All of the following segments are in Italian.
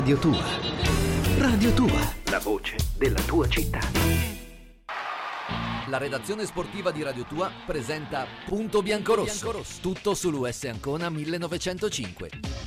Radio Tua. Radio Tua, la voce della tua città. La redazione sportiva di Radio Tua presenta Punto Biancorosso. Tutto sull'US Ancona 1905.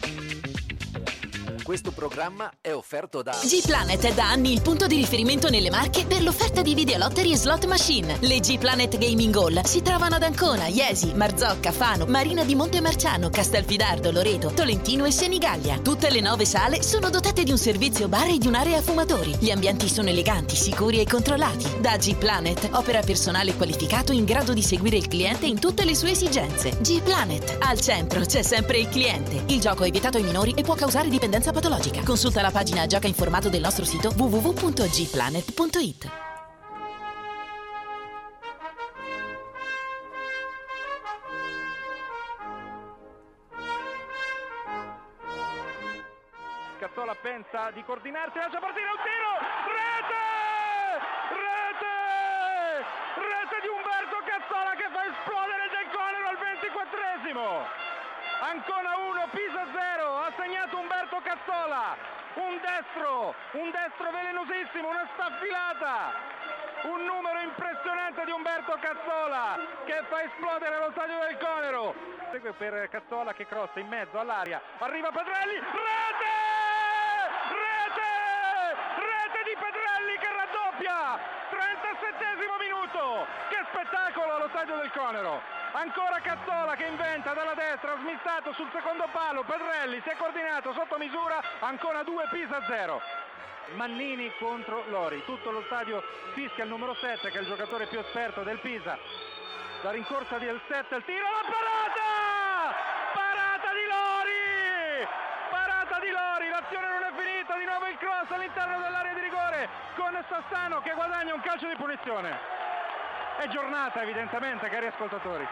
Questo programma è offerto da G-Planet è da anni il punto di riferimento nelle Marche per l'offerta di videolottery e slot machine. Le G-Planet Gaming Hall si trovano ad Ancona, Iesi, Marzocca, Fano, Marina di Montemarciano, Castelfidardo, Loreto, Tolentino e Senigallia. Tutte le 9 sale sono dotate di un servizio bar e di un'area fumatori. Gli ambienti sono eleganti, sicuri e controllati. Da G-Planet opera personale qualificato in grado di seguire il cliente in tutte le sue esigenze. G-Planet, al centro c'è sempre il cliente. Il gioco è vietato ai minori e può causare dipendenza patologica. Consulta la pagina gioca in formato del nostro sito www.gplanet.it. Cazzola pensa di coordinarsi, lascia partire un tiro, rete! Rete di Umberto Cazzola che fa esplodere Del Conero al 24esimo. Ancona 1, Pisa 0, ha segnato Umberto Cazzola, un destro velenosissimo, una staffilata, un numero impressionante di Umberto Cazzola che fa esplodere lo stadio del Conero. Segue per Cazzola che crossa in mezzo all'aria, arriva Pedrelli, rete di Pedrelli che raddoppia, 37esimo minuto, che spettacolo allo stadio del Conero. Ancora Cazzola che inventa dalla destra, smistato sul secondo palo, Pedrelli si è coordinato sotto misura, Ancona 2, Pisa 0. Mannini contro Lori, tutto lo stadio fischia il numero 7 che è il giocatore più esperto del Pisa. La rincorsa del 7, il tiro, la parata di Lori, l'azione non è finita, di nuovo il cross all'interno dell'area di rigore con Sassano che guadagna un calcio di punizione. È giornata evidentemente, cari ascoltatori.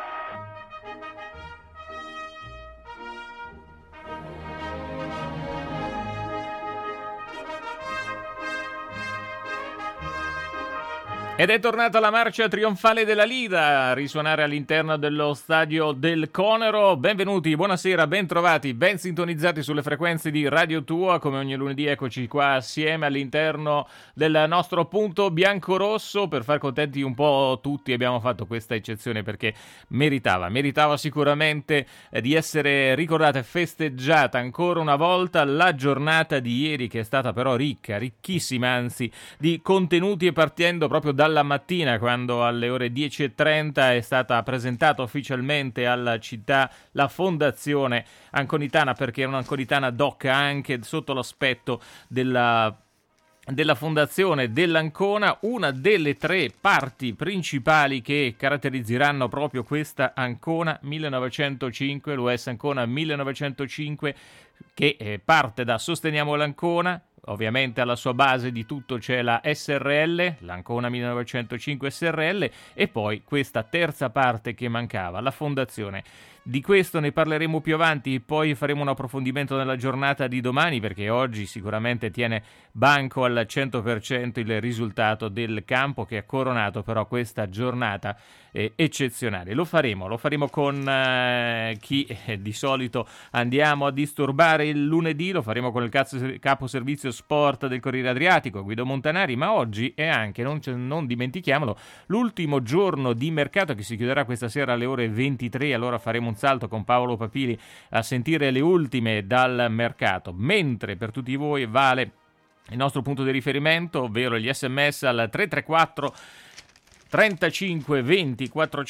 Ed è tornata la marcia trionfale della Lida a risuonare all'interno dello stadio del Conero. Benvenuti, buonasera, ben trovati, ben sintonizzati sulle frequenze di Radio Tua. Come ogni lunedì eccoci qua assieme all'interno del nostro punto biancorosso per far contenti un po' tutti. Abbiamo fatto questa eccezione perché meritava sicuramente di essere ricordata e festeggiata ancora una volta la giornata di ieri, che è stata però ricchissima anzi di contenuti, e partendo proprio dalla mattina, quando alle ore 10:30 è stata presentata ufficialmente alla città la fondazione anconitana, perché era un'anconitana doc anche sotto l'aspetto della fondazione dell'Ancona, una delle 3 parti principali che caratterizzeranno proprio questa Ancona 1905, l'US Ancona 1905, che parte da Sosteniamo l'Ancona. Ovviamente alla sua base di tutto c'è la SRL, l'Ancona 1905 SRL, e poi questa terza parte che mancava, la fondazione. Di questo ne parleremo più avanti, poi faremo un approfondimento nella giornata di domani, perché oggi sicuramente tiene banco al 100% il risultato del campo, che ha coronato però questa giornata eccezionale. Lo faremo con chi di solito andiamo a disturbare il lunedì, lo faremo con il capo servizio sport del Corriere Adriatico, Guido Montanari, ma oggi è anche, non dimentichiamolo, l'ultimo giorno di mercato, che si chiuderà questa sera alle ore 23, allora faremo un salto con Paolo Papili a sentire le ultime dal mercato, mentre per tutti voi vale il nostro punto di riferimento, ovvero gli SMS al 334 35 20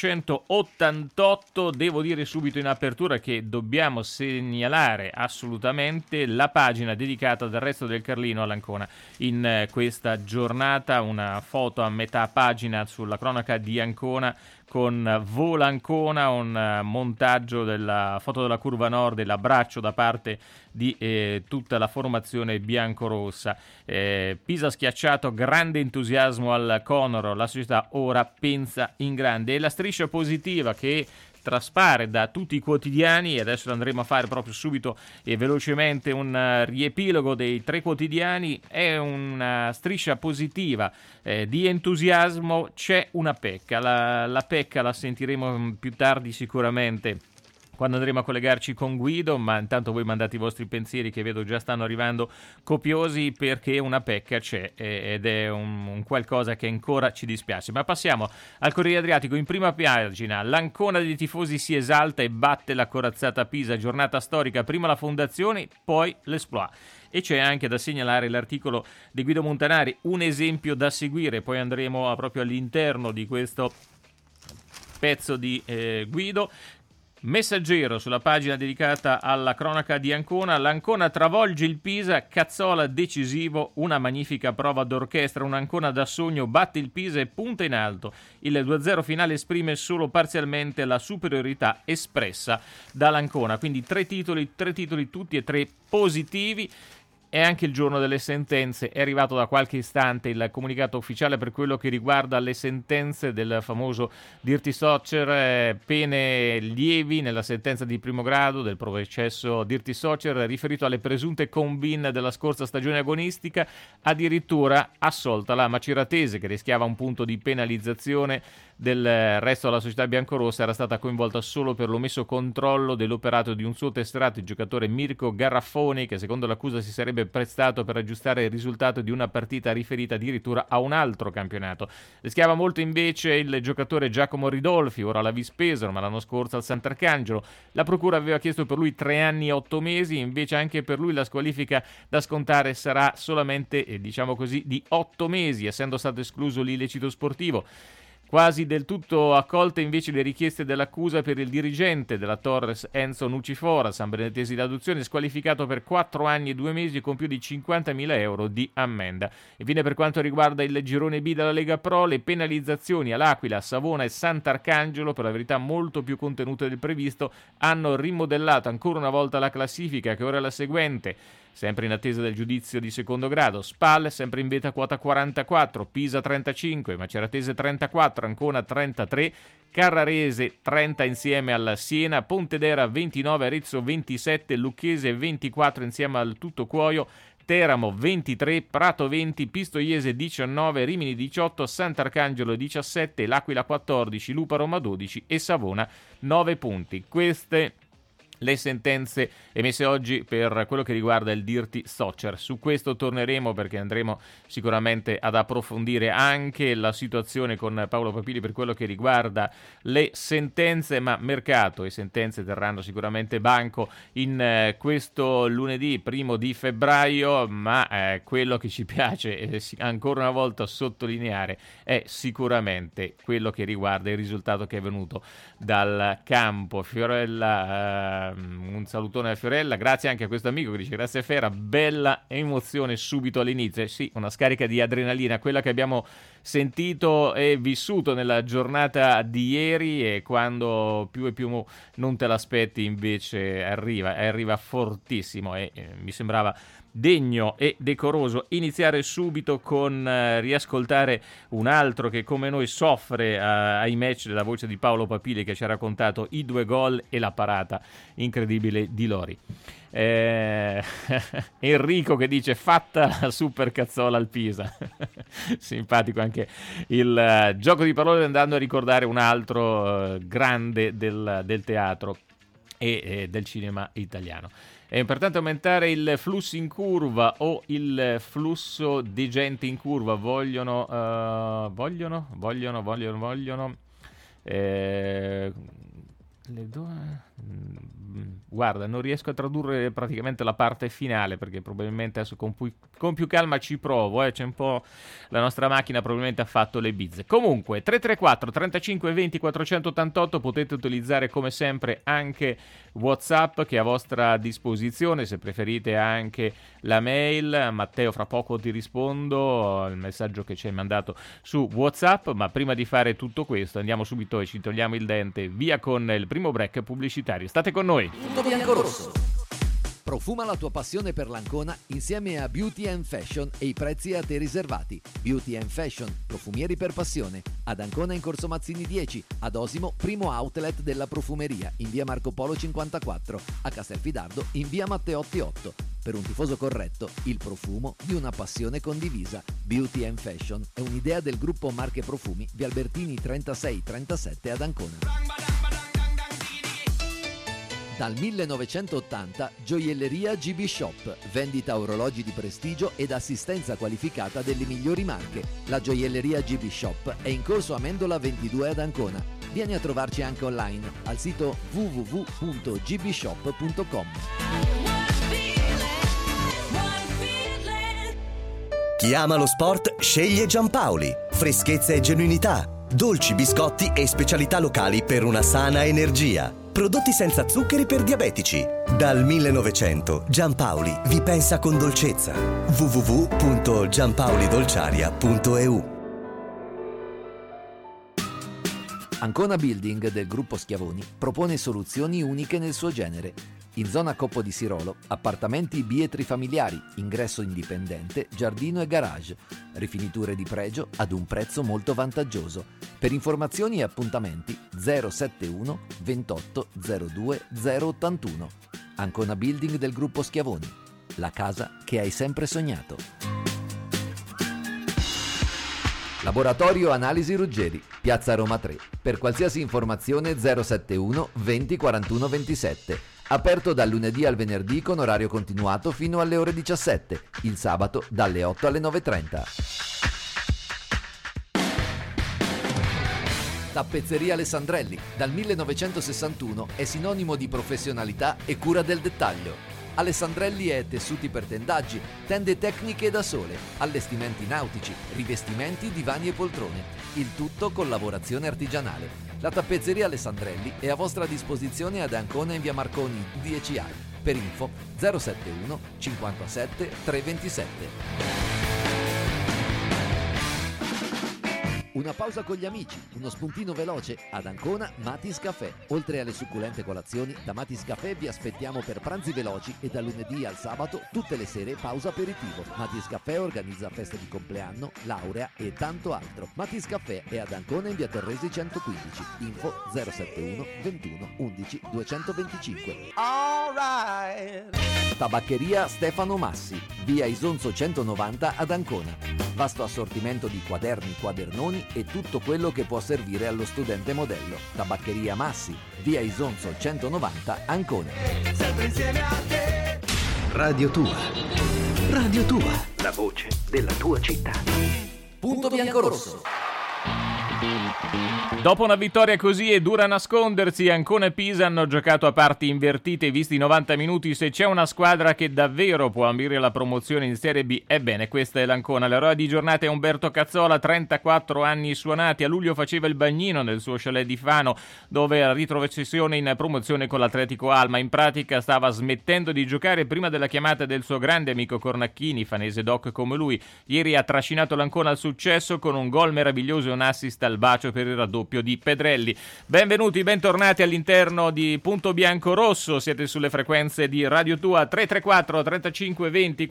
488. Devo dire subito in apertura che dobbiamo segnalare assolutamente la pagina dedicata dal Resto del Carlino all'Ancona in questa giornata, una foto a metà pagina sulla cronaca di Ancona con Vola Ancona, un montaggio della foto della curva nord e l'abbraccio da parte di tutta la formazione biancorossa. Pisa schiacciato, grande entusiasmo al Conero, la società ora pensa in grande. E la striscia positiva che traspare da tutti i quotidiani, e adesso andremo a fare proprio subito e velocemente un riepilogo dei 3 quotidiani, è una striscia positiva di entusiasmo. C'è una pecca, la pecca la sentiremo più tardi sicuramente quando andremo a collegarci con Guido, ma intanto voi mandate i vostri pensieri che vedo già stanno arrivando copiosi, perché una pecca c'è ed è un qualcosa che ancora ci dispiace. Ma passiamo al Corriere Adriatico. In prima pagina, l'Ancona dei tifosi si esalta e batte la corazzata Pisa, giornata storica, prima la fondazione, poi l'esploit. E c'è anche da segnalare l'articolo di Guido Montanari, un esempio da seguire. Poi andremo proprio all'interno di questo pezzo di Guido. Messaggero, sulla pagina dedicata alla cronaca di Ancona, l'Ancona travolge il Pisa, Cazzola decisivo, una magnifica prova d'orchestra, un Ancona da sogno batte il Pisa e punta in alto. Il 2-0 finale esprime solo parzialmente la superiorità espressa dall'Ancona, quindi tre titoli tutti e tre positivi. È anche il giorno delle sentenze, è arrivato da qualche istante il comunicato ufficiale per quello che riguarda le sentenze del famoso Dirty Soccer, pene lievi nella sentenza di primo grado del processo Dirty Soccer riferito alle presunte combine della scorsa stagione agonistica, addirittura assolta la Maciratese che rischiava un punto di penalizzazione. Del resto della società biancorossa era stata coinvolta solo per l'omesso controllo dell'operato di un suo testerato, il giocatore Mirko Garraffoni, che secondo l'accusa si sarebbe prestato per aggiustare il risultato di una partita riferita addirittura a un altro campionato. Rischiava molto invece il giocatore Giacomo Ridolfi, ora alla Vis Pesaro, ma l'anno scorso al Sant'Arcangelo. La procura aveva chiesto per lui 3 anni e 8 mesi, invece anche per lui la squalifica da scontare sarà solamente, diciamo così, di 8 mesi, essendo stato escluso l'illecito sportivo. Quasi del tutto accolte invece le richieste dell'accusa per il dirigente della Torres Enzo Nucifora, San Benedetesi d'adozione, squalificato per 4 anni e 2 mesi con più di 50.000 euro di ammenda. Infine, per quanto riguarda il girone B della Lega Pro, le penalizzazioni all'Aquila, Savona e Sant'Arcangelo, per la verità molto più contenute del previsto, hanno rimodellato ancora una volta la classifica, che ora è la seguente. Sempre in attesa del giudizio di secondo grado, Spal sempre in vetta quota 44, Pisa 35, Maceratese 34, Ancona 33, Carrarese 30 insieme al Siena, Pontedera 29, Arezzo 27, Lucchese 24 insieme al Tuttocuoio, Teramo 23, Prato 20, Pistoiese 19, Rimini 18, Sant'Arcangelo 17, L'Aquila 14, Lupa Roma 12 e Savona 9 punti. Queste le sentenze emesse oggi per quello che riguarda il Dirty Soccer. Su questo torneremo, perché andremo sicuramente ad approfondire anche la situazione con Paolo Papili per quello che riguarda le sentenze, ma mercato e sentenze terranno sicuramente banco in questo lunedì 1 di febbraio, ma quello che ci piace ancora una volta sottolineare è sicuramente quello che riguarda il risultato che è venuto dal campo. Fiorella, un salutone a Fiorella, grazie anche a questo amico che dice grazie Fera, bella emozione subito all'inizio. Sì, una scarica di adrenalina, quella che abbiamo sentito e vissuto nella giornata di ieri, e quando più e più non te l'aspetti invece arriva fortissimo, e mi sembrava degno e decoroso iniziare subito con riascoltare un altro che come noi soffre ai match della voce di Paolo Papili, che ci ha raccontato i 2 gol e la parata incredibile di Lori. Enrico che dice fatta la super cazzola al Pisa. Simpatico anche il gioco di parole, andando a ricordare un altro grande del teatro e del cinema italiano. È importante aumentare il flusso in curva o il flusso di gente in curva. Vogliono guarda, non riesco a tradurre praticamente la parte finale, perché probabilmente adesso con più calma ci provo, c'è un po', la nostra macchina probabilmente ha fatto le bizze. Comunque 334 35 20 488, potete utilizzare come sempre anche WhatsApp, che è a vostra disposizione, se preferite anche la mail. Matteo, fra poco ti rispondo al messaggio che ci hai mandato su WhatsApp, ma prima di fare tutto questo andiamo subito e ci togliamo il dente, via con il primo break pubblicitario. State con noi. Punto biancorosso. Profuma la tua passione per l'Ancona insieme a Beauty & Fashion e i prezzi a te riservati. Beauty & Fashion, profumieri per passione. Ad Ancona in Corso Mazzini 10, ad Osimo, primo outlet della profumeria, in via Marco Polo 54, a Castelfidardo in via Matteotti 8. Per un tifoso corretto, il profumo di una passione condivisa. Beauty & Fashion è un'idea del gruppo Marche Profumi, via Albertini 36-37 ad Ancona. Dal 1980 Gioielleria GB Shop, vendita orologi di prestigio ed assistenza qualificata delle migliori marche. La Gioielleria GB Shop è in corso Amendola 22 ad Ancona. Vieni a trovarci anche online al sito www.gbshop.com. Chi ama lo sport sceglie Giampaoli. Freschezza e genuinità, dolci, biscotti e specialità locali per una sana energia. Prodotti senza zuccheri per diabetici. Dal 1900 Giampaoli vi pensa con dolcezza. www.giampaolidolciaria.eu. Ancona Building del gruppo Schiavoni propone soluzioni uniche nel suo genere. In zona Coppo di Sirolo, appartamenti bietri familiari, ingresso indipendente, giardino e garage, rifiniture di pregio ad un prezzo molto vantaggioso. Per informazioni e appuntamenti 071 28 02 081. Ancona Building del gruppo Schiavoni, la casa che hai sempre sognato. Laboratorio Analisi Ruggeri, Piazza Roma 3. Per qualsiasi informazione 071 20 41 27. Aperto dal lunedì al venerdì con orario continuato fino alle ore 17, il sabato dalle 8 alle 9:30. Tappezzeria Alessandrelli, dal 1961 è sinonimo di professionalità e cura del dettaglio. Alessandrelli è tessuti per tendaggi, tende tecniche da sole, allestimenti nautici, rivestimenti, divani e poltrone, il tutto con lavorazione artigianale. La tappezzeria Alessandrelli è a vostra disposizione ad Ancona in via Marconi 10A. Per info 071 57 327. Una pausa con gli amici, uno spuntino veloce ad Ancona Matis Caffè. Oltre alle succulente colazioni, da Matis Caffè vi aspettiamo per pranzi veloci e da lunedì al sabato tutte le sere pausa aperitivo. Matis Caffè organizza feste di compleanno, laurea e tanto altro. Matis Caffè è ad Ancona in via Torresi 115. Info 071 21 11 225. Tabaccheria Stefano Massi, via Isonzo 190 ad Ancona. Vasto assortimento di quaderni, quadernoni e tutto quello che può servire allo studente modello. Tabaccheria Massi, via Isonzo 190 Ancona. Sempre insieme a te. Radio Tua. Radio Tua. La voce della tua città. Punto bianco-rosso. Dopo una vittoria così è dura nascondersi. Ancona e Pisa hanno giocato a parti invertite, visti 90 minuti. Se c'è una squadra che davvero può ambire la promozione in Serie B, ebbene questa è l'Ancona. L'eroe di giornata è Umberto Cazzola, 34 anni suonati. A luglio faceva il bagnino nel suo chalet di Fano, dove era ritrocessione in promozione con l'Atletico Alma. In pratica stava smettendo di giocare prima della chiamata del suo grande amico Cornacchini, fanese doc come lui. Ieri ha trascinato l'Ancona al successo con un gol meraviglioso e un assist al bacio per il raddoppio di Pedrelli. Benvenuti, bentornati all'interno di Punto Bianco Rosso. Siete sulle frequenze di Radio Tua. 334 35 20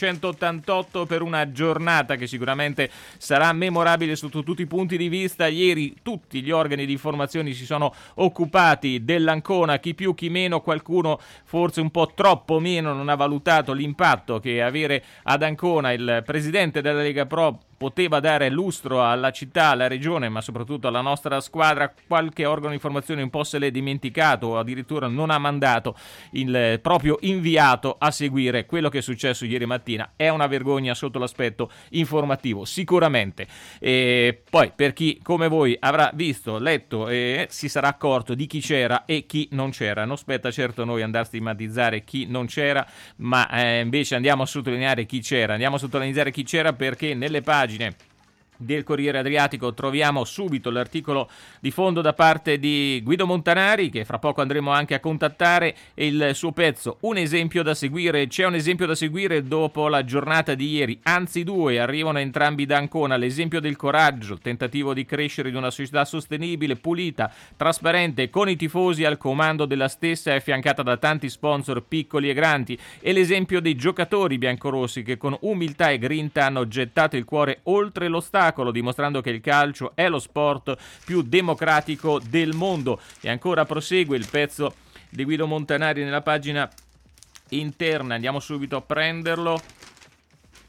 488 per una giornata che sicuramente sarà memorabile sotto tutti i punti di vista. Ieri tutti gli organi di informazione si sono occupati dell'Ancona, chi più chi meno. Qualcuno forse un po' troppo meno non ha valutato l'impatto che avere ad Ancona il presidente della Lega Pro poteva dare lustro alla città, alla regione, ma soprattutto alla nostra squadra. Qualche organo di informazione un po' se l'è dimenticato o addirittura non ha mandato il proprio inviato a seguire quello che è successo ieri mattina. È una vergogna sotto l'aspetto informativo, sicuramente. E poi per chi come voi avrà visto, letto e si sarà accorto di chi c'era e chi non c'era. Non spetta certo noi andare a stigmatizzare chi non c'era, ma invece andiamo a sottolineare chi c'era. Andiamo a sottolineare chi c'era perché nelle pagine del Corriere Adriatico troviamo subito l'articolo di fondo da parte di Guido Montanari, che fra poco andremo anche a contattare, e il suo pezzo Un esempio da seguire. C'è un esempio da seguire dopo la giornata di ieri, anzi due, arrivano entrambi da Ancona. L'esempio del coraggio, tentativo di crescere di una società sostenibile, pulita, trasparente, con i tifosi al comando della stessa e affiancata da tanti sponsor piccoli e grandi, e l'esempio dei giocatori biancorossi che con umiltà e grinta hanno gettato il cuore oltre l'ostacolo, dimostrando che il calcio è lo sport più democratico del mondo. E ancora prosegue il pezzo di Guido Montanari nella pagina interna, andiamo subito a prenderlo.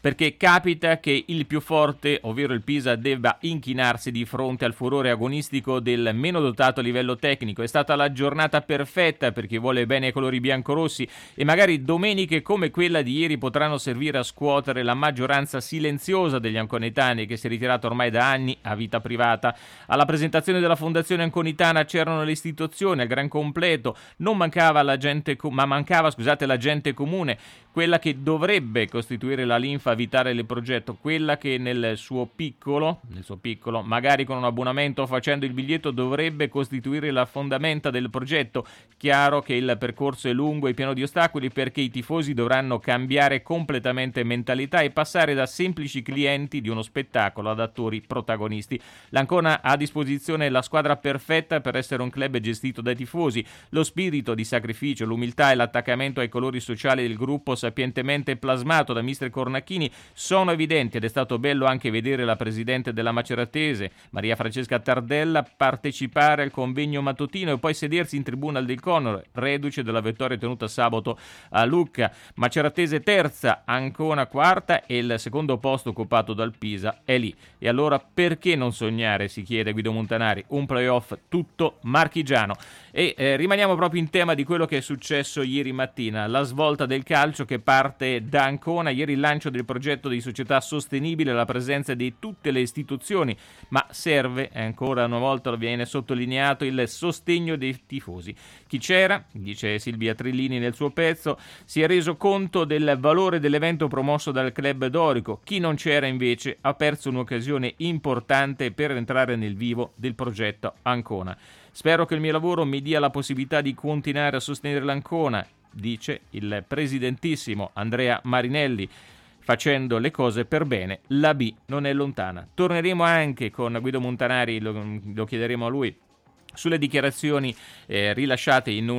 perché capita che il più forte, ovvero il Pisa, debba inchinarsi di fronte al furore agonistico del meno dotato a livello tecnico. È stata la giornata perfetta per chi vuole bene ai colori biancorossi e magari domeniche come quella di ieri potranno servire a scuotere la maggioranza silenziosa degli anconetani che si è ritirata ormai da anni a vita privata. Alla presentazione della Fondazione Anconitana c'erano le istituzioni al gran completo, non mancava la gente, ma mancava, la gente comune, quella che dovrebbe costituire la linfa vitale del progetto, quella che nel suo piccolo, magari con un abbonamento o facendo il biglietto, dovrebbe costituire la fondamenta del progetto. Chiaro che il percorso è lungo e pieno di ostacoli, perché i tifosi dovranno cambiare completamente mentalità e passare da semplici clienti di uno spettacolo ad attori protagonisti. L'Ancona ha a disposizione la squadra perfetta per essere un club gestito dai tifosi. Lo spirito di sacrificio, l'umiltà e l'attaccamento ai colori sociali del gruppo, sapientemente plasmato da mister Cornacchini, sono evidenti, ed è stato bello anche vedere la presidente della Maceratese, Maria Francesca Tardella, partecipare al convegno mattutino e poi sedersi in tribuna del Conor, reduce della vittoria tenuta sabato a Lucca. Maceratese terza, Ancona quarta e il secondo posto occupato dal Pisa è lì. E allora perché non sognare, si chiede Guido Montanari, un playoff tutto marchigiano? E rimaniamo proprio in tema di quello che è successo ieri mattina, la svolta del calcio che parte da Ancona. Ieri il lancio del progetto di società sostenibile, la presenza di tutte le istituzioni, ma serve, ancora una volta lo viene sottolineato, il sostegno dei tifosi. Chi c'era, dice Silvia Trillini nel suo pezzo, si è reso conto del valore dell'evento promosso dal club dorico. Chi non c'era invece ha perso un'occasione importante per entrare nel vivo del progetto Ancona. Spero che il mio lavoro mi dia la possibilità di continuare a sostenere l'Ancona, dice il presidentissimo Andrea Marinelli. Facendo le cose per bene, la B non è lontana. Torneremo anche con Guido Montanari, lo chiederemo a lui, sulle dichiarazioni rilasciate in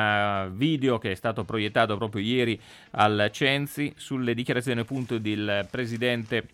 un video che è stato proiettato proprio ieri al Censi, sulle dichiarazioni appunto del presidente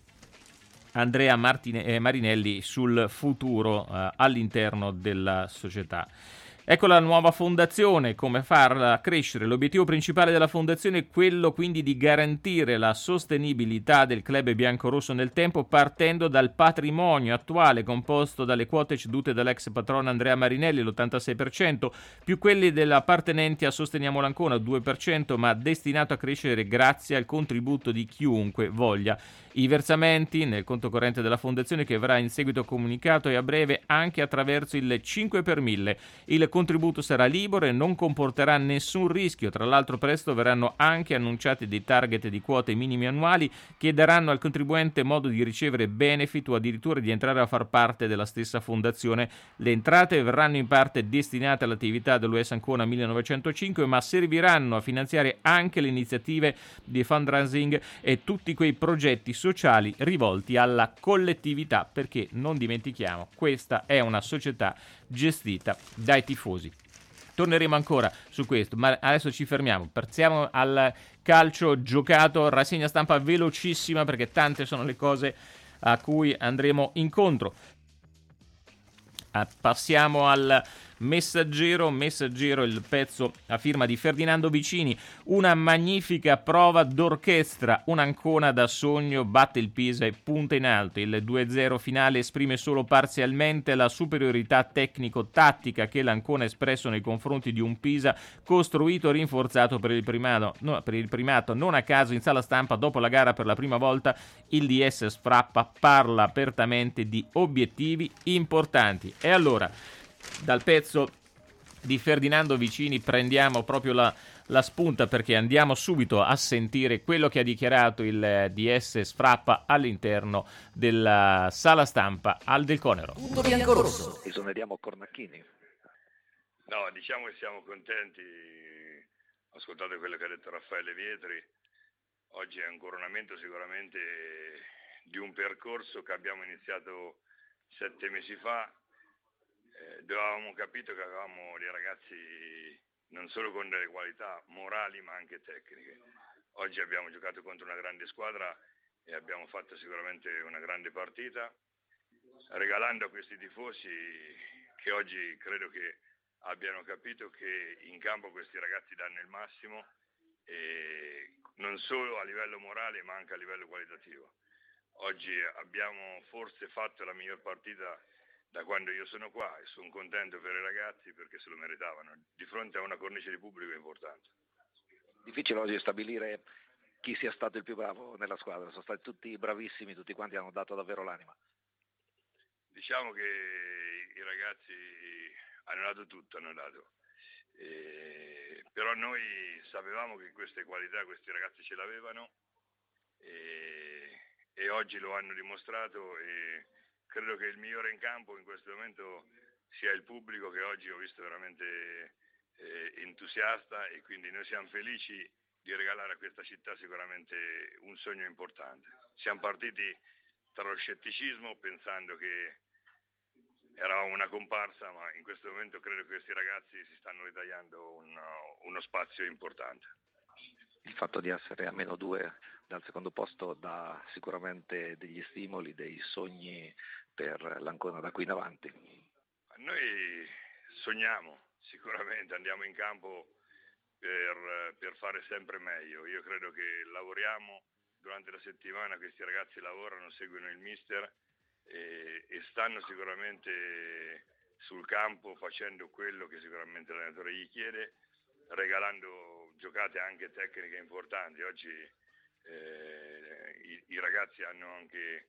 Andrea Marinelli sul futuro all'interno della società. Ecco la nuova fondazione, come farla crescere. L'obiettivo principale della fondazione è quello quindi di garantire la sostenibilità del club biancorosso nel tempo, partendo dal patrimonio attuale composto dalle quote cedute dall'ex patrono Andrea Marinelli, l'86%, più quelli dell'appartenenti a Sosteniamo l'Ancona, 2%, ma destinato a crescere grazie al contributo di chiunque voglia. I versamenti nel conto corrente della fondazione, che verrà in seguito comunicato e a breve anche attraverso il 5 per 1000. Il contributo sarà libero e non comporterà nessun rischio. Tra l'altro presto verranno anche annunciati dei target di quote minimi annuali che daranno al contribuente modo di ricevere benefit o addirittura di entrare a far parte della stessa fondazione. Le entrate verranno in parte destinate all'attività dell'US Ancona 1905, ma serviranno a finanziare anche le iniziative di fundraising e tutti quei progetti sociali rivolti alla collettività, perché non dimentichiamo, questa è una società gestita dai tifosi. Torneremo ancora su questo, ma adesso ci fermiamo. Passiamo al calcio giocato, rassegna stampa velocissima perché tante sono le cose a cui andremo incontro. Passiamo al Messaggero, il pezzo a firma di Ferdinando Vicini, una magnifica prova d'orchestra, un'Ancona da sogno batte il Pisa e punta in alto. Il 2-0 finale esprime solo parzialmente la superiorità tecnico-tattica che l'Ancona ha espresso nei confronti di un Pisa costruito e rinforzato per il primato. Non a caso in sala stampa dopo la gara per la prima volta il DS Sfrappa parla apertamente di obiettivi importanti. E allora, dal pezzo di Ferdinando Vicini prendiamo proprio la spunta, perché andiamo subito a sentire quello che ha dichiarato il DS Sfrappa all'interno della sala stampa al Del Conero. Punto bianco-rosso. Esoneriamo Cornacchini. No, diciamo che siamo contenti. Ascoltate quello che ha detto Raffaele Vietri. Oggi è un coronamento sicuramente di un percorso che abbiamo iniziato 7 mesi fa. Dove avevamo capito che avevamo dei ragazzi non solo con delle qualità morali ma anche tecniche. Oggi abbiamo giocato contro una grande squadra e abbiamo fatto sicuramente una grande partita, regalando a questi tifosi che oggi credo che abbiano capito che in campo questi ragazzi danno il massimo non solo a livello morale ma anche a livello qualitativo. Oggi abbiamo forse fatto la miglior partita da quando io sono qua e sono contento per i ragazzi perché se lo meritavano, di fronte a una cornice di pubblico importante. Difficile oggi stabilire chi sia stato il più bravo nella squadra, sono stati tutti bravissimi, tutti quanti hanno dato davvero l'anima. Diciamo che i ragazzi hanno dato tutto, però noi sapevamo che queste qualità questi ragazzi ce l'avevano e oggi lo hanno dimostrato e credo che il migliore in campo in questo momento sia il pubblico, che oggi ho visto veramente entusiasta, e quindi noi siamo felici di regalare a questa città sicuramente un sogno importante. Siamo partiti tra lo scetticismo pensando che eravamo una comparsa, ma in questo momento credo che questi ragazzi si stanno ritagliando uno spazio importante. Il fatto di essere a -2 dal secondo posto dà sicuramente degli stimoli, dei sogni per l'Ancona da qui in avanti. Noi sogniamo, sicuramente andiamo in campo per fare sempre meglio. Io credo che lavoriamo durante la settimana, questi ragazzi lavorano, seguono il mister e stanno sicuramente sul campo facendo quello che sicuramente l'allenatore gli chiede, regalando giocate anche tecniche importanti. Oggi i ragazzi hanno anche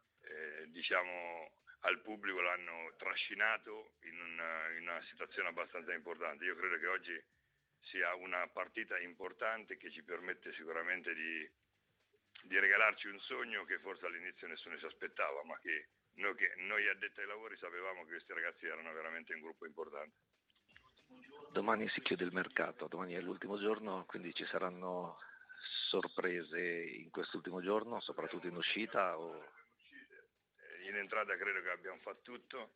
al pubblico l'hanno trascinato in una situazione abbastanza importante. Io credo che oggi sia una partita importante che ci permette sicuramente di regalarci un sogno che forse all'inizio nessuno si aspettava, ma che noi addetti ai lavori sapevamo che questi ragazzi erano veramente un gruppo importante. Domani si chiude il mercato, domani è l'ultimo giorno, quindi ci saranno sorprese in quest'ultimo giorno, soprattutto in uscita? In entrata credo che abbiamo fatto tutto,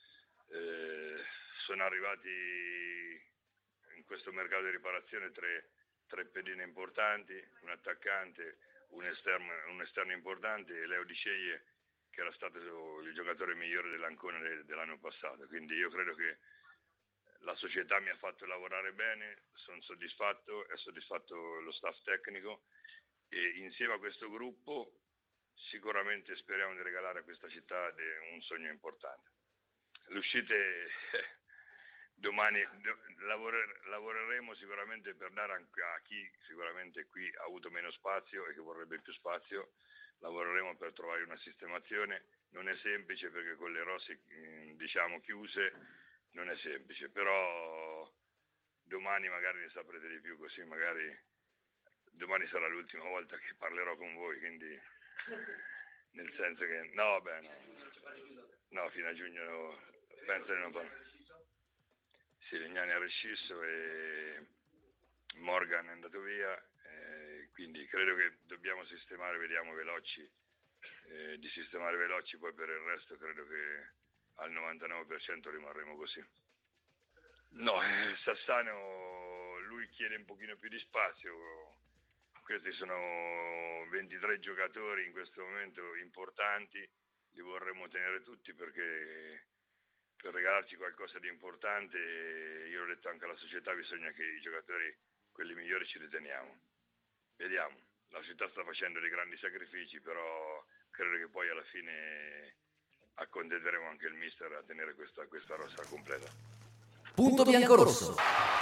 sono arrivati in questo mercato di riparazione tre pedine importanti, un attaccante, un esterno importante e Leo Di Sceglie, che era stato il giocatore migliore dell'Ancona dell'anno passato. Quindi io credo che la società mi ha fatto lavorare bene, sono soddisfatto, è soddisfatto lo staff tecnico e insieme a questo gruppo sicuramente speriamo di regalare a questa città un sogno importante. Le uscite domani lavoreremo sicuramente per dare anche a chi sicuramente qui ha avuto meno spazio e che vorrebbe più spazio, lavoreremo per trovare una sistemazione. Non è semplice perché con le rossi chiuse non è semplice, però domani magari ne saprete di più, così magari domani sarà l'ultima volta che parlerò con voi, quindi nel senso che no, fino a giugno penso di non parlare. Sì, Legnani ha rescisso e Morgan è andato via, quindi credo che dobbiamo sistemare, vediamo Veloci, di sistemare Veloci, poi per il resto credo che al 99% rimarremo così. No, Sassano lui chiede un pochino più di spazio, questi sono 23 giocatori in questo momento importanti, li vorremmo tenere tutti perché per regalarci qualcosa di importante, io l'ho detto anche alla società, bisogna che i giocatori, quelli migliori, ci riteniamo. Vediamo, la città sta facendo dei grandi sacrifici, però credo che poi alla fine accontenteremo anche il mister a tenere questa rossa completa. Punto bianco-rosso.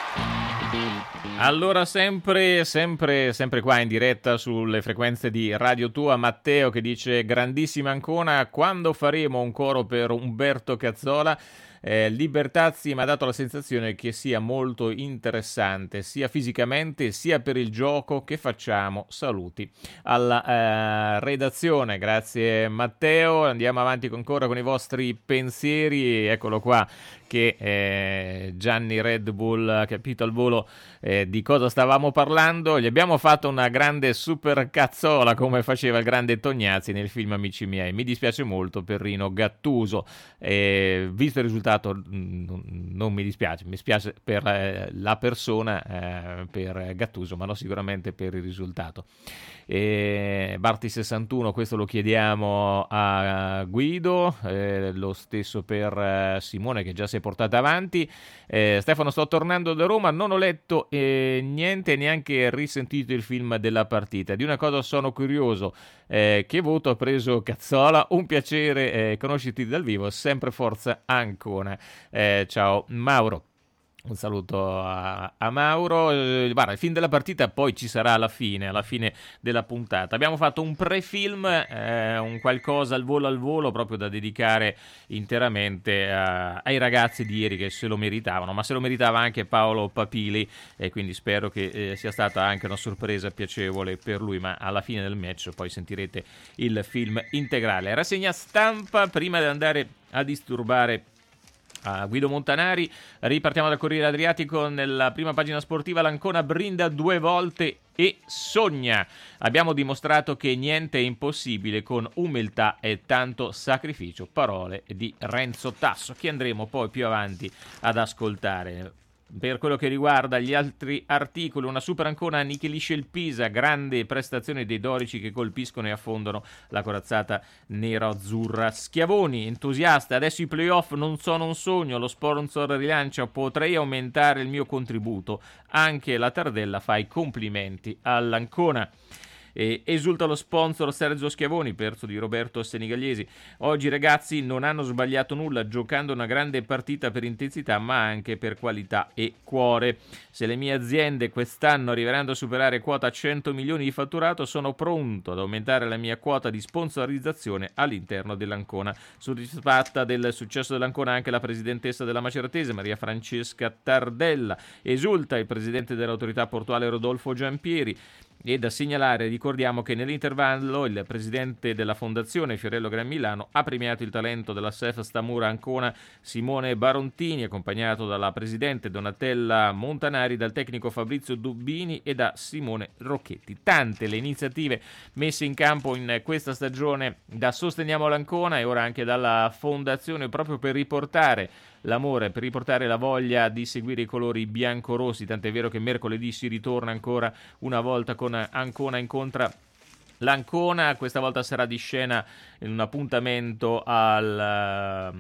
Allora sempre qua in diretta sulle frequenze di Radio Tua, Matteo che dice: grandissima Ancona, quando faremo un coro per Umberto Cazzola? Libertazzi mi ha dato la sensazione che sia molto interessante sia fisicamente sia per il gioco che facciamo. Saluti alla redazione. Grazie Matteo, andiamo avanti ancora con i vostri pensieri. Eccolo qua che Gianni Red Bull ha capito al volo di cosa stavamo parlando. Gli abbiamo fatto una grande super cazzola come faceva il grande Tognazzi nel film Amici miei. Mi dispiace molto per Rino Gattuso, visto il risultato non mi dispiace, mi spiace per la persona, per Gattuso, ma non sicuramente per il risultato. Barti 61, questo lo chiediamo a Guido, lo stesso per Simone che già si è portato avanti. Stefano, sto tornando da Roma, non ho letto niente, neanche risentito il film della partita. Di una cosa sono curioso, che voto ha preso Cazzola? Un piacere conoscerti dal vivo, sempre forza Ancona. Ciao Mauro. Un saluto a Mauro. Guarda, il film della partita poi ci sarà alla fine della puntata. Abbiamo fatto un pre-film, un qualcosa al volo, proprio da dedicare interamente ai ragazzi di ieri che se lo meritavano, ma se lo meritava anche Paolo Papili, e quindi spero che sia stata anche una sorpresa piacevole per lui, ma alla fine del match poi sentirete il film integrale. Rassegna stampa prima di andare a disturbare a Guido Montanari. Ripartiamo dal Corriere Adriatico. Nella prima pagina sportiva, l'Ancona brinda 2 volte e sogna. Abbiamo dimostrato che niente è impossibile con umiltà e tanto sacrificio. Parole di Renzo Tasso, che andremo poi più avanti ad ascoltare. Per quello che riguarda gli altri articoli, una Super Ancona annichilisce il Pisa, grande prestazione dei dorici che colpiscono e affondano la corazzata nero-azzurra. Schiavoni, entusiasta, adesso i playoff non sono un sogno, lo sponsor rilancia, potrei aumentare il mio contributo. Anche la Tardella fa i complimenti all'Ancona. E esulta lo sponsor Sergio Schiavoni, perso di Roberto Senigalesi. Oggi i ragazzi non hanno sbagliato nulla, giocando una grande partita per intensità ma anche per qualità e cuore. Se le mie aziende quest'anno arriveranno a superare quota 100 milioni di fatturato, sono pronto ad aumentare la mia quota di sponsorizzazione all'interno dell'Ancona. Soddisfatta del successo dell'Ancona anche la presidentessa della Maceratese, Maria Francesca Tardella. Esulta il presidente dell'autorità portuale Rodolfo Giampieri. E da segnalare, ricordiamo che nell'intervallo il presidente della fondazione Fiorello Gran Milano ha premiato il talento della SEF Stamura Ancona Simone Barontini, accompagnato dalla presidente Donatella Montanari, dal tecnico Fabrizio Dubbini e da Simone Rocchetti. Tante le iniziative messe in campo in questa stagione da Sosteniamo l'Ancona e ora anche dalla fondazione, proprio per riportare l'amore, per riportare la voglia di seguire i colori biancorossi, tant'è vero che mercoledì si ritorna ancora una volta con Ancona incontra l'Ancona. Questa volta sarà di scena in un appuntamento al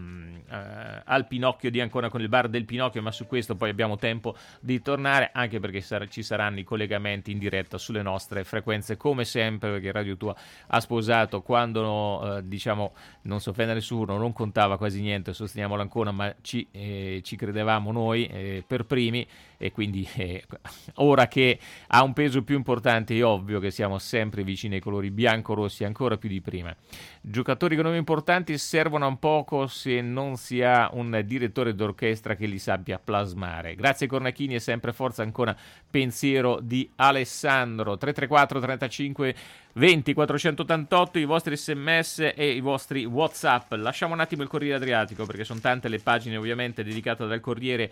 Pinocchio di Ancona, con il bar del Pinocchio, ma su questo poi abbiamo tempo di tornare, anche perché ci saranno i collegamenti in diretta sulle nostre frequenze come sempre, perché Radio Tua ha sposato quando non si offende nessuno, non contava quasi niente, Sosteniamo l'Ancona, ma ci credevamo noi per primi, e quindi ora che ha un peso più importante è ovvio che siamo sempre vicini ai colori bianco-rossi ancora più di prima. Giocatori con nomi importanti servono un poco se non si ha un direttore d'orchestra che li sappia plasmare. Grazie Cornacchini e sempre forza Ancona, pensiero di Alessandro. 334 35 20 488 i vostri sms e i vostri WhatsApp. Lasciamo un attimo il Corriere Adriatico, perché sono tante le pagine ovviamente dedicate dal Corriere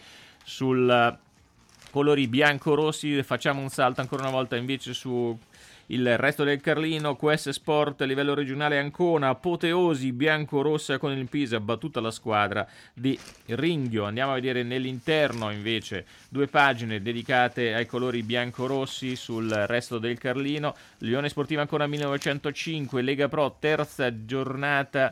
sul colori bianco-rossi. Facciamo un salto ancora una volta invece su il resto del Carlino. QS Sport a livello regionale Ancona, apoteosi bianco-rossa con il Pisa, battuta la squadra di Ringhio. Andiamo a vedere nell'interno invece 2 pagine dedicate ai colori bianco-rossi sul resto del Carlino. Lione Sportiva Ancona 1905, Lega Pro, terza giornata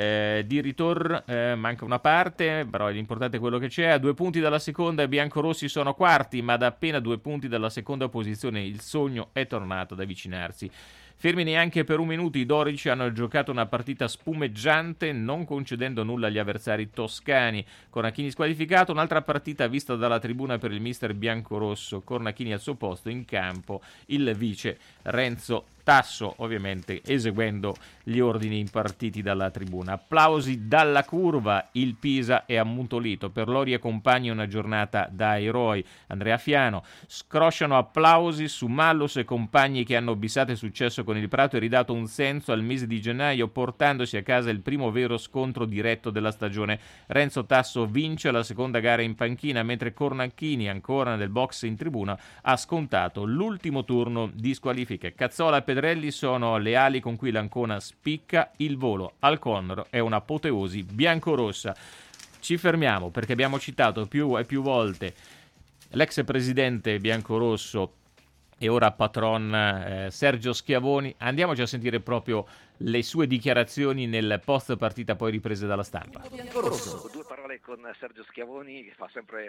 di ritorno, manca una parte, però l'importante è quello che c'è. A 2 punti dalla seconda i biancorossi sono quarti, ma da appena 2 punti dalla seconda posizione il sogno è tornato ad avvicinarsi. Fermi neanche per un minuto, i dorici hanno giocato una partita spumeggiante, non concedendo nulla agli avversari toscani. Cornacchini squalificato, un'altra partita vista dalla tribuna per il mister biancorosso. Cornacchini al suo posto, in campo il vice Renzo Tasso, ovviamente eseguendo gli ordini impartiti dalla tribuna. Applausi dalla curva, il Pisa è ammutolito. Per Lori e compagni una giornata da eroi. Andrea Fiano, scrosciano applausi su Mallus e compagni che hanno bissato il successo con il Prato e ridato un senso al mese di gennaio, portandosi a casa il primo vero scontro diretto della stagione. Renzo Tasso vince la seconda gara in panchina, mentre Cornacchini, ancora nel box in tribuna, ha scontato l'ultimo turno di squalifiche. Cazzola e Pedrelli sono le ali con cui l'Ancona spicca il volo. Al Conro è un'apoteosi biancorossa. Ci fermiamo perché abbiamo citato più e più volte l'ex presidente biancorosso e ora patron Sergio Schiavoni. Andiamoci a sentire proprio le sue dichiarazioni nel post partita, poi riprese dalla stampa. 2 parole con Sergio Schiavoni, che fa sempre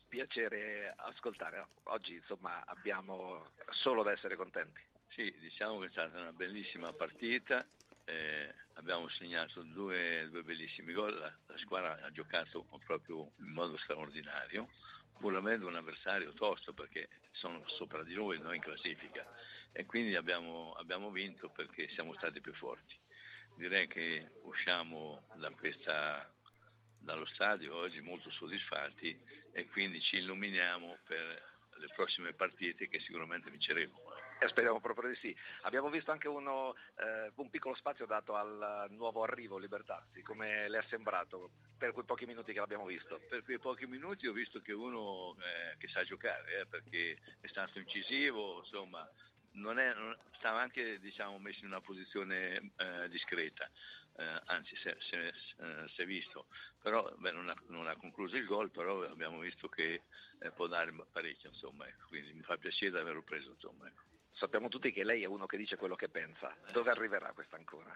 piacere ascoltare. Oggi insomma abbiamo solo da essere contenti. Sì, diciamo che è stata una bellissima partita, abbiamo segnato due bellissimi gol, la squadra ha giocato proprio in modo straordinario, pur avendo un avversario tosto perché sono sopra di noi in classifica, e quindi abbiamo vinto perché siamo stati più forti. Direi che usciamo dallo stadio oggi molto soddisfatti e quindi ci illuminiamo per le prossime partite che sicuramente vinceremo. Speriamo proprio di sì. Abbiamo visto anche un piccolo spazio dato al nuovo arrivo Libertazzi. Come le è sembrato per quei pochi minuti che l'abbiamo visto? Per quei pochi minuti ho visto che uno che sa giocare, perché è stato incisivo, insomma, stava anche messo in una posizione discreta, anzi si è visto, però non ha concluso il gol, però abbiamo visto che può dare parecchio, insomma, quindi mi fa piacere di averlo preso, insomma. Sappiamo tutti che lei è uno che dice quello che pensa. Dove arriverà questa Ancona?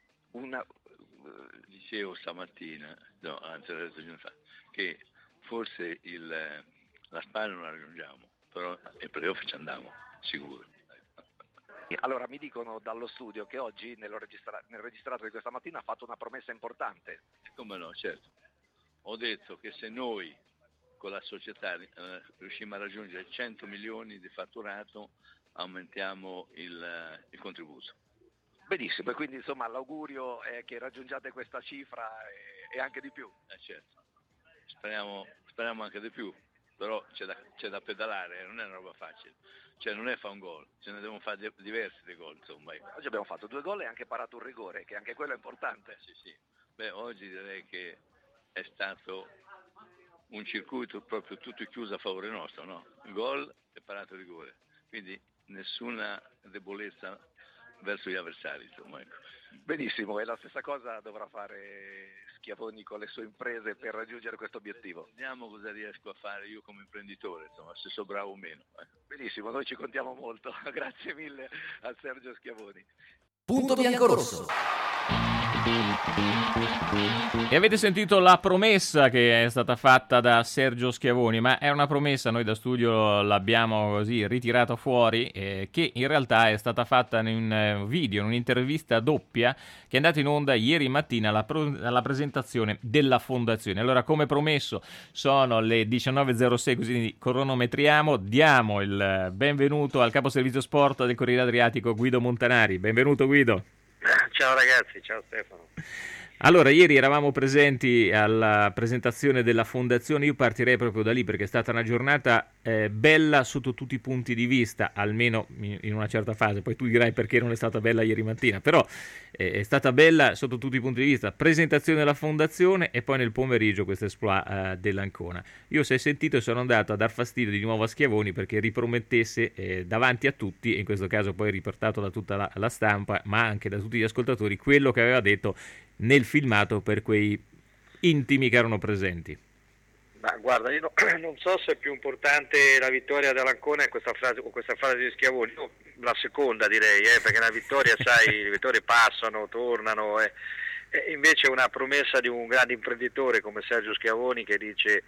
Dicevo stamattina, che forse la spalla non la raggiungiamo, però ai playoff ci andiamo, sicuro. Allora mi dicono dallo studio che oggi nel registrato di questa mattina ha fatto una promessa importante. Come no, certo. Ho detto che se noi con la società riusciamo a raggiungere 100 milioni di fatturato aumentiamo il contributo. Benissimo, e quindi insomma l'augurio è che raggiungiate questa cifra e anche di più. Certo, speriamo anche di più, però c'è da pedalare, non è una roba facile, non è fare un gol, ce ne devono fare diversi di gol, insomma. Oggi abbiamo fatto 2 gol e anche parato un rigore, che anche quello è importante. Sì. Beh, oggi direi che è stato un circuito proprio tutto chiuso a favore nostro, no? Gol e parato il rigore, quindi nessuna debolezza verso gli avversari, insomma, ecco. Benissimo, e la stessa cosa dovrà fare Schiavoni con le sue imprese per raggiungere questo obiettivo. Vediamo cosa riesco a fare io come imprenditore, insomma, se so bravo o meno. Benissimo, noi ci contiamo molto. Grazie mille a Sergio Schiavoni. Punto bianco-rosso. E avete sentito la promessa che è stata fatta da Sergio Schiavoni, ma è una promessa, noi da studio l'abbiamo così ritirata fuori, che in realtà è stata fatta in un video, in un'intervista doppia che è andata in onda ieri mattina alla presentazione della fondazione. Allora, come promesso, sono le 19.06, così cronometriamo, diamo il benvenuto al capo servizio sport del Corriere Adriatico, Guido Montanari. Benvenuto Guido. Ciao ragazzi, ciao Stefano. Allora, ieri eravamo presenti alla presentazione della fondazione, io partirei proprio da lì perché è stata una giornata bella sotto tutti i punti di vista, almeno in una certa fase, poi tu dirai perché non è stata bella ieri mattina, però è stata bella sotto tutti i punti di vista, presentazione della fondazione e poi nel pomeriggio questo exploit dell'Ancona. Io se hai sentito sono andato a dar fastidio di nuovo a Schiavoni perché ripromettesse davanti a tutti, e in questo caso poi riportato da tutta la stampa, ma anche da tutti gli ascoltatori, quello che aveva detto nel filmato per quei intimi che erano presenti. Ma guarda, io non so se è più importante la vittoria dell'Ancona o questa frase di Schiavoni, io la seconda direi, perché la vittoria, sai, le vittorie passano, tornano, e invece una promessa di un grande imprenditore come Sergio Schiavoni che dice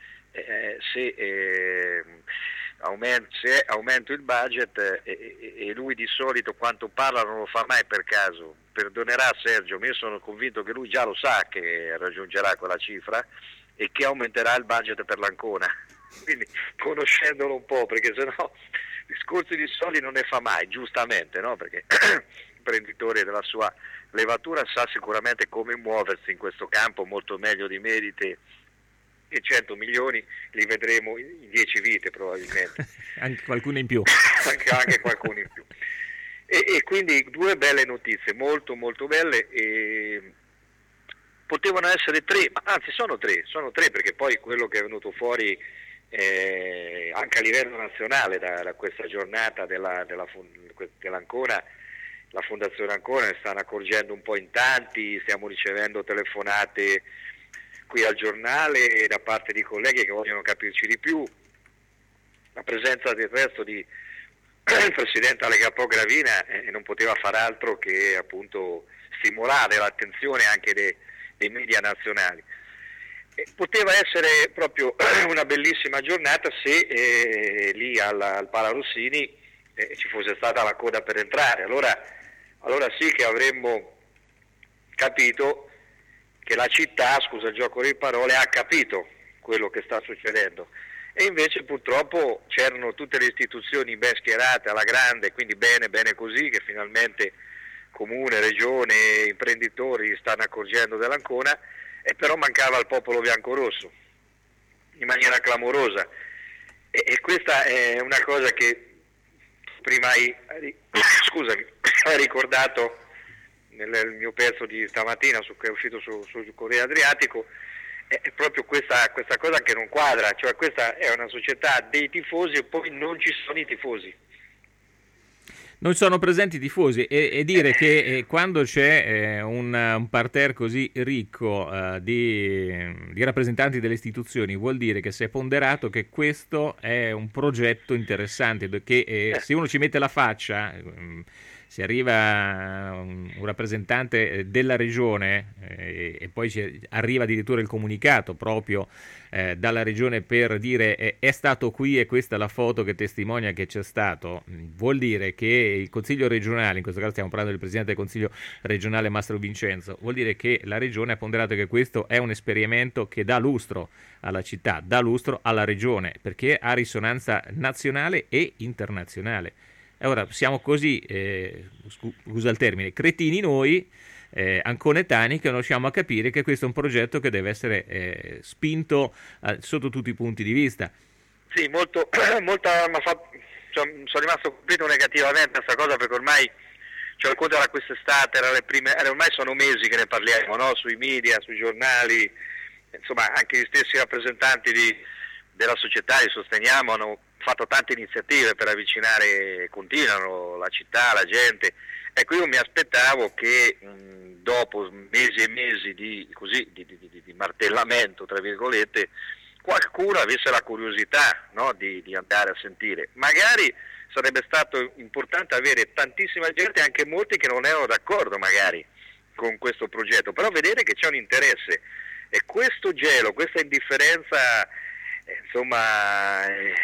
se aumento il budget, e lui di solito quanto parla non lo fa mai per caso. Perdonerà Sergio, ma io sono convinto che lui già lo sa che raggiungerà quella cifra e che aumenterà il budget per l'Ancona, quindi conoscendolo un po', perché sennò discorsi di soldi non ne fa mai, giustamente, no? Perché l'imprenditore della sua levatura sa sicuramente come muoversi in questo campo molto meglio di Medite, e 100 milioni li vedremo in 10 vite probabilmente. Anche qualcuno in più. anche qualcuno in più. E quindi 2 belle notizie, molto molto belle, e potevano essere 3, ma anzi sono 3 perché poi quello che è venuto fuori anche a livello nazionale da questa giornata dell'Ancona, la Fondazione Ancona ne stanno accorgendo un po' in tanti, stiamo ricevendo telefonate qui al giornale da parte di colleghi che vogliono capirci di più, la presenza del resto di il presidente Alegapo Gravina non poteva far altro che appunto stimolare l'attenzione anche dei media nazionali. Poteva essere proprio una bellissima giornata se lì al Pala Rossini ci fosse stata la coda per entrare, allora sì che avremmo capito che la città, scusa il gioco di parole, ha capito quello che sta succedendo, e invece purtroppo c'erano tutte le istituzioni ben schierate alla grande, quindi bene così, che finalmente comune, regione, imprenditori stanno accorgendo dell'Ancona, e però mancava il popolo biancorosso in maniera clamorosa, e questa è una cosa che prima hai ricordato nel mio pezzo di stamattina che è uscito sul Corriere Adriatico. È proprio questa cosa che non quadra, cioè questa è una società dei tifosi e poi non ci sono i tifosi. Non sono presenti i tifosi, e dire che quando c'è un parterre così ricco di rappresentanti delle istituzioni, vuol dire che si è ponderato che questo è un progetto interessante, che se uno ci mette la faccia, se arriva un rappresentante della regione e poi arriva addirittura il comunicato proprio dalla regione per dire è stato qui e questa è la foto che testimonia che c'è stato, vuol dire che il Consiglio regionale, in questo caso stiamo parlando del Presidente del Consiglio regionale Mastro Vincenzo, vuol dire che la regione ha ponderato che questo è un esperimento che dà lustro alla città, dà lustro alla regione, perché ha risonanza nazionale e internazionale. E ora siamo così, scusa il termine, cretini noi, anconetani, che non riusciamo a capire che questo è un progetto che deve essere spinto sotto tutti i punti di vista. Sì, molto sono rimasto colpito negativamente a questa cosa, perché ormai, cioè, il conto era quest'estate, ormai sono mesi che ne parliamo, no? Sui media, sui giornali, insomma anche gli stessi rappresentanti della società, li sosteniamo, hanno fatto tante iniziative per avvicinare, continuano, la città, la gente. Ecco, io mi aspettavo che dopo mesi e mesi di martellamento, tra virgolette, qualcuno avesse la curiosità, no, di andare a sentire. Magari sarebbe stato importante avere tantissima gente, anche molti che non erano d'accordo magari con questo progetto, però vedere che c'è un interesse, e questo gelo, questa indifferenza, insomma,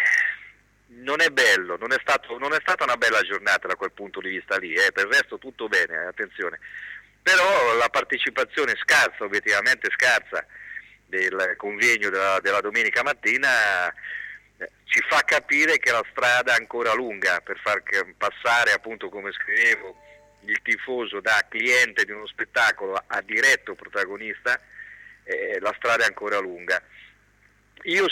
non è bello, non è stata una bella giornata da quel punto di vista lì, per il resto tutto bene, attenzione, però la partecipazione scarsa, obiettivamente scarsa, del convegno della domenica mattina ci fa capire che la strada è ancora lunga per far passare, appunto, come scrivevo, il tifoso da cliente di uno spettacolo a diretto protagonista. La strada è ancora lunga. Io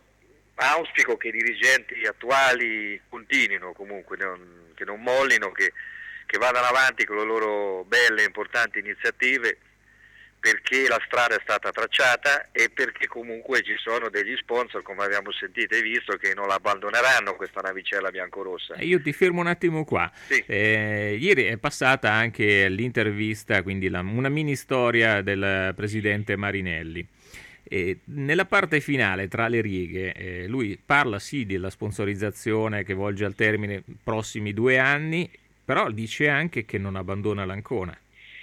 auspico che i dirigenti attuali continuino comunque, che non mollino, che vadano avanti con le loro belle e importanti iniziative, perché la strada è stata tracciata e perché comunque ci sono degli sponsor, come abbiamo sentito e visto, che non la abbandoneranno questa navicella biancorossa. Io ti fermo un attimo qua. Sì. Ieri è passata anche l'intervista, quindi una mini storia del presidente Marinelli. Nella parte finale, tra le righe, lui parla sì della sponsorizzazione che volge al termine prossimi 2 anni, però dice anche che non abbandona l'Ancona.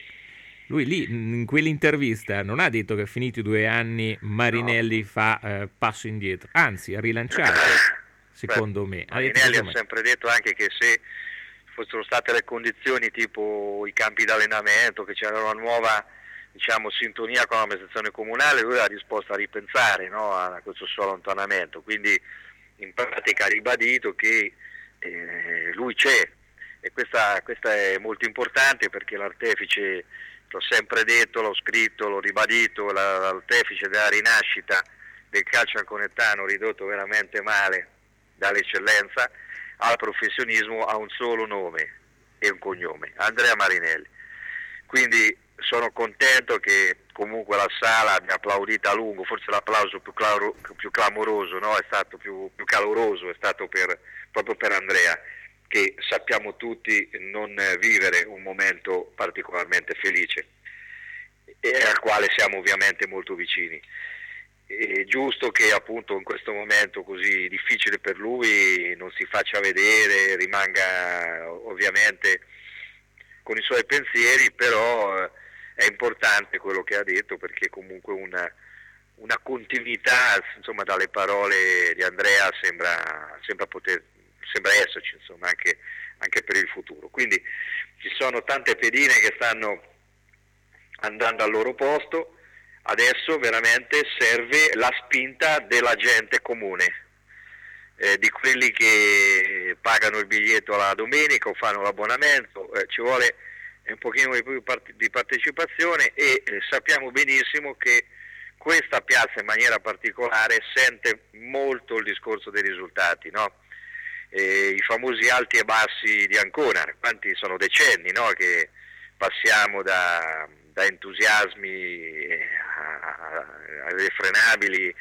Lui lì, in quell'intervista, non ha detto che finiti i 2 anni Marinelli fa passo indietro, anzi ha rilanciato, secondo me. Marinelli ha sempre detto anche che se fossero state le condizioni tipo i campi d'allenamento, che c'era una nuova, diciamo, sintonia con l'amministrazione comunale, lui era disposto a ripensare, no, a questo suo allontanamento, quindi in pratica ha ribadito che lui c'è, e questa è molto importante, perché l'artefice, l'ho sempre detto, l'ho scritto, l'ho ribadito, l'artefice della rinascita del calcio anconettano, ridotto veramente male dall'eccellenza al professionismo, ha un solo nome e un cognome, Andrea Marinelli. Quindi sono contento che comunque la sala abbia applaudito a lungo, forse l'applauso più clamoroso, no? È stato più caloroso, è stato proprio per Andrea, che sappiamo tutti non vivere un momento particolarmente felice e al quale siamo ovviamente molto vicini. È giusto che appunto in questo momento così difficile per lui non si faccia vedere, rimanga ovviamente con i suoi pensieri, però è importante quello che ha detto, perché comunque un una continuità, insomma, dalle parole di Andrea sembra esserci, insomma, anche per il futuro. Quindi ci sono tante pedine che stanno andando al loro posto, adesso veramente serve la spinta della gente comune, di quelli che pagano il biglietto alla domenica o fanno l'abbonamento, ci vuole un pochino di più di partecipazione e sappiamo benissimo che questa piazza in maniera particolare sente molto il discorso dei risultati, no? I famosi alti e bassi di Ancona, quanti sono decenni, no? Che passiamo da entusiasmi irrefrenabili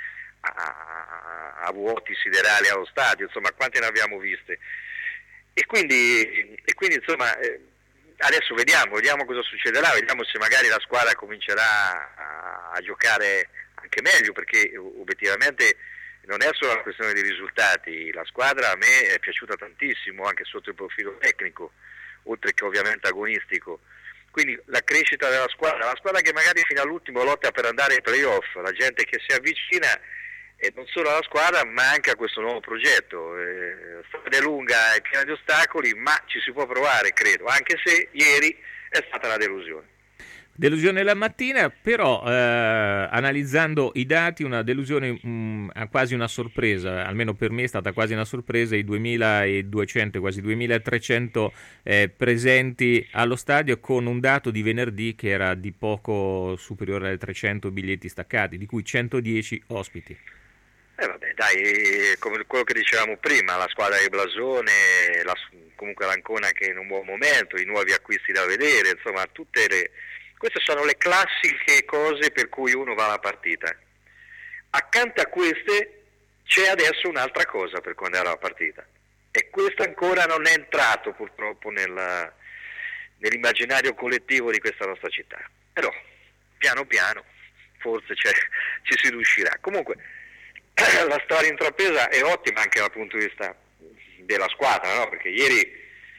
a vuoti siderali allo stadio, insomma, quante ne abbiamo viste. E quindi insomma, adesso vediamo cosa succederà, vediamo se magari la squadra comincerà a giocare anche meglio, perché obiettivamente non è solo una questione di risultati, la squadra a me è piaciuta tantissimo anche sotto il profilo tecnico, oltre che ovviamente agonistico. Quindi la crescita della squadra, la squadra che magari fino all'ultimo lotta per andare ai playoff, la gente che si avvicina non solo alla squadra ma anche a questo nuovo progetto. La strada è lunga e piena di ostacoli, ma ci si può provare, credo, anche se ieri è stata una delusione. Delusione la mattina, però analizzando i dati, una delusione, quasi una sorpresa, almeno per me è stata quasi una sorpresa, i 2.200, quasi 2.300 presenti allo stadio, con un dato di venerdì che era di poco superiore ai 300 biglietti staccati, di cui 110 ospiti. Vabbè, dai, come quello che dicevamo prima, la squadra di blasone, comunque l'Ancona che è in un buon momento, i nuovi acquisti da vedere, insomma queste sono le classiche cose per cui uno va alla partita. Accanto a queste c'è adesso un'altra cosa per quando era la partita, e questo ancora non è entrato purtroppo nell'immaginario collettivo di questa nostra città, però piano piano forse ci si riuscirà. Comunque la storia intrapresa è ottima anche dal punto di vista della squadra, no? Perché ieri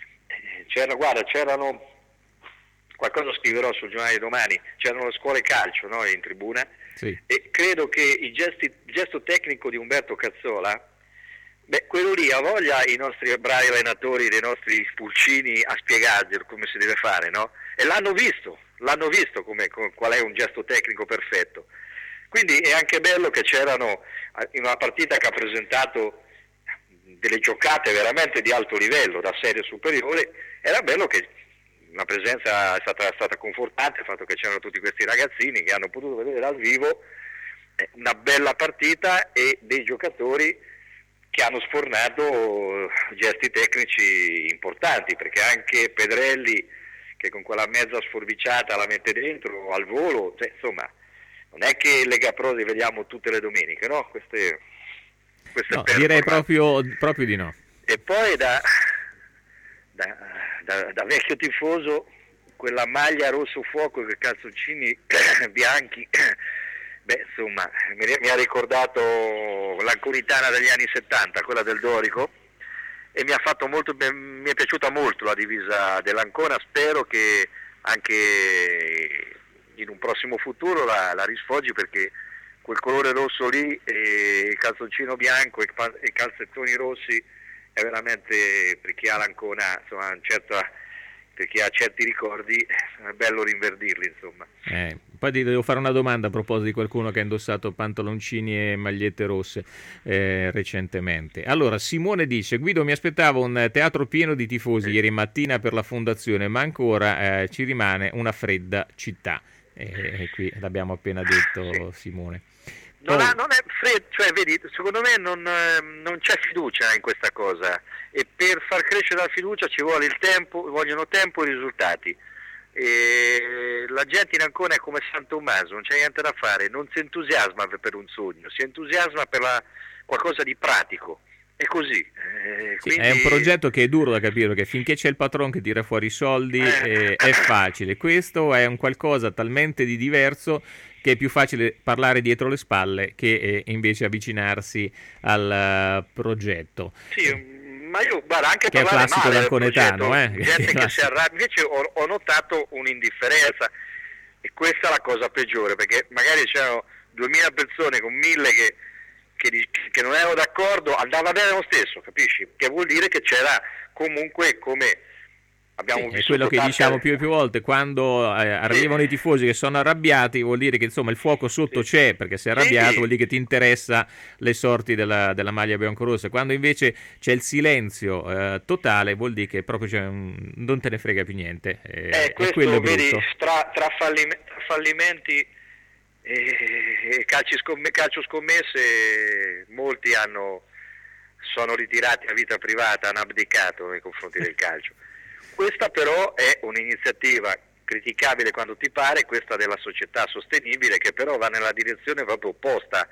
c'erano qualcosa scriverò sul giornale di domani, c'erano le scuole calcio, no, in tribuna, sì. E credo che il gesto tecnico di Umberto Cazzola, quello lì ha voglia i nostri bravi allenatori, dei nostri pulcini a spiegarglielo come si deve fare, no? E l'hanno visto qual è un gesto tecnico perfetto. Quindi è anche bello che c'erano, in una partita che ha presentato delle giocate veramente di alto livello, da serie superiore, era bello che la presenza è stata confortante, il fatto che c'erano tutti questi ragazzini che hanno potuto vedere dal vivo una bella partita e dei giocatori che hanno sfornato gesti tecnici importanti, perché anche Pedrelli, che con quella mezza sforbiciata la mette dentro al volo, insomma, non è che Lega Pro li vediamo tutte le domeniche, no? Queste no, direi proprio di no. E poi da vecchio tifoso, quella maglia rosso fuoco con i calzoncini bianchi, insomma, mi ha ricordato l'Anconitana degli anni 70, quella del Dorico, e mi è piaciuta molto la divisa dell'Ancona. Spero che anche in un prossimo futuro la risfoggi, perché quel colore rosso lì e il calzoncino bianco e i calzettoni rossi è veramente, per chi ha l'Ancona, insomma, per chi ha certi ricordi, è bello rinverdirli, insomma. Poi devo fare una domanda a proposito di qualcuno che ha indossato pantaloncini e magliette rosse recentemente. Allora, Simone dice: Guido, mi aspettavo un teatro pieno di tifosi ieri mattina per la fondazione, ma ancora ci rimane una fredda città. Qui l'abbiamo appena detto, Simone. Non è freddo, cioè vedi, secondo me non c'è fiducia in questa cosa, e per far crescere la fiducia vogliono tempo e risultati. E la gente in Ancona è come San Tommaso, non c'è niente da fare, non si entusiasma per un sogno, si entusiasma per qualcosa di pratico. È così. Sì, è un progetto che è duro da capire, perché finché c'è il patron che tira fuori i soldi è facile. Questo è un qualcosa talmente di diverso che è più facile parlare dietro le spalle che invece avvicinarsi al progetto. Sì, ma io guarda, anche che parlare è classico male del d'Anconetano, progetto, gente che si arrabbia. Invece ho notato un'indifferenza, e questa è la cosa peggiore, perché magari c'erano 2000 persone con 1000 che non erano d'accordo, andava bene lo stesso, capisci? Che vuol dire che c'era comunque, come abbiamo visto, è quello che diciamo più e più volte, quando arrivano i tifosi che sono arrabbiati, vuol dire che insomma il fuoco sotto c'è, perché sei arrabbiato, vuol dire che ti interessa le sorti della maglia biancorossa. Quando invece c'è il silenzio totale, vuol dire che proprio non te ne frega più niente. Questo, quello è vedi, brutto. tra fallimenti e calcio scommesse, molti sono ritirati a vita privata, hanno abdicato nei confronti del calcio. Questa però è un'iniziativa criticabile quando ti pare, questa della società sostenibile, che però va nella direzione proprio opposta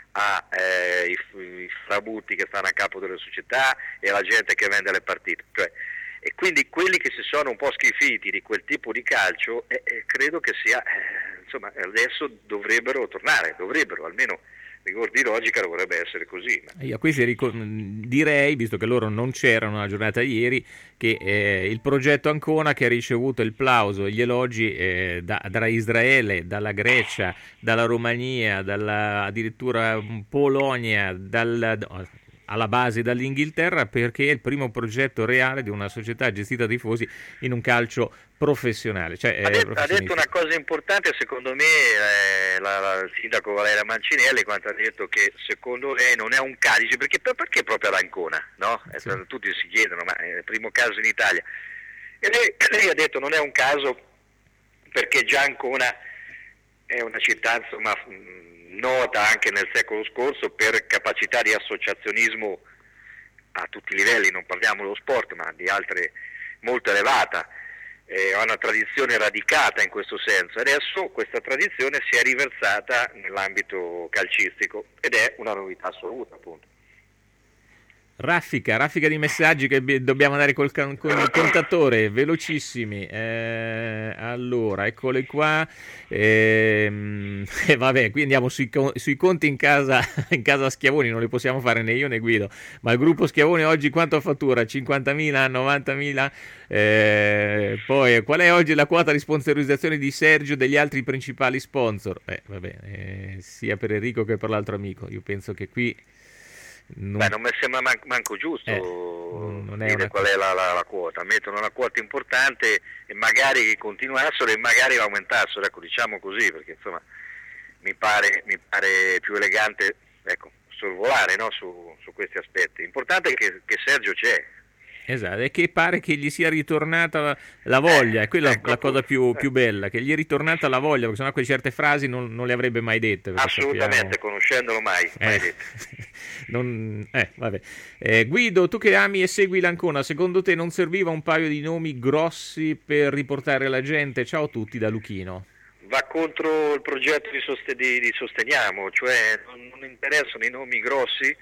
ai frabutti che stanno a capo delle società e alla gente che vende le partite. E quindi quelli che si sono un po' schifiti di quel tipo di calcio, credo che sia, insomma, adesso dovrebbero tornare, almeno rigor di logica dovrebbe essere così. Io a questi direi, visto che loro non c'erano la giornata di ieri, che il progetto Ancona, che ha ricevuto il plauso e gli elogi da Israele, dalla Grecia, dalla Romania, addirittura Polonia, alla base dall'Inghilterra, perché è il primo progetto reale di una società gestita da tifosi in un calcio professionale. Ha detto una cosa importante, secondo me, il sindaco Valeria Mancinelli, quando ha detto che secondo lei non è un caso, dice perché proprio ad Ancona, no? Sì. Tutti si chiedono, ma è il primo caso in Italia. E lei ha detto non è un caso perché già Ancona è una città, insomma, nota anche nel secolo scorso per capacità di associazionismo a tutti i livelli, non parliamo dello sport ma di altre, molto elevata, ha una tradizione radicata in questo senso. Adesso questa tradizione si è riversata nell'ambito calcistico ed è una novità assoluta, appunto. Raffica di messaggi che dobbiamo andare con il contatore, velocissimi. Allora, eccole qua. Vabbè, qui andiamo sui conti in casa Schiavoni, non li possiamo fare né io né Guido. Ma il gruppo Schiavoni oggi quanto fattura? 50.000, 90.000? Poi, qual è oggi la quota di sponsorizzazione di Sergio e degli altri principali sponsor? Sia per Enrico che per l'altro amico. Io penso che qui non mi sembra manco giusto dire qual è la quota. Mettono una quota importante e magari continuassero e magari aumentassero, ecco, diciamo così, perché insomma mi pare più elegante, ecco, sorvolare, no, su questi aspetti. L'importante è che Sergio c'è. Esatto, e che pare che gli sia ritornata la voglia, è quella la cosa più bella, che gli è ritornata la voglia, perché sennò certe frasi non le avrebbe mai dette. Assolutamente, conoscendolo mai dette. Vabbè. Guido, tu che ami e segui l'Ancona, secondo te non serviva un paio di nomi grossi per riportare la gente? Ciao a tutti da Luchino. Va contro il progetto di Sosteniamo, cioè non interessano i nomi grossi.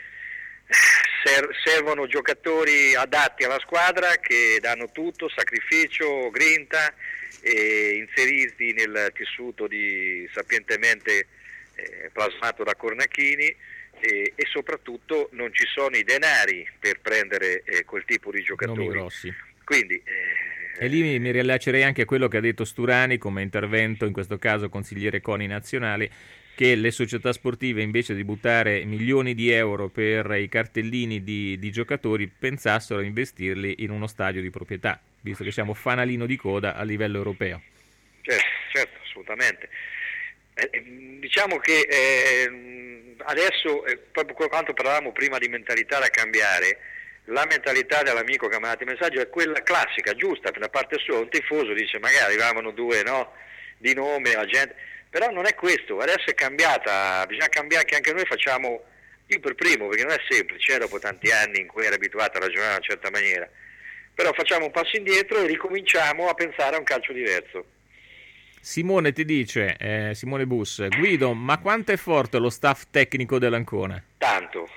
Servono giocatori adatti alla squadra che danno tutto, sacrificio, grinta, inseriti nel tessuto sapientemente plasmato da Cornacchini e soprattutto non ci sono i denari per prendere quel tipo di giocatori. Nomi grossi. Quindi e lì mi riallaccerei anche a quello che ha detto Sturani come intervento, in questo caso consigliere CONI nazionale, che le società sportive invece di buttare milioni di euro per i cartellini di giocatori pensassero a investirli in uno stadio di proprietà, visto che siamo fanalino di coda a livello europeo. Certo, assolutamente. Diciamo che adesso, proprio quanto parlavamo prima di mentalità da cambiare, la mentalità dell'amico che ha mandato il messaggio è quella classica, giusta, per la parte sua. Un tifoso dice magari arrivavano due, no, di nome, la gente... Però non è questo, adesso è cambiata, bisogna cambiare che anche noi facciamo, io per primo, perché non è semplice, dopo tanti anni in cui ero abituato a ragionare in una certa maniera, però facciamo un passo indietro e ricominciamo a pensare a un calcio diverso. Simone ti dice, Simone Bus, Guido, ma quanto è forte lo staff tecnico dell'Ancona? Tanto,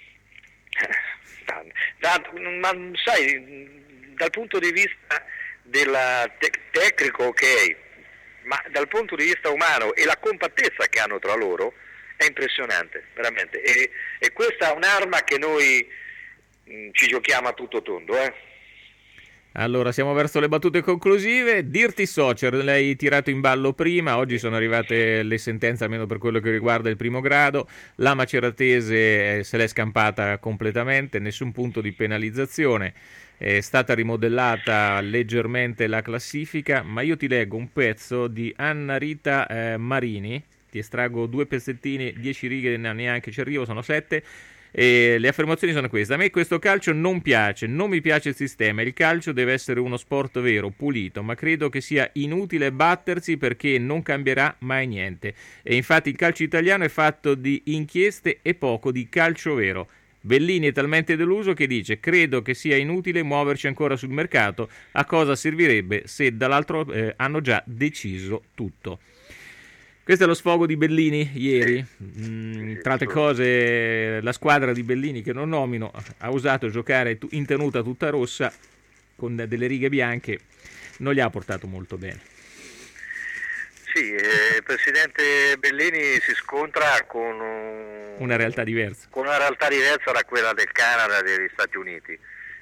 ma sai, dal punto di vista del tecnico ok, ma dal punto di vista umano e la compattezza che hanno tra loro è impressionante, veramente. E questa è un'arma che noi ci giochiamo a tutto tondo. Allora, siamo verso le battute conclusive. Dirty Soccer, l'hai tirato in ballo prima, oggi sono arrivate le sentenze, almeno per quello che riguarda il primo grado. La Maceratese se l'è scampata completamente, nessun punto di penalizzazione. È stata rimodellata leggermente la classifica, ma io ti leggo un pezzo di Anna Rita Marini, ti estraggo 2 pezzettini, 10 righe, neanche ci arrivo, sono 7. E le affermazioni sono queste: a me questo calcio non piace, non mi piace il sistema, il calcio deve essere uno sport vero, pulito, ma credo che sia inutile battersi perché non cambierà mai niente, e infatti il calcio italiano è fatto di inchieste e poco di calcio vero. Bellini è talmente deluso che dice: credo che sia inutile muoverci ancora sul mercato, a cosa servirebbe se dall'altro hanno già deciso tutto. Questo è lo sfogo di Bellini ieri. Tra altre cose, la squadra di Bellini, che non nomino, ha usato giocare in tenuta tutta rossa con delle righe bianche, non gli ha portato molto bene. Sì, il presidente Bellini si scontra con una realtà diversa. Con una realtà diversa da quella del Canada e degli Stati Uniti.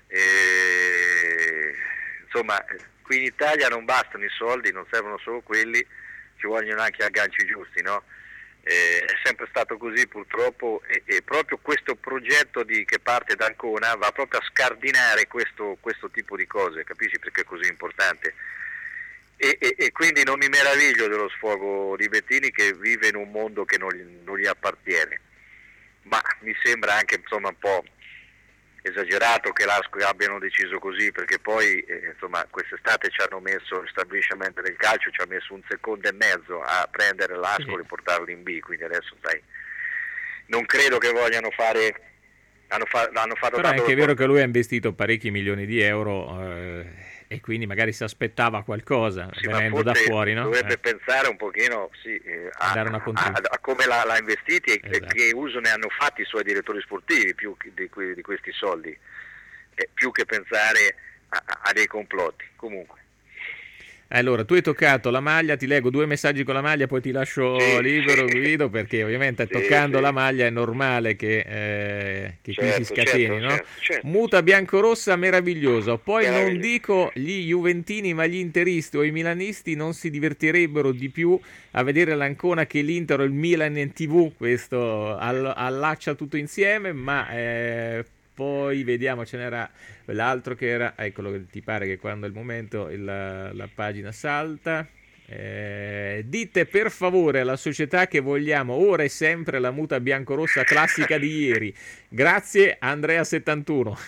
Insomma, qui in Italia non bastano i soldi, non servono solo quelli, ci vogliono anche agganci giusti, no? È sempre stato così purtroppo, e proprio questo progetto che parte da Ancona va proprio a scardinare questo tipo di cose, capisci perché è così importante? E quindi non mi meraviglio dello sfogo di Bettini, che vive in un mondo che non gli appartiene, ma mi sembra anche insomma un po' esagerato che l'Ascoli abbiano deciso così, perché poi insomma quest'estate ci hanno messo l'establishment del calcio, ci ha messo 1 secondo e mezzo a prendere l'Ascoli e portarlo in B, quindi adesso sai, non credo che vogliano fare, hanno fatto. Però è anche vero che lui ha investito parecchi milioni di euro e quindi magari si aspettava qualcosa, sì, venendo da fuori, no? Dovrebbe pensare un pochino a come l'ha investiti e che uso ne hanno fatti i suoi direttori sportivi più di questi soldi, più che pensare a dei complotti. Comunque. Allora, tu hai toccato la maglia, ti leggo 2 messaggi con la maglia, poi ti lascio libero, Guido, perché ovviamente toccando la maglia è normale che qui si scateni, no? Certo. Muta biancorossa meravigliosa, poi non dico gli juventini, ma gli interisti o i milanisti non si divertirebbero di più a vedere l'Ancona che l'Inter o il Milan in TV, questo allaccia tutto insieme, ma poi vediamo, ce n'era l'altro che era, eccolo, che ti pare che quando è il momento la pagina salta. Dite per favore alla società che vogliamo ora e sempre la muta biancorossa classica di ieri. Grazie Andrea71.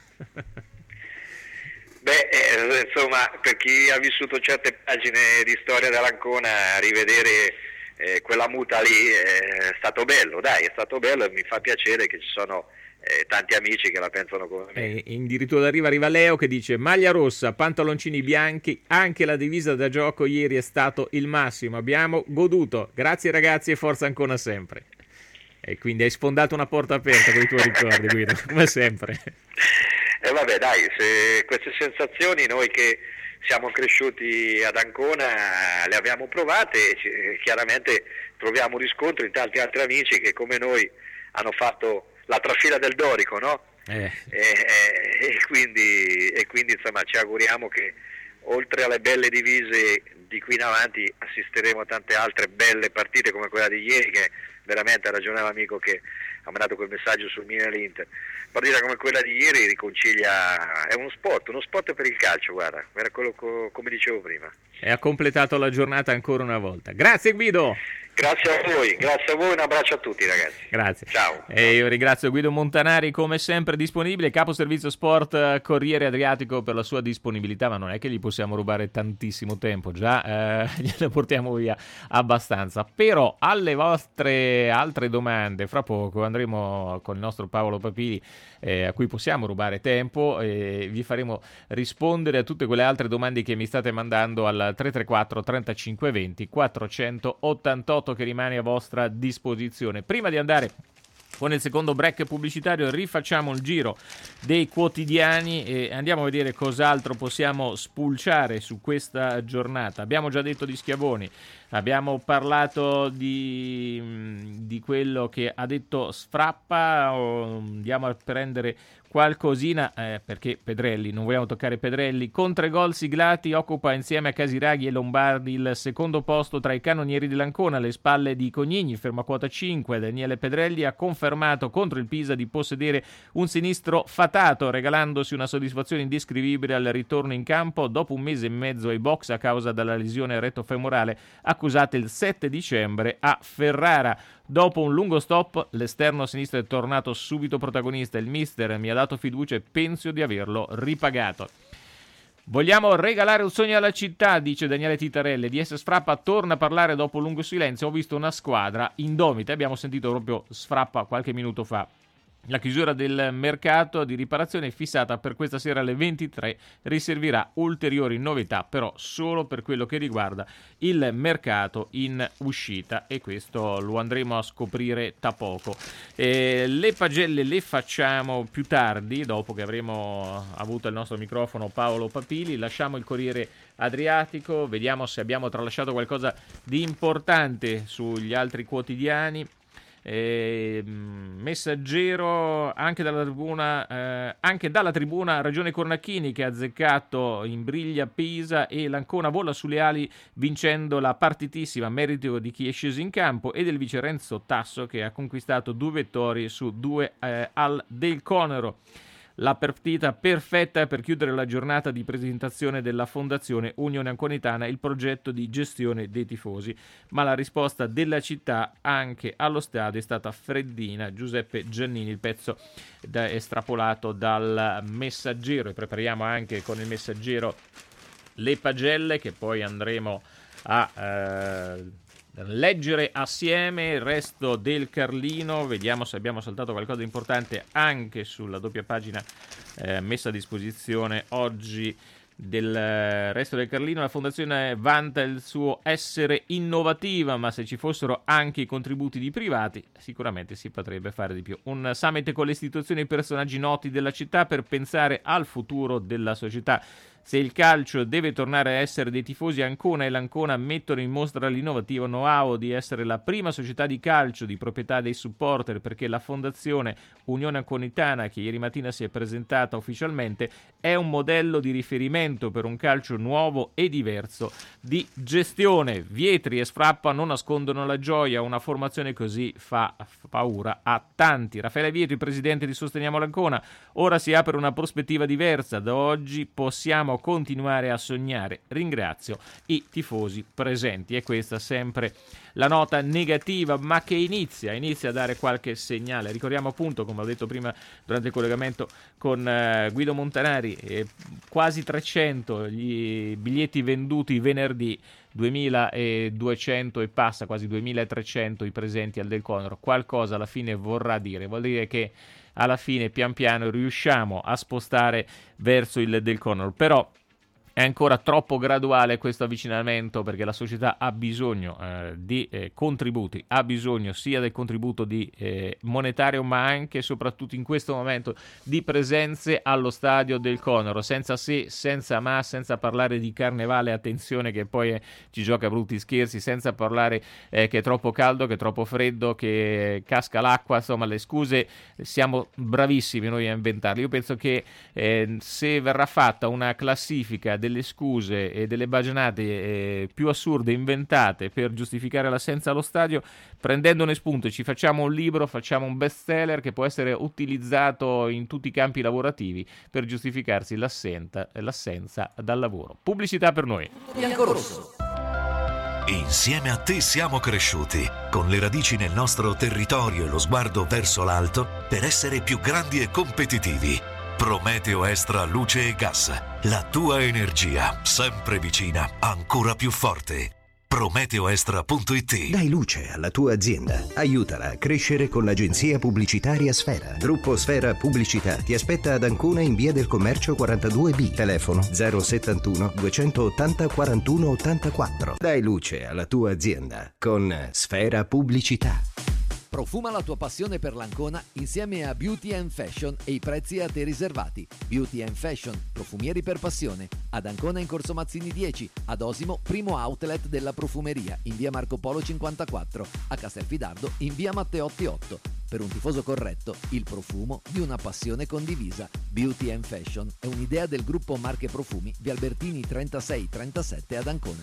Insomma, per chi ha vissuto certe pagine di storia dell'Ancona, rivedere quella muta lì è stato bello, è stato bello, e mi fa piacere che ci sono tanti amici che la pensano come me. In dirittura d'arrivo arriva Leo che dice: maglia rossa, pantaloncini bianchi, anche la divisa da gioco ieri è stato il massimo, abbiamo goduto, grazie ragazzi e forza Ancona sempre. E quindi hai sfondato una porta aperta con i tuoi ricordi, Guido, come sempre. E vabbè, dai, se queste sensazioni noi che siamo cresciuti ad Ancona le abbiamo provate, e chiaramente troviamo riscontro in tanti altri amici che come noi hanno fatto la trafila del Dorico, no? E quindi insomma ci auguriamo che oltre alle belle divise di qui in avanti assisteremo a tante altre belle partite come quella di ieri, che veramente ha ragione l'amico che ha mandato quel messaggio sul Milan e l'Inter. Partita come quella di ieri riconcilia, è uno sport per il calcio, guarda, era quello come dicevo prima. E ha completato la giornata ancora una volta. Grazie Guido! Grazie a voi, un abbraccio a tutti ragazzi. Grazie. Ciao. E io ringrazio Guido Montanari, come sempre disponibile, capo servizio sport Corriere Adriatico, per la sua disponibilità, ma non è che gli possiamo rubare tantissimo tempo, già gliene portiamo via abbastanza. Però alle vostre altre domande, fra poco andremo con il nostro Paolo Papili, a cui possiamo rubare tempo, e vi faremo rispondere a tutte quelle altre domande che mi state mandando al 334 35 20 488 che rimane a vostra disposizione. Prima di andare con il secondo break pubblicitario rifacciamo il giro dei quotidiani e andiamo a vedere cos'altro possiamo spulciare su questa giornata. Abbiamo già detto di Schiavoni, abbiamo parlato di quello che ha detto Sfrappa, andiamo a prendere qualcosina, perché Pedrelli, non vogliamo toccare Pedrelli, con 3 gol siglati occupa insieme a Casiraghi e Lombardi il secondo posto tra i cannonieri dell'Ancona, alle spalle di Cognigni, ferma quota 5. Daniele Pedrelli ha confermato contro il Pisa di possedere un sinistro fatato, regalandosi una soddisfazione indescrivibile al ritorno in campo dopo un mese e mezzo ai box a causa della lesione retto-femorale accusata il 7 dicembre a Ferrara. Dopo un lungo stop, l'esterno sinistro è tornato subito protagonista. Il mister mi ha dato fiducia e penso di averlo ripagato. Vogliamo regalare un sogno alla città, dice Daniele Titarelli. DS Sfrappa torna a parlare dopo un lungo silenzio. Ho visto una squadra indomita. Abbiamo sentito proprio Sfrappa qualche minuto fa. La chiusura del mercato di riparazione è fissata per questa sera alle 23, riservirà ulteriori novità però solo per quello che riguarda il mercato in uscita, e questo lo andremo a scoprire tra poco. Le pagelle le facciamo più tardi, dopo che avremo avuto il nostro microfono Paolo Papili. Lasciamo il Corriere Adriatico, vediamo se abbiamo tralasciato qualcosa di importante sugli altri quotidiani. Messaggero, anche dalla tribuna Ragione Cornacchini, che ha azzeccato in briglia Pisa e l'Ancona vola sulle ali vincendo la partitissima, merito di chi è sceso in campo, e del vice Renzo Tasso, che ha conquistato 2 vittorie su 2 al Del Conero. La partita perfetta per chiudere la giornata di presentazione della Fondazione Unione Anconitana, il progetto di gestione dei tifosi. Ma la risposta della città anche allo stadio è stata freddina. Giuseppe Giannini, il pezzo estrapolato dal Messaggero. E prepariamo anche con il Messaggero le pagelle, che poi andremo a leggere assieme. Il resto del Carlino, vediamo se abbiamo saltato qualcosa di importante anche sulla doppia pagina messa a disposizione oggi del resto del Carlino. La fondazione vanta il suo essere innovativa, ma se ci fossero anche i contributi di privati sicuramente si potrebbe fare di più. Un summit con le istituzioni e personaggi noti della città per pensare al futuro della società. Se il calcio deve tornare a essere dei tifosi, Ancona e l'Ancona mettono in mostra l'innovativo know-how di essere la prima società di calcio di proprietà dei supporter, perché la Fondazione Unione Anconitana, che ieri mattina si è presentata ufficialmente, è un modello di riferimento per un calcio nuovo e diverso di gestione. Vietri e Sfrappa non nascondono la gioia, una formazione così fa paura a tanti. Raffaele Vietri, presidente di Sosteniamo l'Ancona: ora si apre una prospettiva diversa, da oggi possiamo continuare a sognare. Ringrazio i tifosi presenti. E questa sempre la nota negativa, ma che inizia a dare qualche segnale. Ricordiamo appunto, come ho detto prima durante il collegamento con Guido Montanari, quasi 300 gli biglietti venduti venerdì, 2200 e passa, quasi 2300 i presenti al Del Conero. Qualcosa alla fine vorrà dire, vuol dire che alla fine pian piano riusciamo a spostare verso il Del Conero, però è ancora troppo graduale questo avvicinamento, perché la società ha bisogno di contributi, ha bisogno sia del contributo di monetario, ma anche e soprattutto in questo momento di presenze allo stadio Del Conero, senza se, senza ma, senza parlare di carnevale, attenzione che poi ci gioca brutti scherzi, senza parlare che è troppo caldo, che è troppo freddo, che casca l'acqua, insomma le scuse siamo bravissimi noi a inventarle. Io penso che se verrà fatta una classifica delle scuse e delle baggianate più assurde inventate per giustificare l'assenza allo stadio, prendendone spunto ci facciamo un libro, facciamo un bestseller che può essere utilizzato in tutti i campi lavorativi per giustificarsi l'assenza dal lavoro. Pubblicità per noi. Biancorosso. Insieme a te siamo cresciuti, con le radici nel nostro territorio e lo sguardo verso l'alto, per essere più grandi e competitivi. Prometeo Extra Luce e Gas, la tua energia, sempre vicina, ancora più forte. Prometeoextra.it. Dai luce alla tua azienda. Aiutala a crescere con l'agenzia pubblicitaria Sfera. Gruppo Sfera Pubblicità ti aspetta ad Ancona in via del Commercio 42B. Telefono 071 280 41 84. Dai luce alla tua azienda con Sfera Pubblicità. Profuma la tua passione per l'Ancona insieme a Beauty & Fashion e i prezzi a te riservati. Beauty & Fashion, profumieri per passione. Ad Ancona in Corso Mazzini 10, ad Osimo, primo outlet della profumeria, in via Marco Polo 54, a Castelfidardo in via Matteotti 8. Per un tifoso corretto, il profumo di una passione condivisa. Beauty and Fashion è un'idea del gruppo Marche Profumi di Albertini 3637 ad Ancona.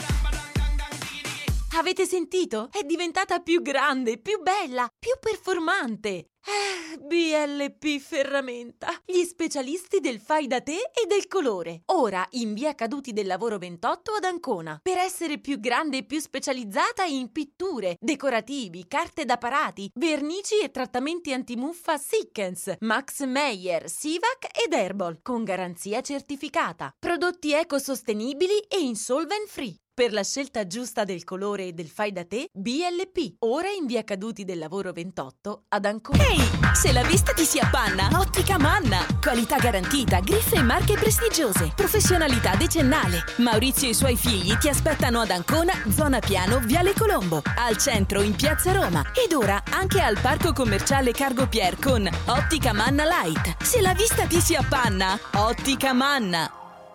Avete sentito? È diventata più grande, più bella, più performante. BLP Ferramenta, gli specialisti del fai da te e del colore. Ora in via Caduti del Lavoro 28 ad Ancona. Per essere più grande e più specializzata in pitture, decorativi, carte da parati, vernici e trattamenti antimuffa Sikkens, Max Meyer, Sivac ed Herbal, con garanzia certificata. Prodotti ecosostenibili e insolvent free. Per la scelta giusta del colore e del fai da te, BLP. Ora in via Caduti del Lavoro 28 ad Ancona. Ehi, se la vista ti si appanna, Ottica Manna. Qualità garantita, griffe e marche prestigiose. Professionalità decennale. Maurizio e i suoi figli ti aspettano ad Ancona, zona Piano, Viale Colombo. Al centro in Piazza Roma. Ed ora anche al Parco Commerciale Cargo Pier con Ottica Manna Light. Se la vista ti si appanna, Ottica Manna.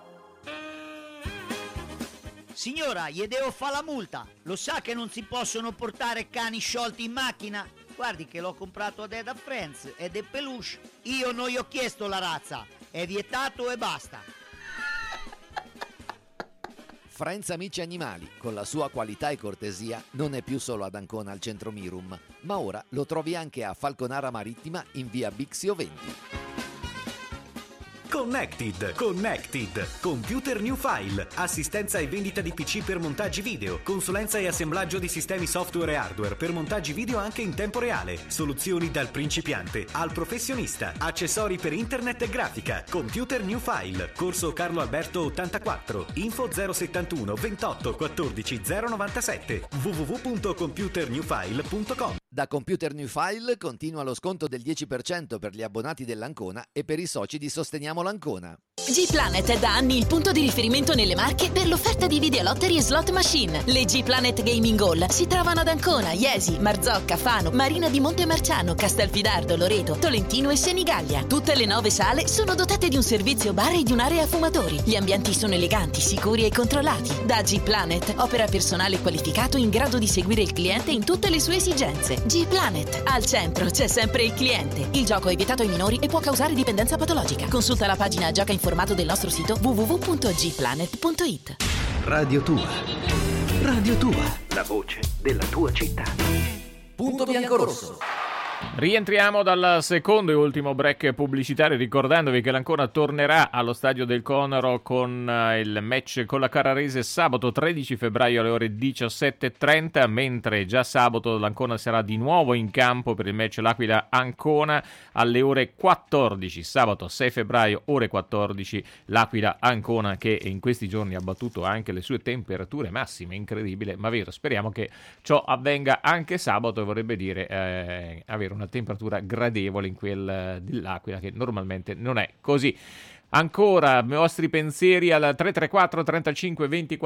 Signora, gli devo fare la multa. Lo sa che non si possono portare cani sciolti in macchina? Guardi che l'ho comprato ad Eda Friends ed è peluche. Io non gli ho chiesto la razza. È vietato e basta. Friends Amici Animali, con la sua qualità e cortesia, non è più solo ad Ancona al centro Mirum, ma ora lo trovi anche a Falconara Marittima in via Bixio 20. Connected, Computer New File, assistenza e vendita di PC per montaggi video, consulenza e assemblaggio di sistemi software e hardware per montaggi video anche in tempo reale, soluzioni dal principiante al professionista, accessori per internet e grafica. Computer New File, corso Carlo Alberto 84, info 071 28 14 097, www.computernewfile.com. Da Computer New File continua lo sconto del 10% per gli abbonati dell'Ancona e per i soci di Sosteniamo l'Ancona. G-Planet è da anni il punto di riferimento nelle Marche per l'offerta di videolottery e slot machine. Le G-Planet Gaming Hall si trovano ad Ancona, Iesi, Marzocca, Fano, Marina di Montemarciano, Castelfidardo, Loreto, Tolentino e Senigallia. Tutte le 9 sale sono dotate di un servizio bar e di un'area fumatori. Gli ambienti sono eleganti, sicuri e controllati. Da G-Planet opera personale qualificato in grado di seguire il cliente in tutte le sue esigenze. G-Planet, al centro c'è sempre il cliente. Il gioco è vietato ai minori e può causare dipendenza patologica. Consulta la pagina Gioca Informato del nostro sito www.gplanet.it. Radio Tua, la voce della tua città. Punto biancorosso. Rientriamo dal secondo e ultimo break pubblicitario, ricordandovi che l'Ancona tornerà allo Stadio del Conero con il match con la Carrarese sabato 13 febbraio alle ore 17:30, mentre già sabato l'Ancona sarà di nuovo in campo per il match L'Aquila-Ancona alle ore 14. Sabato 6 febbraio ore 14 l'Aquila-Ancona, che in questi giorni ha battuto anche le sue temperature massime, incredibile ma vero. Speriamo che ciò avvenga anche sabato, e vorrebbe dire avere una temperatura gradevole in quel dell'Aquila, che normalmente non è così. Ancora i vostri pensieri al 334 35 20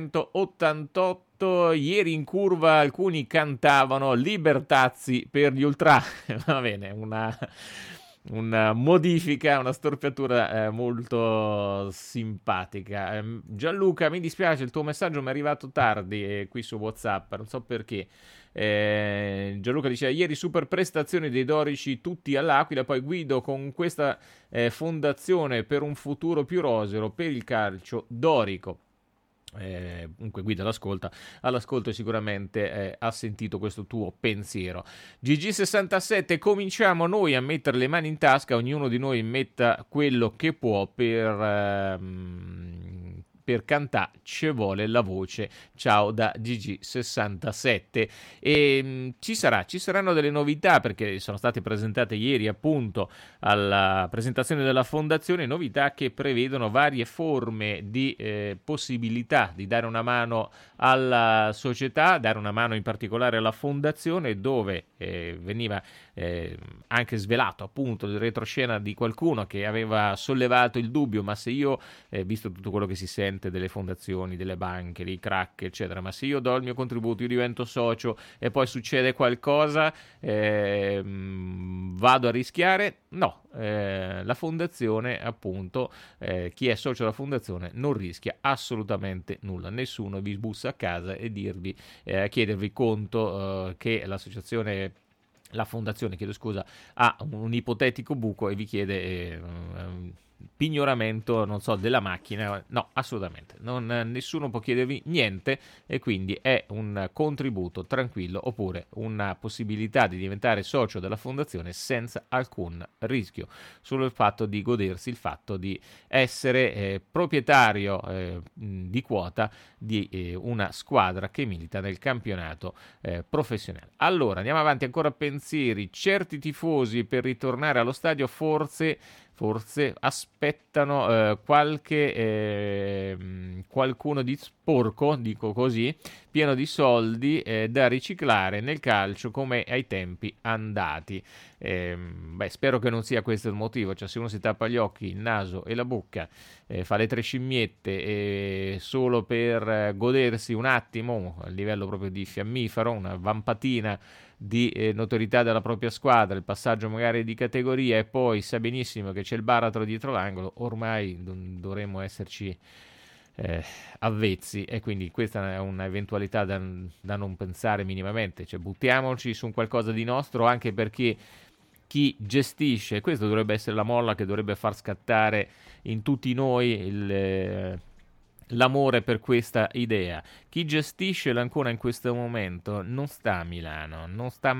488. Ieri in curva alcuni cantavano Libertazzi per gli ultra. Va bene, una modifica, una storpiatura molto simpatica. Gianluca, mi dispiace, il tuo messaggio mi è arrivato tardi qui su WhatsApp, non so perché. Gianluca dice: ieri super prestazioni dei dorici tutti all'Aquila, poi Guido con questa fondazione per un futuro più roseo per il calcio dorico. Comunque Guido all'ascolto e sicuramente ha sentito questo tuo pensiero. GG67, cominciamo noi a mettere le mani in tasca, ognuno di noi metta quello che può per cantare, ci vuole la voce. Ciao da GG67. E ci saranno delle novità, perché sono state presentate ieri appunto alla presentazione della fondazione, novità che prevedono varie forme di possibilità di dare una mano alla società, dare una mano in particolare alla fondazione, dove veniva anche svelato appunto il retroscena di qualcuno che aveva sollevato il dubbio: ma se io, visto tutto quello che si sente delle fondazioni, delle banche, dei crack eccetera, ma se io do il mio contributo, io divento socio e poi succede qualcosa, vado a rischiare? No, la fondazione appunto, chi è socio della fondazione non rischia assolutamente nulla, nessuno vi bussa a casa e chiedervi conto che l'associazione la fondazione, chiedo scusa, ha un ipotetico buco e vi chiede pignoramento, non so, della macchina. No, assolutamente, nessuno può chiedervi niente, e quindi è un contributo tranquillo, oppure una possibilità di diventare socio della fondazione senza alcun rischio, solo il fatto di godersi il fatto di essere proprietario di quota di una squadra che milita nel campionato professionale. Allora, andiamo avanti, ancora pensieri. Certi tifosi per ritornare allo stadio forse aspettano qualcuno di sporco, dico così, pieno di soldi da riciclare nel calcio come ai tempi andati. Spero che non sia questo il motivo, cioè se uno si tappa gli occhi, il naso e la bocca, fa le 3 scimmiette solo per godersi un attimo, a livello proprio di fiammifero, una vampatina di notorietà della propria squadra, il passaggio magari di categoria, e poi sa benissimo che c'è il baratro dietro l'angolo, ormai dovremmo esserci avvezzi, e quindi questa è una eventualità da non pensare minimamente, cioè buttiamoci su un qualcosa di nostro, anche perché chi gestisce, questo dovrebbe essere la molla che dovrebbe far scattare in tutti noi l'amore per questa idea. Chi gestisce l'Ancona in questo momento non sta a Milano, non sta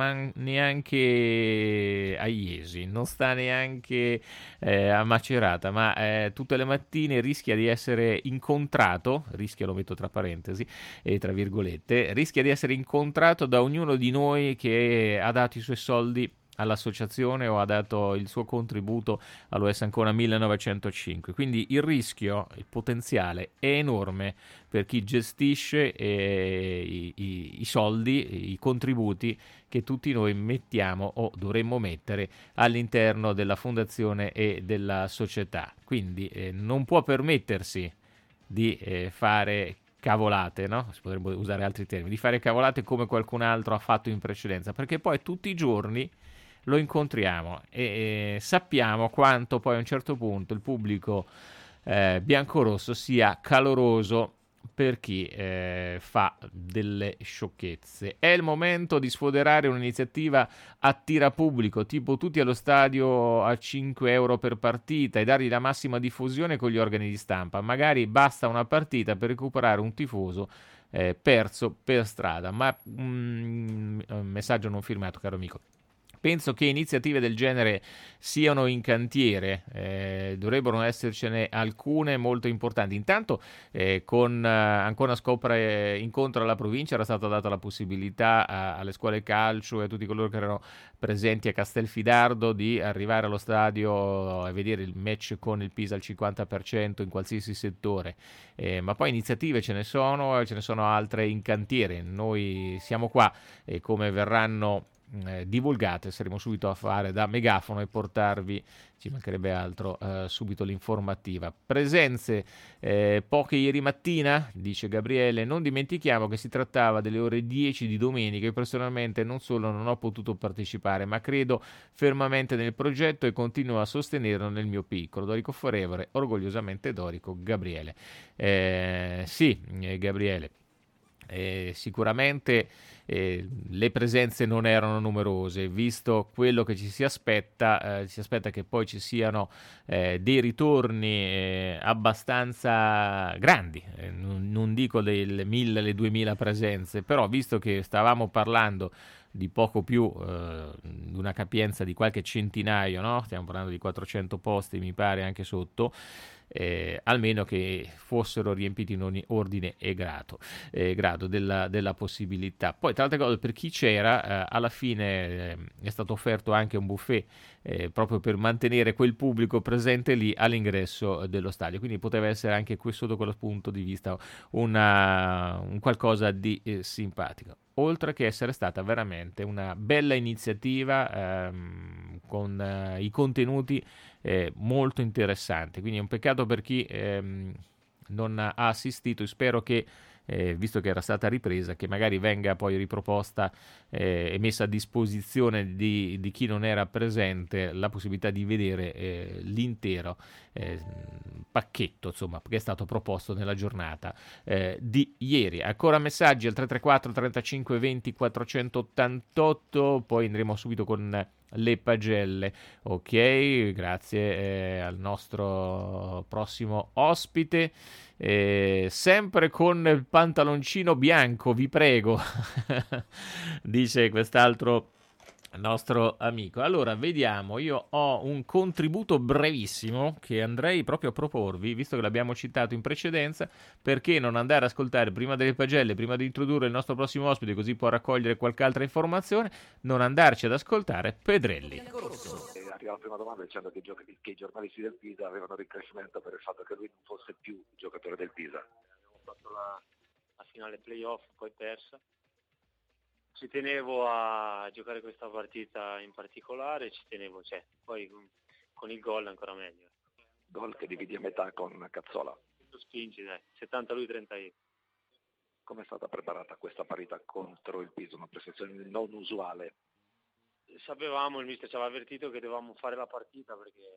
neanche a Iesi, non sta neanche a Macerata, ma tutte le mattine rischia di essere incontrato, rischia, lo metto tra parentesi e tra virgolette, rischia di essere incontrato da ognuno di noi che ha dato i suoi soldi all'associazione o ha dato il suo contributo all'US Ancona 1905. Quindi il rischio, il potenziale è enorme per chi gestisce i soldi, i contributi che tutti noi mettiamo o dovremmo mettere all'interno della fondazione e della società. Quindi non può permettersi di fare cavolate, no? Si potrebbe usare altri termini, di fare cavolate come qualcun altro ha fatto in precedenza, perché poi tutti i giorni lo incontriamo e sappiamo quanto poi a un certo punto il pubblico biancorosso sia caloroso per chi fa delle sciocchezze. È il momento di sfoderare un'iniziativa a tirapubblico, tipo tutti allo stadio a 5 euro per partita, e dargli la massima diffusione con gli organi di stampa. Magari basta una partita per recuperare un tifoso perso per strada. Ma un messaggio non firmato, caro amico. Penso che iniziative del genere siano in cantiere, dovrebbero essercene alcune molto importanti. Intanto con Ancona scopre incontro alla provincia era stata data la possibilità alle scuole calcio e a tutti coloro che erano presenti a Castelfidardo di arrivare allo stadio e vedere il match con il Pisa al 50% in qualsiasi settore, ma poi iniziative ce ne sono altre in cantiere. Noi siamo qua e come verranno divulgate saremo subito a fare da megafono e portarvi, ci mancherebbe altro, subito l'informativa. Presenze poche ieri mattina, dice Gabriele, non dimentichiamo che si trattava delle ore 10 di domenica e personalmente non solo non ho potuto partecipare, ma credo fermamente nel progetto e continuo a sostenerlo nel mio piccolo. Dorico Forever, orgogliosamente Dorico Gabriele. Sì, Gabriele, sicuramente le presenze non erano numerose, visto quello che ci si aspetta che poi ci siano dei ritorni abbastanza grandi, non dico delle 1000, le 2000 presenze, però visto che stavamo parlando di poco più di una capienza di qualche centinaio, no? Stiamo parlando di 400 posti mi pare anche sotto, almeno che fossero riempiti in ogni ordine e grado della possibilità. Poi tra altre cose, per chi c'era alla fine è stato offerto anche un buffet proprio per mantenere quel pubblico presente lì all'ingresso dello stadio, quindi poteva essere anche sotto quello punto di vista un qualcosa di simpatico, oltre che essere stata veramente una bella iniziativa con i contenuti molto interessanti. Quindi è un peccato per chi non ha assistito. Spero che visto che era stata ripresa, che magari venga poi riproposta e messa a disposizione di chi non era presente la possibilità di vedere l'intero pacchetto, insomma, che è stato proposto nella giornata di ieri. Ancora messaggi al 334 35 20 488, poi andremo subito con le pagelle. Ok, grazie al nostro prossimo ospite. Sempre con il pantaloncino bianco, vi prego, dice quest'altro nostro amico. Allora, vediamo, io ho un contributo brevissimo che andrei proprio a proporvi, visto che l'abbiamo citato in precedenza, perché non andare ad ascoltare prima delle pagelle, prima di introdurre il nostro prossimo ospite, così può raccogliere qualche altra informazione, non andarci ad ascoltare Pedrelli. Arriva la prima domanda dicendo che i giornalisti del Pisa avevano rincrescimento per il fatto che lui non fosse più giocatore del Pisa. Abbiamo fatto la finale playoff, poi persa. Ci tenevo a giocare questa partita in particolare, poi con il gol ancora meglio. Gol che dividi a metà con Cazzola. Lo spingi, 70 lui, 30 io. Come è stata preparata questa partita contro il Pisa? Una prestazione non usuale. Sapevamo, il mister ci aveva avvertito che dovevamo fare la partita,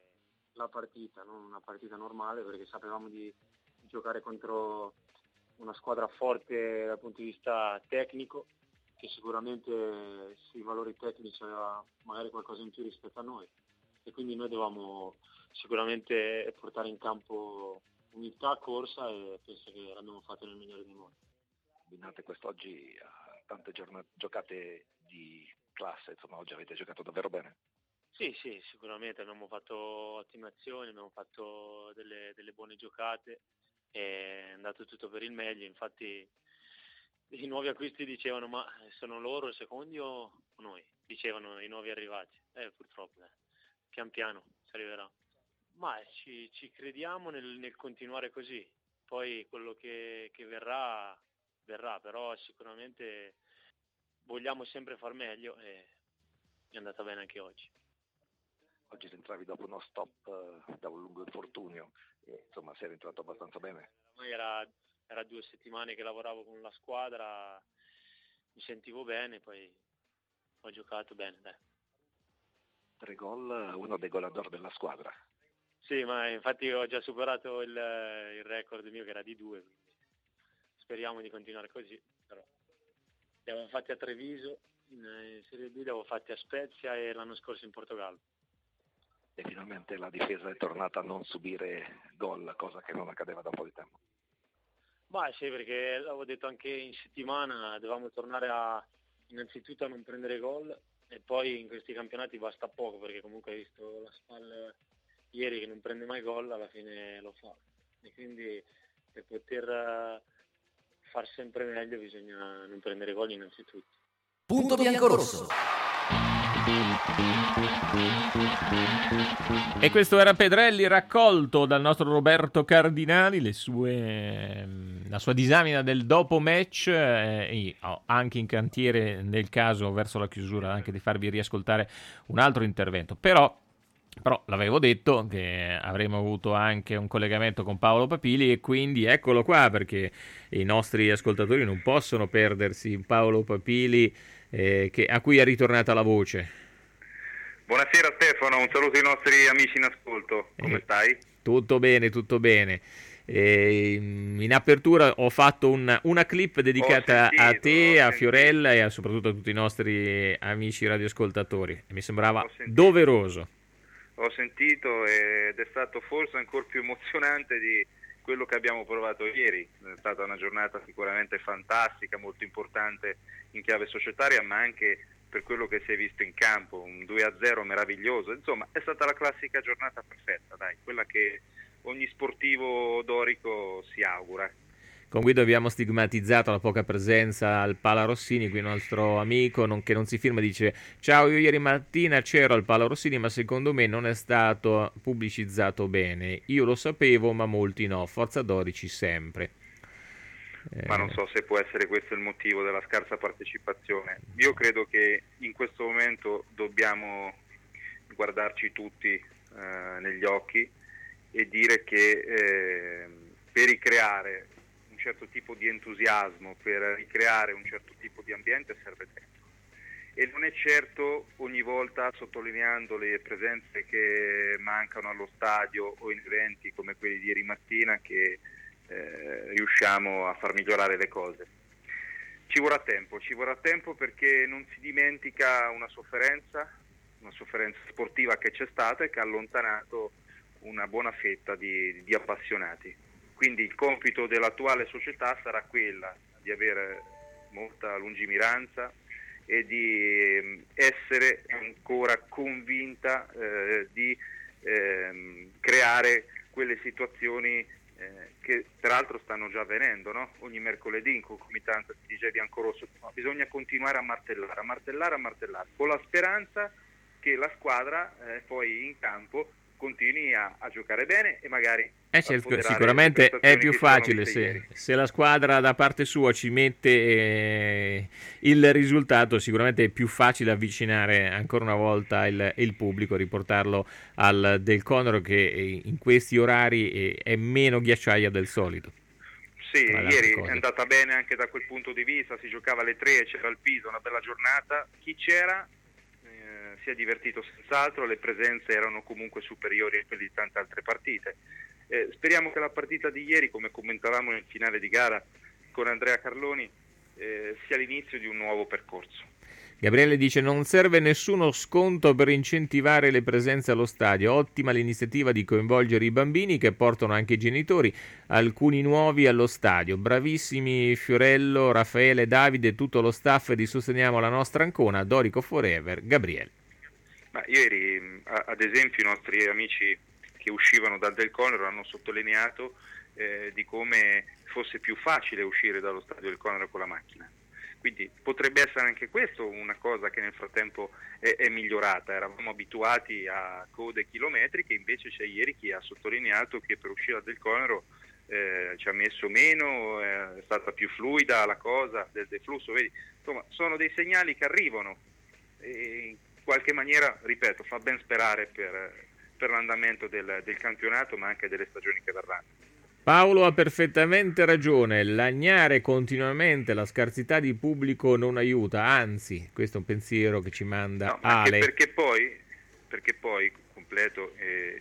non una partita normale, perché sapevamo di giocare contro una squadra forte dal punto di vista tecnico, che sicuramente sui valori tecnici aveva magari qualcosa in più rispetto a noi, e quindi noi dovevamo sicuramente portare in campo unità, corsa, e penso che l'abbiamo fatto nel migliore dei modi. Abbinate quest'oggi a tante giocate di classe, insomma oggi avete giocato davvero bene. Sì, sicuramente abbiamo fatto ottime azioni, abbiamo fatto delle buone giocate, è andato tutto per il meglio. Infatti i nuovi acquisti dicevano: ma sono loro i secondi o noi? Dicevano i nuovi arrivati. Purtroppo pian piano ci arriverà, ma ci crediamo nel continuare così. Poi quello che verrà, però sicuramente vogliamo sempre far meglio, e è andata bene anche oggi. Oggi rientravi dopo uno stop da un lungo infortunio, e insomma sei rientrato abbastanza bene. Era 2 settimane che lavoravo con la squadra, mi sentivo bene, poi ho giocato bene. 3 gol, uno dei goleador della squadra. Sì, ma infatti ho già superato il record mio, che era di 2, quindi speriamo di continuare così. Però li avevo fatti a Treviso in Serie B, li avevo fatti a Spezia e l'anno scorso in Portogallo. E finalmente la difesa è tornata a non subire gol, cosa che non accadeva da un po' di tempo. Sì, perché l'avevo detto anche in settimana, dovevamo tornare innanzitutto a non prendere gol, e poi in questi campionati basta poco, perché comunque hai visto la Spal ieri che non prende mai gol, alla fine lo fa, e quindi per poter far sempre meglio bisogna non prendere gol innanzitutto. Punto bianco-rosso. E questo era Pedrelli, raccolto dal nostro Roberto Cardinali, la sua disamina del dopo match, anche in cantiere nel caso verso la chiusura anche di farvi riascoltare un altro intervento. Però l'avevo detto che avremmo avuto anche un collegamento con Paolo Papili, e quindi eccolo qua, perché i nostri ascoltatori non possono perdersi Paolo Papili, a cui è ritornata la voce. Buonasera Stefano, un saluto ai nostri amici in ascolto, come stai? Tutto bene, tutto bene. In apertura ho fatto una clip dedicata a te, a Fiorella e soprattutto a tutti i nostri amici radioascoltatori, e mi sembrava doveroso. Ho sentito, ed è stato forse ancora più emozionante di quello che abbiamo provato ieri. È stata una giornata sicuramente fantastica, molto importante in chiave societaria, ma anche per quello che si è visto in campo, un 2-0 meraviglioso. Insomma, è stata la classica giornata perfetta, quella che ogni sportivo dorico si augura. Con Guido abbiamo stigmatizzato la poca presenza al Pala Rossini, qui il nostro amico che non si firma dice: ciao, io ieri mattina c'ero al Pala Rossini, ma secondo me non è stato pubblicizzato bene. Io lo sapevo, ma molti no. Forza Dorici sempre. Ma non so se può essere questo il motivo della scarsa partecipazione. Io credo che in questo momento dobbiamo guardarci tutti negli occhi e dire che per ricreare un certo tipo di entusiasmo, per ricreare un certo tipo di ambiente serve tempo. E non è certo ogni volta sottolineando le presenze che mancano allo stadio o in eventi come quelli di ieri mattina che riusciamo a far migliorare le cose. Ci vorrà tempo perché non si dimentica una sofferenza sportiva che c'è stata e che ha allontanato una buona fetta di appassionati. Quindi il compito dell'attuale società sarà quella di avere molta lungimiranza e di essere ancora convinta di creare quelle situazioni che peraltro stanno già avvenendo, no? Ogni mercoledì in concomitanza si dice biancorosso, no, bisogna continuare a martellare, con la speranza che la squadra poi in campo continui a giocare bene e magari sicuramente è più facile se la squadra da parte sua ci mette il risultato, sicuramente è più facile avvicinare ancora una volta il pubblico, riportarlo al Del Conero, che in questi orari è meno ghiacciaia del solito. Sì, ieri è andata bene anche da quel punto di vista, si giocava alle 3 e c'era il Pisa, una bella giornata, chi c'era si è divertito senz'altro, le presenze erano comunque superiori a quelle di tante altre partite. Speriamo che la partita di ieri, come commentavamo nel finale di gara con Andrea Carloni, sia l'inizio di un nuovo percorso. Gabriele dice: non serve nessuno sconto per incentivare le presenze allo stadio, ottima l'iniziativa di coinvolgere i bambini che portano anche i genitori, alcuni nuovi allo stadio, bravissimi Fiorello, Raffaele, Davide e tutto lo staff di Sosteniamo la nostra Ancona, Dorico Forever, Gabriele. Ma ieri ad esempio i nostri amici che uscivano dal Del Conero hanno sottolineato di come fosse più facile uscire dallo stadio del Conero con la macchina. Quindi potrebbe essere anche questo una cosa che nel frattempo è migliorata. Eravamo abituati a code chilometriche, invece c'è ieri chi ha sottolineato che per uscire Del Conero ci ha messo meno, è stata più fluida la cosa del deflusso. Vedi? Insomma, sono dei segnali che arrivano e in qualche maniera, ripeto, fa ben sperare per l'andamento del campionato, ma anche delle stagioni che verranno. Paolo ha perfettamente ragione, lagnare continuamente la scarsità di pubblico non aiuta, anzi, questo è un pensiero che ci manda Ale. Perché poi completo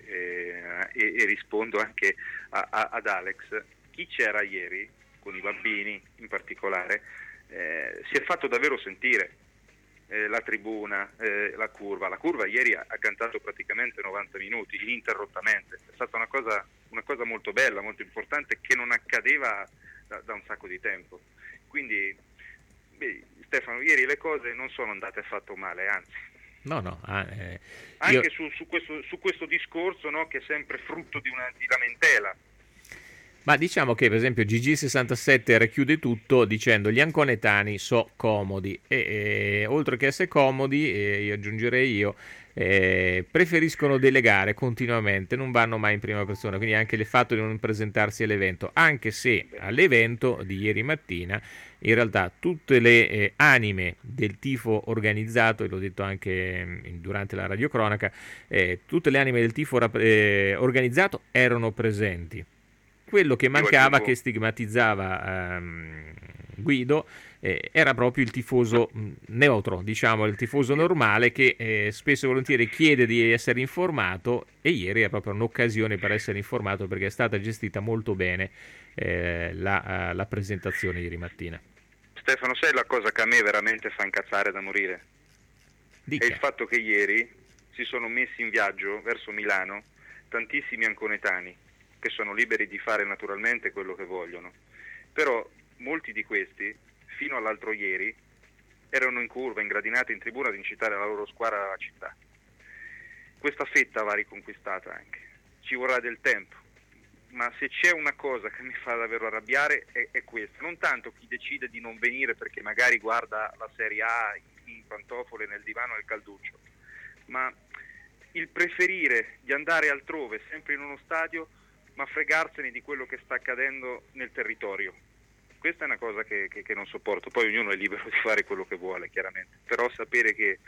e rispondo anche ad Alex, chi c'era ieri, con i bambini in particolare, si è fatto davvero sentire. La tribuna, la curva ieri ha cantato praticamente 90 minuti ininterrottamente, è stata una cosa molto bella, molto importante, che non accadeva da un sacco di tempo. Quindi Stefano, ieri le cose non sono andate affatto male, anzi anche su questo discorso, no, che è sempre frutto di lamentela. Ma diciamo che per esempio GG67 racchiude tutto dicendo: gli anconetani so comodi e oltre che essere comodi, io aggiungerei preferiscono delegare continuamente, non vanno mai in prima persona, quindi anche il fatto di non presentarsi all'evento, anche se all'evento di ieri mattina in realtà tutte le anime del tifo organizzato, e l'ho detto anche durante la radiocronaca, tutte le anime del tifo organizzato erano presenti. Quello che mancava, che stigmatizzava Guido, era proprio il tifoso neutro, diciamo, il tifoso normale che spesso e volentieri chiede di essere informato, e ieri è proprio un'occasione per essere informato, perché è stata gestita molto bene la presentazione ieri mattina. Stefano, sai la cosa che a me veramente fa incazzare da morire? Dica. È il fatto che ieri si sono messi in viaggio verso Milano tantissimi anconetani, che sono liberi di fare naturalmente quello che vogliono, però molti di questi fino all'altro ieri erano in curva, ingradinati in tribuna ad incitare la loro squadra alla città. Questa fetta va riconquistata anche, ci vorrà del tempo, ma se c'è una cosa che mi fa davvero arrabbiare è questa, non tanto chi decide di non venire perché magari guarda la Serie A in pantofole nel divano al calduccio, ma il preferire di andare altrove, sempre in uno stadio, ma fregarsene di quello che sta accadendo nel territorio. Questa è una cosa che non sopporto. Poi ognuno è libero di fare quello che vuole, chiaramente, però sapere che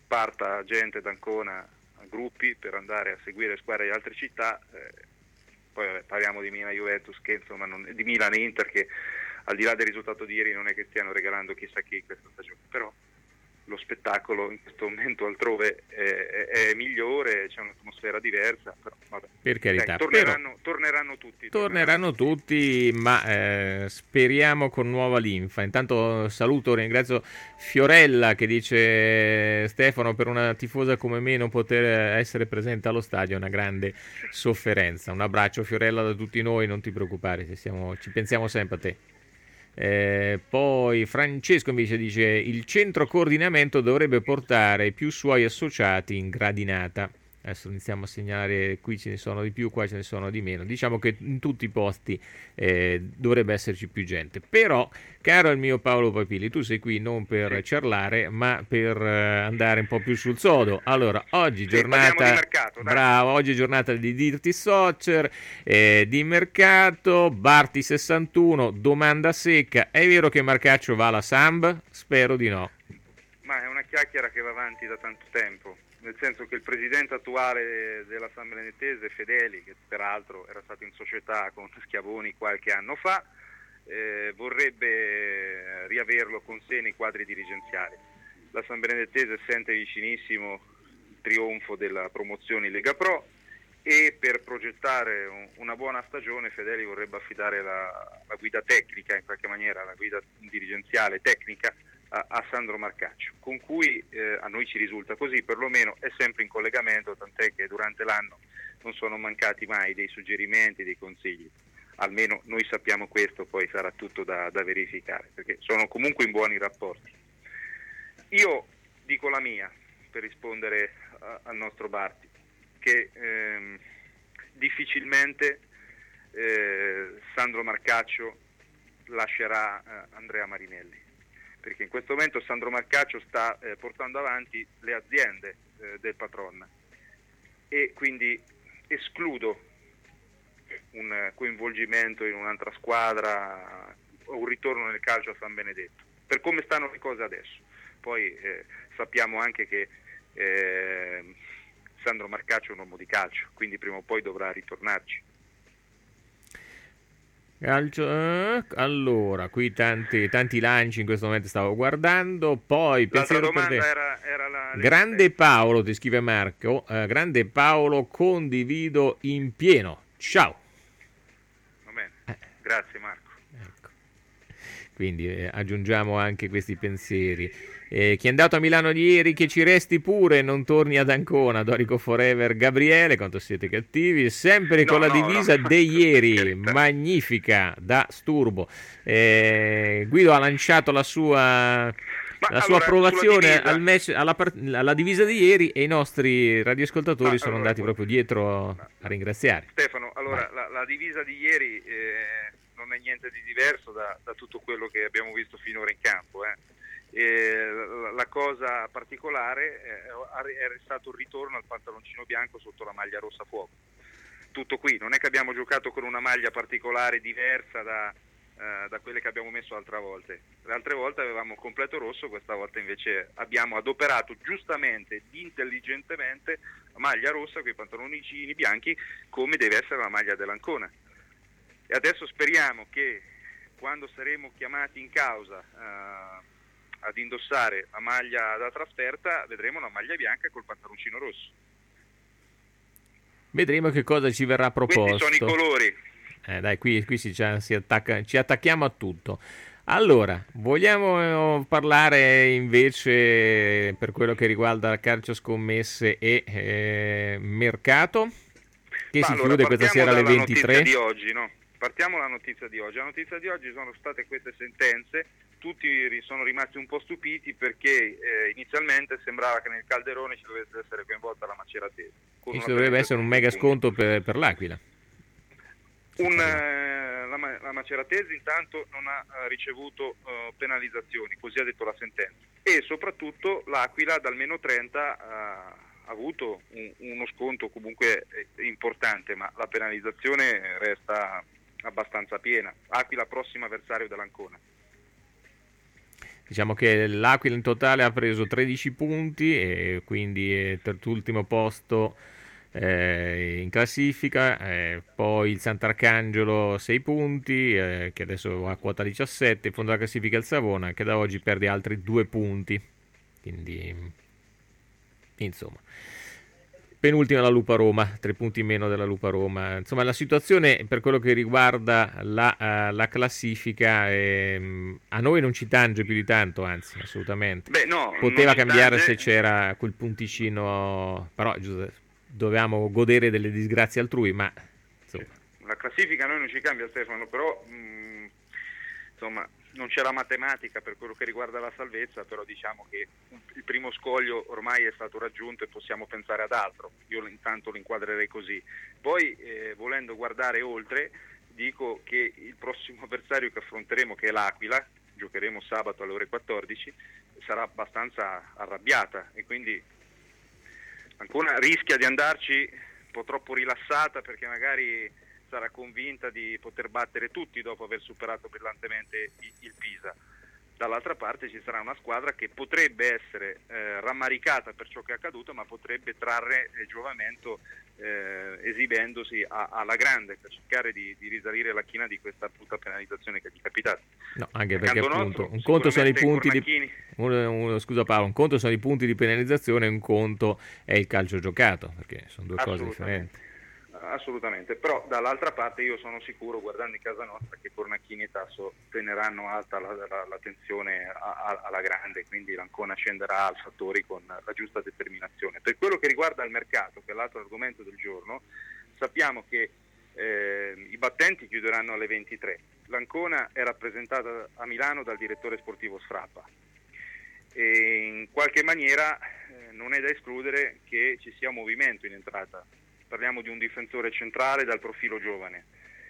parta gente da Ancona a gruppi per andare a seguire squadre di altre città Poi parliamo di Milan-Juventus, che insomma di Milan-Inter, che al di là del risultato di ieri non è che stiano regalando chissà chi in questa stagione, però lo spettacolo in questo momento altrove è migliore, c'è un'atmosfera diversa, però vabbè. Per carità, torneranno tutti. Torneranno tutti, ma speriamo con nuova linfa. Intanto saluto, ringrazio Fiorella che dice: Stefano, per una tifosa come me non poter essere presente allo stadio è una grande sofferenza. Un abbraccio, Fiorella, da tutti noi, non ti preoccupare, ci pensiamo sempre a te. Poi Francesco invece dice: il centro coordinamento dovrebbe portare più suoi associati in gradinata. Adesso iniziamo a segnalare, qui ce ne sono di più, qua ce ne sono di meno. Diciamo che in tutti i posti dovrebbe esserci più gente. Però, caro il mio Paolo Papilli, tu sei qui non per ciarlare, ma per andare un po' più sul sodo. Allora, oggi giornata di mercato, dai. Bravo, oggi è giornata di Dirty Soccer, di mercato, Barti 61, domanda secca: è vero che Marcaccio va alla Samb? Spero di no. Ma è una chiacchiera che va avanti da tanto tempo. Nel senso che il presidente attuale della San Benedettese, Fedeli, che peraltro era stato in società con Schiavoni qualche anno fa, vorrebbe riaverlo con sé nei quadri dirigenziali. La San Benedettese sente vicinissimo il trionfo della promozione in Lega Pro e per progettare una buona stagione Fedeli vorrebbe affidare la guida tecnica, in qualche maniera la guida dirigenziale tecnica, a Sandro Marcaccio, con cui a noi ci risulta così, perlomeno è sempre in collegamento, tant'è che durante l'anno non sono mancati mai dei suggerimenti, dei consigli. Almeno noi sappiamo questo, poi sarà tutto da verificare, perché sono comunque in buoni rapporti. Io dico la mia per rispondere al nostro Barti, che difficilmente Sandro Marcaccio lascerà Andrea Marinelli, perché in questo momento Sandro Marcaccio sta portando avanti le aziende del patron e quindi escludo un coinvolgimento in un'altra squadra o un ritorno nel calcio a San Benedetto, per come stanno le cose adesso. Poi sappiamo anche che Sandro Marcaccio è un uomo di calcio, quindi prima o poi dovrà ritornarci. Allora, qui tanti lanci in questo momento stavo guardando. Poi pensiero per te. Era la Grande Paolo, ti scrive Marco. Grande Paolo, condivido in pieno. Ciao. Va bene. Grazie Marco. Ecco. Quindi aggiungiamo anche questi pensieri. Chi è andato a Milano ieri che ci resti pure, non torni ad Ancona. Dorico Forever. Gabriele, quanto siete cattivi, sempre con la divisa di ieri, magnifica, da Sturbo. Guido ha lanciato la sua approvazione al match, alla divisa di ieri, e i nostri radioascoltatori sono andati proprio dietro a ringraziare. Stefano, allora la divisa di ieri non è niente di diverso da tutto quello che abbiamo visto finora in campo. La cosa particolare è stato il ritorno al pantaloncino bianco sotto la maglia rossa fuoco. Tutto qui, non è che abbiamo giocato con una maglia particolare diversa da quelle che abbiamo messo altre volte. Le altre volte avevamo completo rosso, questa volta invece abbiamo adoperato giustamente, intelligentemente, la maglia rossa con i pantaloncini bianchi, come deve essere la maglia dell'Ancona. E adesso speriamo che quando saremo chiamati in causa ad indossare la maglia da trasferta, vedremo una maglia bianca col pantaloncino rosso. Vedremo che cosa ci verrà proposto. Questi sono i colori. Dai, qui ci attacchiamo a tutto. Allora, vogliamo parlare invece per quello che riguarda calcio scommesse e mercato, che si chiude questa sera alle 23. Di oggi, no? Partiamo dalla notizia di oggi. La notizia di oggi sono state queste sentenze. Tutti sono rimasti un po' stupiti perché inizialmente sembrava che nel Calderone ci dovesse essere coinvolta la Maceratese. E ci dovrebbe essere un mega sconto per l'Aquila. La Maceratese intanto non ha ricevuto penalizzazioni, così ha detto la sentenza, e soprattutto l'Aquila dal meno 30 ha avuto uno sconto comunque importante, ma la penalizzazione resta abbastanza piena. Aquila prossimo avversario dell'Ancona. Diciamo che l'Aquila in totale ha preso 13 punti e quindi è terzultimo posto in classifica, poi il Sant'Arcangelo 6 punti, che adesso ha quota 17, in fondo alla classifica il Savona, che da oggi perde altri 2 punti, quindi insomma. Penultima la Lupa Roma, 3 punti in meno della Lupa Roma. Insomma, la situazione per quello che riguarda la classifica a noi non ci tange più di tanto, anzi, assolutamente. Beh, no, poteva cambiare se c'era quel punticino, però dovevamo godere delle disgrazie altrui, ma insomma. La classifica a noi non ci cambia, Stefano, però insomma non c'era matematica per quello che riguarda la salvezza, però diciamo che il primo scoglio ormai è stato raggiunto e possiamo pensare ad altro. Io intanto lo inquadrerei così. Poi volendo guardare oltre, dico che il prossimo avversario che affronteremo, che è l'Aquila, giocheremo sabato alle ore 14, sarà abbastanza arrabbiata e quindi Ancona rischia di andarci un po' troppo rilassata, perché magari sarà convinta di poter battere tutti dopo aver superato brillantemente il Pisa. Dall'altra parte ci sarà una squadra che potrebbe essere rammaricata per ciò che è accaduto, ma potrebbe trarre giovamento esibendosi alla grande per cercare di risalire la china di questa brutta penalizzazione che gli è capitata. No, anche perché appunto un conto sono i punti scusa Paolo, un conto sono i punti di penalizzazione e un conto è il calcio giocato, perché sono due cose differenti. Assolutamente, però dall'altra parte io sono sicuro, guardando in casa nostra, che Cornacchini e Tasso teneranno alta la tensione alla grande, quindi l'Ancona scenderà al fattori con la giusta determinazione. Per quello che riguarda il mercato, che è l'altro argomento del giorno, sappiamo che i battenti chiuderanno alle 23. L'Ancona è rappresentata a Milano dal direttore sportivo Sfrappa e in qualche maniera non è da escludere che ci sia un movimento in entrata. Parliamo di un difensore centrale dal profilo giovane.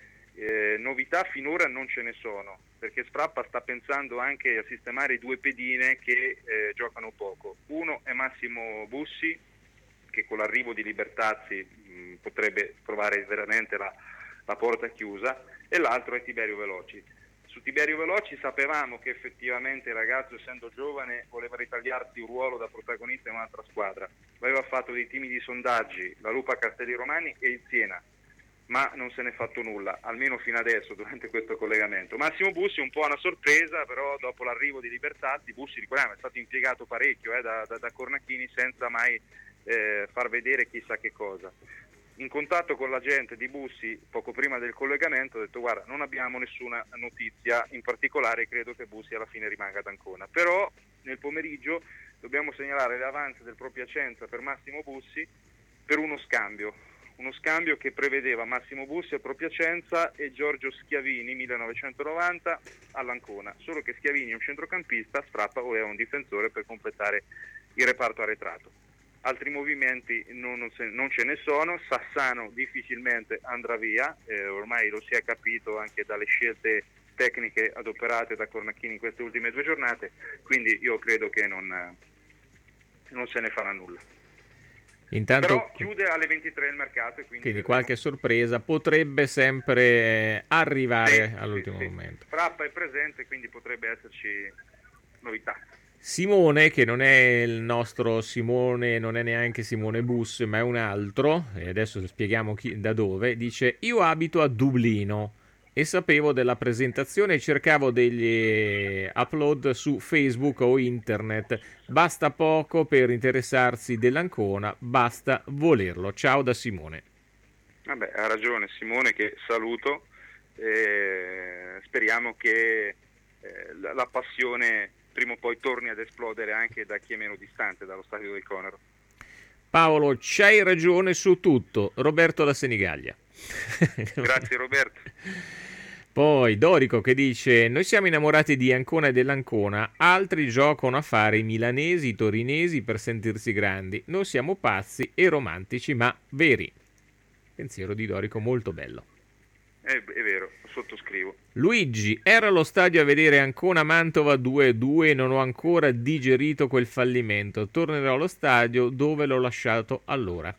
Novità finora non ce ne sono, perché Sfrappa sta pensando anche a sistemare due pedine che giocano poco. Uno è Massimo Bussi, che con l'arrivo di Libertazzi potrebbe trovare veramente la porta chiusa, e l'altro è Tiberio Veloci. Su Tiberio Veloci sapevamo che effettivamente il ragazzo, essendo giovane, voleva ritagliarsi un ruolo da protagonista in un'altra squadra. Aveva fatto dei timidi sondaggi, la Lupa Castelli Romani e il Siena, ma non se n'è fatto nulla, almeno fino adesso, durante questo collegamento. Massimo Bussi è un po' una sorpresa, però dopo l'arrivo di Libertazzi, Bussi, ricordiamo, è stato impiegato parecchio da Cornacchini senza mai far vedere chissà che cosa. In contatto con l'agente di Bussi poco prima del collegamento ho detto: guarda, non abbiamo nessuna notizia, in particolare credo che Bussi alla fine rimanga ad Ancona, però nel pomeriggio dobbiamo segnalare le avanze del Pro Piacenza per Massimo Bussi per uno scambio che prevedeva Massimo Bussi al Pro Piacenza e Giorgio Schiavini 1990 all'Ancona, solo che Schiavini è un centrocampista, Sfrappa voleva un difensore per completare il reparto arretrato. Altri movimenti non ce ne sono. Sassano difficilmente andrà via, ormai lo si è capito anche dalle scelte tecniche adoperate da Cornacchini in queste ultime 2 giornate, quindi io credo che non se ne farà nulla. Intanto, però chiude alle 23 il mercato e quindi qualche sorpresa potrebbe sempre arrivare all'ultimo momento. Frappa è presente, quindi potrebbe esserci novità. Simone, che non è il nostro Simone, non è neanche Simone Bus, ma è un altro, e adesso spieghiamo da dove, dice: io abito a Dublino e sapevo della presentazione e cercavo degli upload su Facebook o internet. Basta poco per interessarsi dell'Ancona, basta volerlo. Ciao da Simone. Vabbè, ha ragione Simone, che saluto. Speriamo che la passione prima o poi torni ad esplodere anche da chi è meno distante dallo stadio del Conero. Paolo, c'hai ragione su tutto. Roberto da Senigallia. Grazie Roberto. Poi Dorico che dice: noi siamo innamorati di Ancona e dell'Ancona, altri giocano a fare i milanesi, i torinesi per sentirsi grandi. Noi siamo pazzi e romantici ma veri. Pensiero di Dorico molto bello. È vero, sottoscrivo. Luigi, era allo stadio a vedere Ancona-Mantova 2-2 e non ho ancora digerito quel fallimento. Tornerò allo stadio dove l'ho lasciato allora.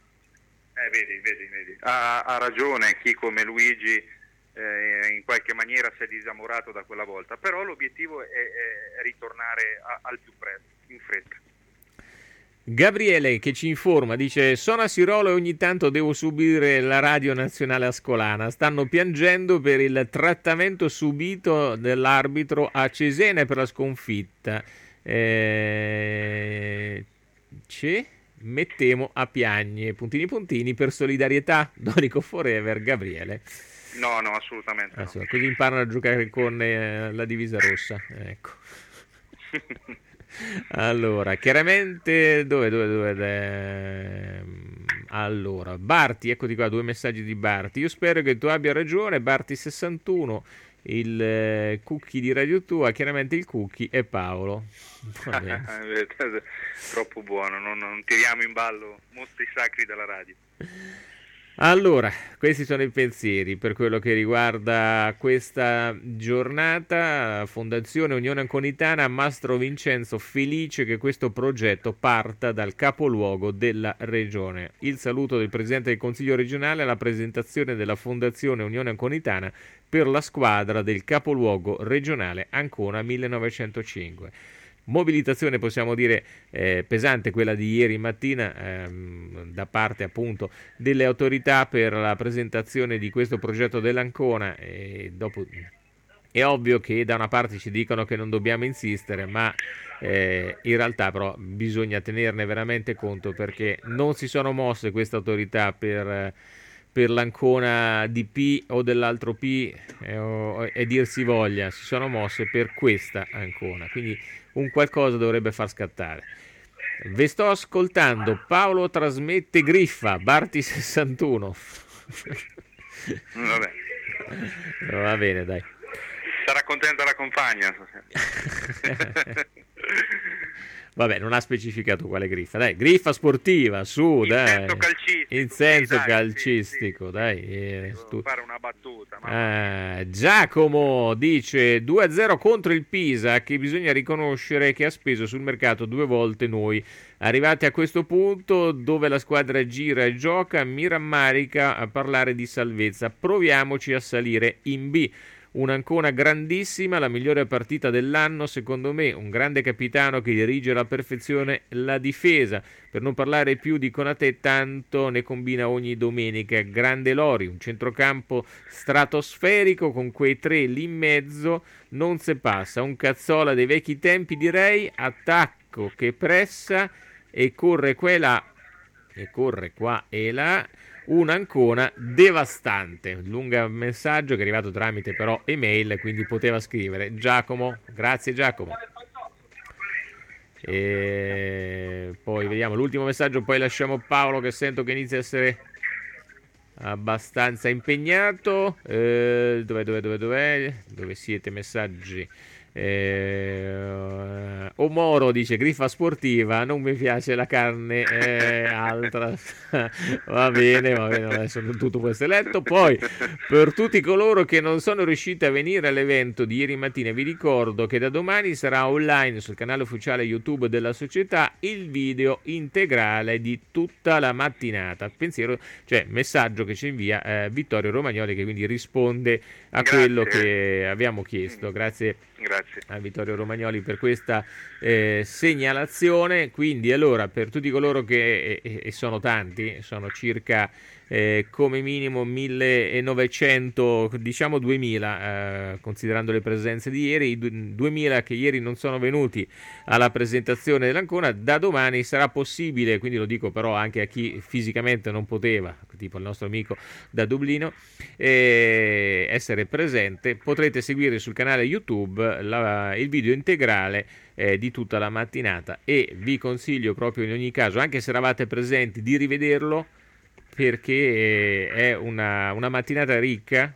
Vedi. Ha ragione chi come Luigi in qualche maniera si è disamorato da quella volta, però l'obiettivo è ritornare al più presto, in fretta. Gabriele che ci informa, dice: sono a Sirolo e ogni tanto devo subire la radio nazionale ascolana, stanno piangendo per il trattamento subito dell'arbitro a Cesena per la sconfitta, ci mettemo a piagne, puntini puntini, per solidarietà, Donico Forever, Gabriele. No, assolutamente no. Così imparano a giocare con la divisa rossa, ecco. Allora, chiaramente allora, Barti, eccoti qua, 2 messaggi di Barti. Io spero che tu abbia ragione, Barti 61, il cookie di Radio Tua, chiaramente il cookie è Paolo. Troppo buono, non tiriamo in ballo mostri sacri della radio. Allora, questi sono i pensieri per quello che riguarda questa giornata. Fondazione Unione Anconitana, Mastro Vincenzo, felice che questo progetto parta dal capoluogo della regione. Il saluto del Presidente del Consiglio regionale alla presentazione della Fondazione Unione Anconitana per la squadra del capoluogo regionale Ancona 1905. Mobilitazione, possiamo dire, pesante quella di ieri mattina da parte appunto delle autorità per la presentazione di questo progetto dell'Ancona, e dopo è ovvio che da una parte ci dicono che non dobbiamo insistere, ma in realtà però bisogna tenerne veramente conto, perché non si sono mosse queste autorità per l'Ancona di P o dell'altro P e dir si voglia, si sono mosse per questa Ancona, quindi un qualcosa dovrebbe far scattare. Ve sto ascoltando, Paolo trasmette Griffa, Barti 61. Vabbè. Va bene, dai. Sarà contenta la compagna. Vabbè, non ha specificato quale griffa. Dai, griffa sportiva, su, dai. In senso calcistico, dai. Devo fare una battuta. Giacomo dice 2-0 contro il Pisa, che bisogna riconoscere che ha speso sul mercato 2 volte noi. Arrivati a questo punto dove la squadra gira e gioca, mi rammarica a parlare di salvezza. Proviamoci a salire in B. Un'Ancona grandissima, la migliore partita dell'anno secondo me, un grande capitano che dirige alla perfezione la difesa, per non parlare più di Konate, tanto ne combina ogni domenica. Grande Lori, un centrocampo stratosferico con quei 3 lì in mezzo, non se passa, un Cazzola dei vecchi tempi direi, attacco che pressa e corre qua e là, e corre qua e là. Un'Ancona devastante. Lungo messaggio che è arrivato tramite però email, quindi poteva scrivere Giacomo. Grazie Giacomo. E poi vediamo l'ultimo messaggio, poi lasciamo Paolo che sento che inizia a essere abbastanza impegnato. Dov'è? Dove siete messaggi? Omoro dice griffa sportiva, non mi piace la carne altra. va bene, adesso tutto può essere letto. Poi per tutti coloro che non sono riusciti a venire all'evento di ieri mattina, vi ricordo che da domani sarà online sul canale ufficiale YouTube della società il video integrale di tutta la mattinata. Pensiero, cioè messaggio che ci invia Vittorio Romagnoli, che quindi risponde a quello che abbiamo chiesto. Grazie a Vittorio Romagnoli per questa segnalazione. Quindi allora per tutti coloro che e sono tanti, sono circa come minimo 1900, diciamo 2000 considerando le presenze di ieri, i 2000 che ieri non sono venuti alla presentazione dell'Ancona, da domani sarà possibile, quindi lo dico però anche a chi fisicamente non poteva, tipo il nostro amico da Dublino, essere presente. Potrete seguire sul canale YouTube il video integrale di tutta la mattinata, e vi consiglio proprio in ogni caso, anche se eravate presenti, di rivederlo, perché è una mattinata ricca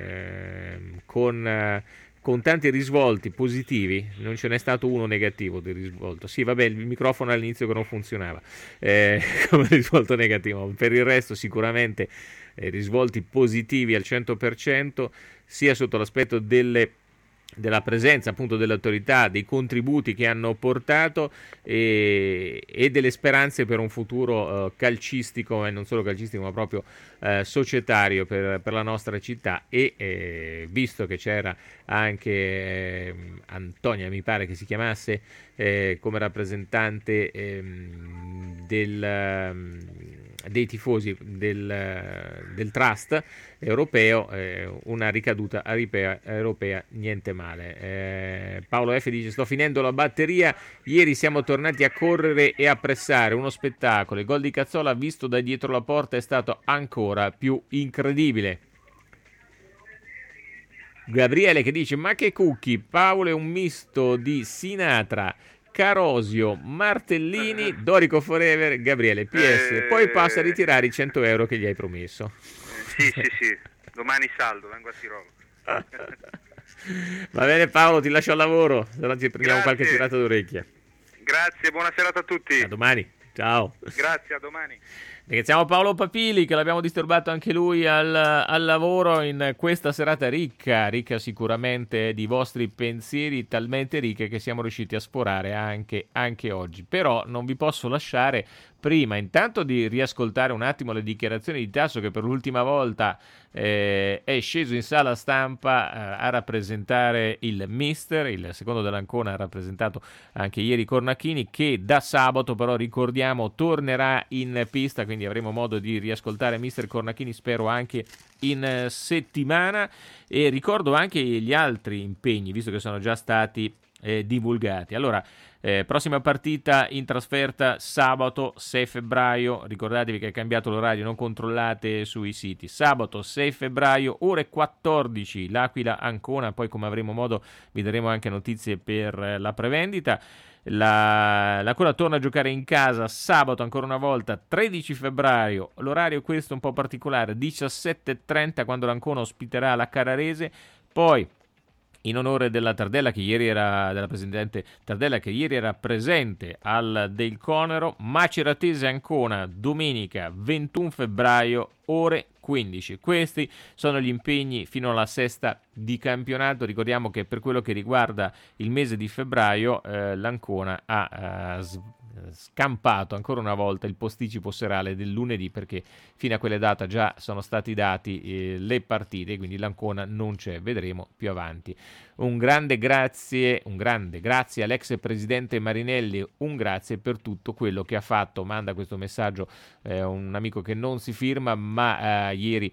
con tanti risvolti positivi. Non ce n'è stato uno negativo di risvolto. Sì, vabbè, il microfono all'inizio che non funzionava come risvolto negativo. Per il resto sicuramente risvolti positivi al 100%, sia sotto l'aspetto delle della presenza appunto delle autorità, dei contributi che hanno portato e delle speranze per un futuro calcistico, e non solo calcistico ma proprio societario per la nostra città. E visto che c'era anche Antonia, mi pare che si chiamasse, come rappresentante dei tifosi del Trust europeo, una ricaduta europea niente male. Paolo F dice: sto finendo la batteria, ieri siamo tornati a correre e a pressare, uno spettacolo, il gol di Cazzola visto da dietro la porta è stato ancora più incredibile. Gabriele che dice: ma che cucchi, Paolo è un misto di Sinatra, Carosio, Martellini, Dorico Forever. Gabriele, PS, poi passa a ritirare i 100 euro che gli hai promesso. Sì, domani saldo, vengo a Tirolo. Va bene Paolo, ti lascio al lavoro, se no ci prendiamo qualche tirata d'orecchia. Grazie, buona serata a tutti. A domani, ciao. Grazie, a domani. Ringraziamo Paolo Papili, che l'abbiamo disturbato anche lui al lavoro in questa serata ricca sicuramente di vostri pensieri, talmente ricche che siamo riusciti a sforare anche oggi. Però non vi posso lasciare prima intanto di riascoltare un attimo le dichiarazioni di Tasso, che per l'ultima volta è sceso in sala stampa a rappresentare il mister, il secondo dell'Ancona ha rappresentato anche ieri Cornacchini, che da sabato però ricordiamo tornerà in pista, quindi avremo modo di riascoltare mister Cornacchini, spero anche in settimana. E ricordo anche gli altri impegni, visto che sono già stati divulgati. Allora, prossima partita in trasferta sabato 6 febbraio, ricordatevi che è cambiato l'orario, non controllate sui siti. Sabato 6 febbraio ore 14, l'Aquila Ancona, poi come avremo modo vi daremo anche notizie per la prevendita. L'Ancona torna a giocare in casa sabato ancora una volta 13 febbraio, l'orario questo un po' particolare, 17:30 quando l'Ancona ospiterà la Carrarese. Poi in onore della Tardella, della presidente Tardella, che ieri era presente al Del Conero, Maceratese Ancona domenica 21 febbraio ore 15. Questi sono gli impegni fino alla sesta di campionato. Ricordiamo che per quello che riguarda il mese di febbraio l'Ancona ha scampato ancora una volta il posticipo serale del lunedì, perché fino a quelle date già sono stati dati le partite, quindi l'Ancona non c'è, vedremo più avanti. Un grande grazie all'ex presidente Marinelli, un grazie per tutto quello che ha fatto. Manda questo messaggio un amico che non si firma, ma ieri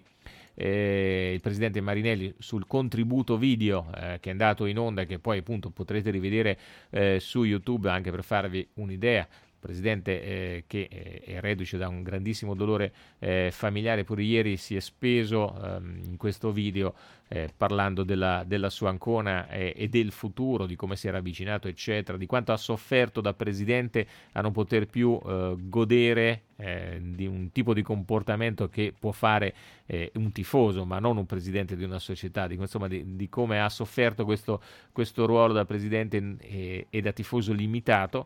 il presidente Marinelli sul contributo video che è andato in onda e che poi appunto potrete rivedere su YouTube, anche per farvi un'idea. Presidente che è reduce da un grandissimo dolore familiare, pure ieri si è speso in questo video parlando della sua Ancona e del futuro, di come si era avvicinato eccetera, di quanto ha sofferto da presidente a non poter più godere di un tipo di comportamento che può fare un tifoso ma non un presidente di una società, di come ha sofferto questo ruolo da presidente e da tifoso limitato.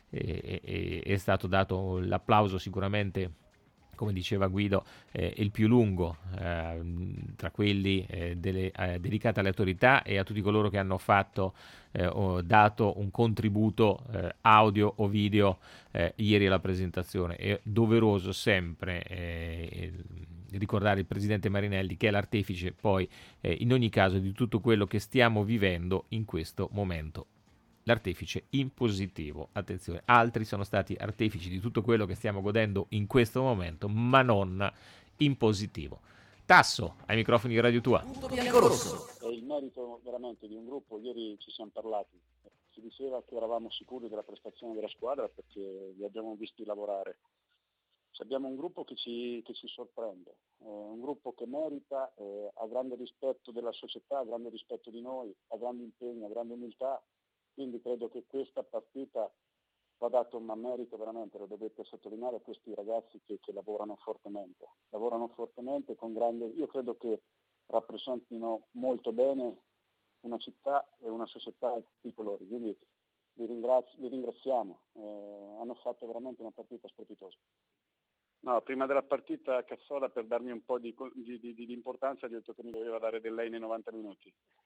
È stato dato l'applauso sicuramente, come diceva Guido, il più lungo tra quelli dedicati alle autorità e a tutti coloro che hanno fatto o dato un contributo audio o video ieri alla presentazione. È doveroso sempre ricordare il presidente Marinelli, che è l'artefice poi in ogni caso di tutto quello che stiamo vivendo in questo momento. L'artefice in positivo, attenzione, altri sono stati artefici di tutto quello che stiamo godendo in questo momento, ma non in positivo. Tasso, ai microfoni di Radio Tua. È il merito veramente di un gruppo, ieri ci siamo parlati, si diceva che eravamo sicuri della prestazione della squadra perché li abbiamo visti lavorare. Abbiamo un gruppo che ci sorprende, un gruppo che merita, ha grande rispetto della società, ha grande rispetto di noi, ha grande impegno, ha grande umiltà. Quindi credo che questa partita va dato un merito veramente, lo dovete sottolineare a questi ragazzi che lavorano fortemente con grande, io credo che rappresentino molto bene una città e una società di tutti i colori, quindi li ringraziamo, hanno fatto veramente una partita strepitosa. No, prima della partita Cazzola, per darmi un po' di importanza, ha detto che mi doveva dare del lei nei 90 minuti.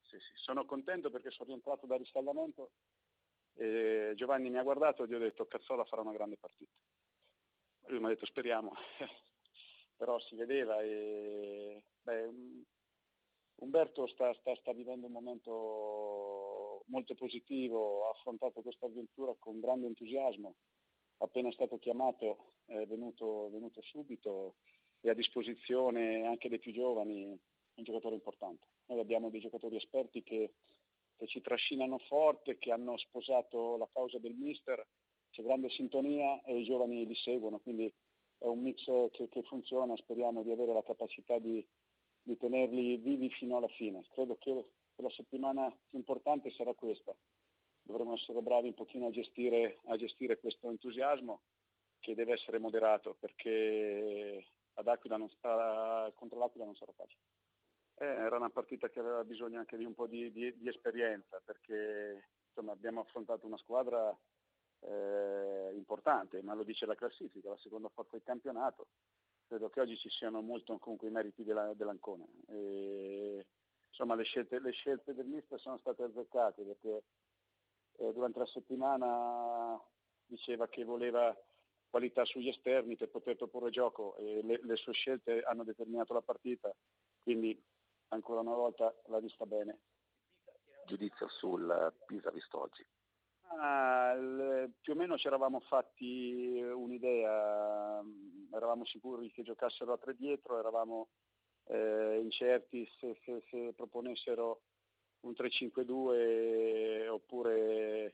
Sono contento perché sono rientrato dal riscaldamento e Giovanni mi ha guardato e gli ho detto Cazzola farà una grande partita. Lui mi ha detto speriamo, però si vedeva e Umberto sta vivendo un momento molto positivo, ha affrontato questa avventura con grande entusiasmo, appena è stato chiamato è venuto subito e a disposizione anche dei più giovani, un giocatore importante. Noi abbiamo dei giocatori esperti che ci trascinano forte, che hanno sposato la causa del mister, c'è grande sintonia e i giovani li seguono, quindi è un mix che funziona, speriamo di avere la capacità di tenerli vivi fino alla fine. Credo che la settimana più importante sarà questa. Dovremo essere bravi un pochino a gestire questo entusiasmo che deve essere moderato, perché contro l'Aquila non sarà facile. Era una partita che aveva bisogno anche di un po' di esperienza, perché insomma, abbiamo affrontato una squadra importante, ma lo dice la classifica, la seconda forza del campionato. Credo che oggi ci siano molto comunque i meriti dell'Ancona. Insomma, le scelte del mister sono state azzeccate, perché durante la settimana diceva che voleva qualità sugli esterni per poter proporre gioco e le sue scelte hanno determinato la partita, quindi ancora una volta l'ha vista bene. Giudizio sul Pisa visto oggi. Più o meno ci eravamo fatti un'idea, eravamo sicuri che giocassero a tre dietro, eravamo incerti se proponessero un 3-5-2 oppure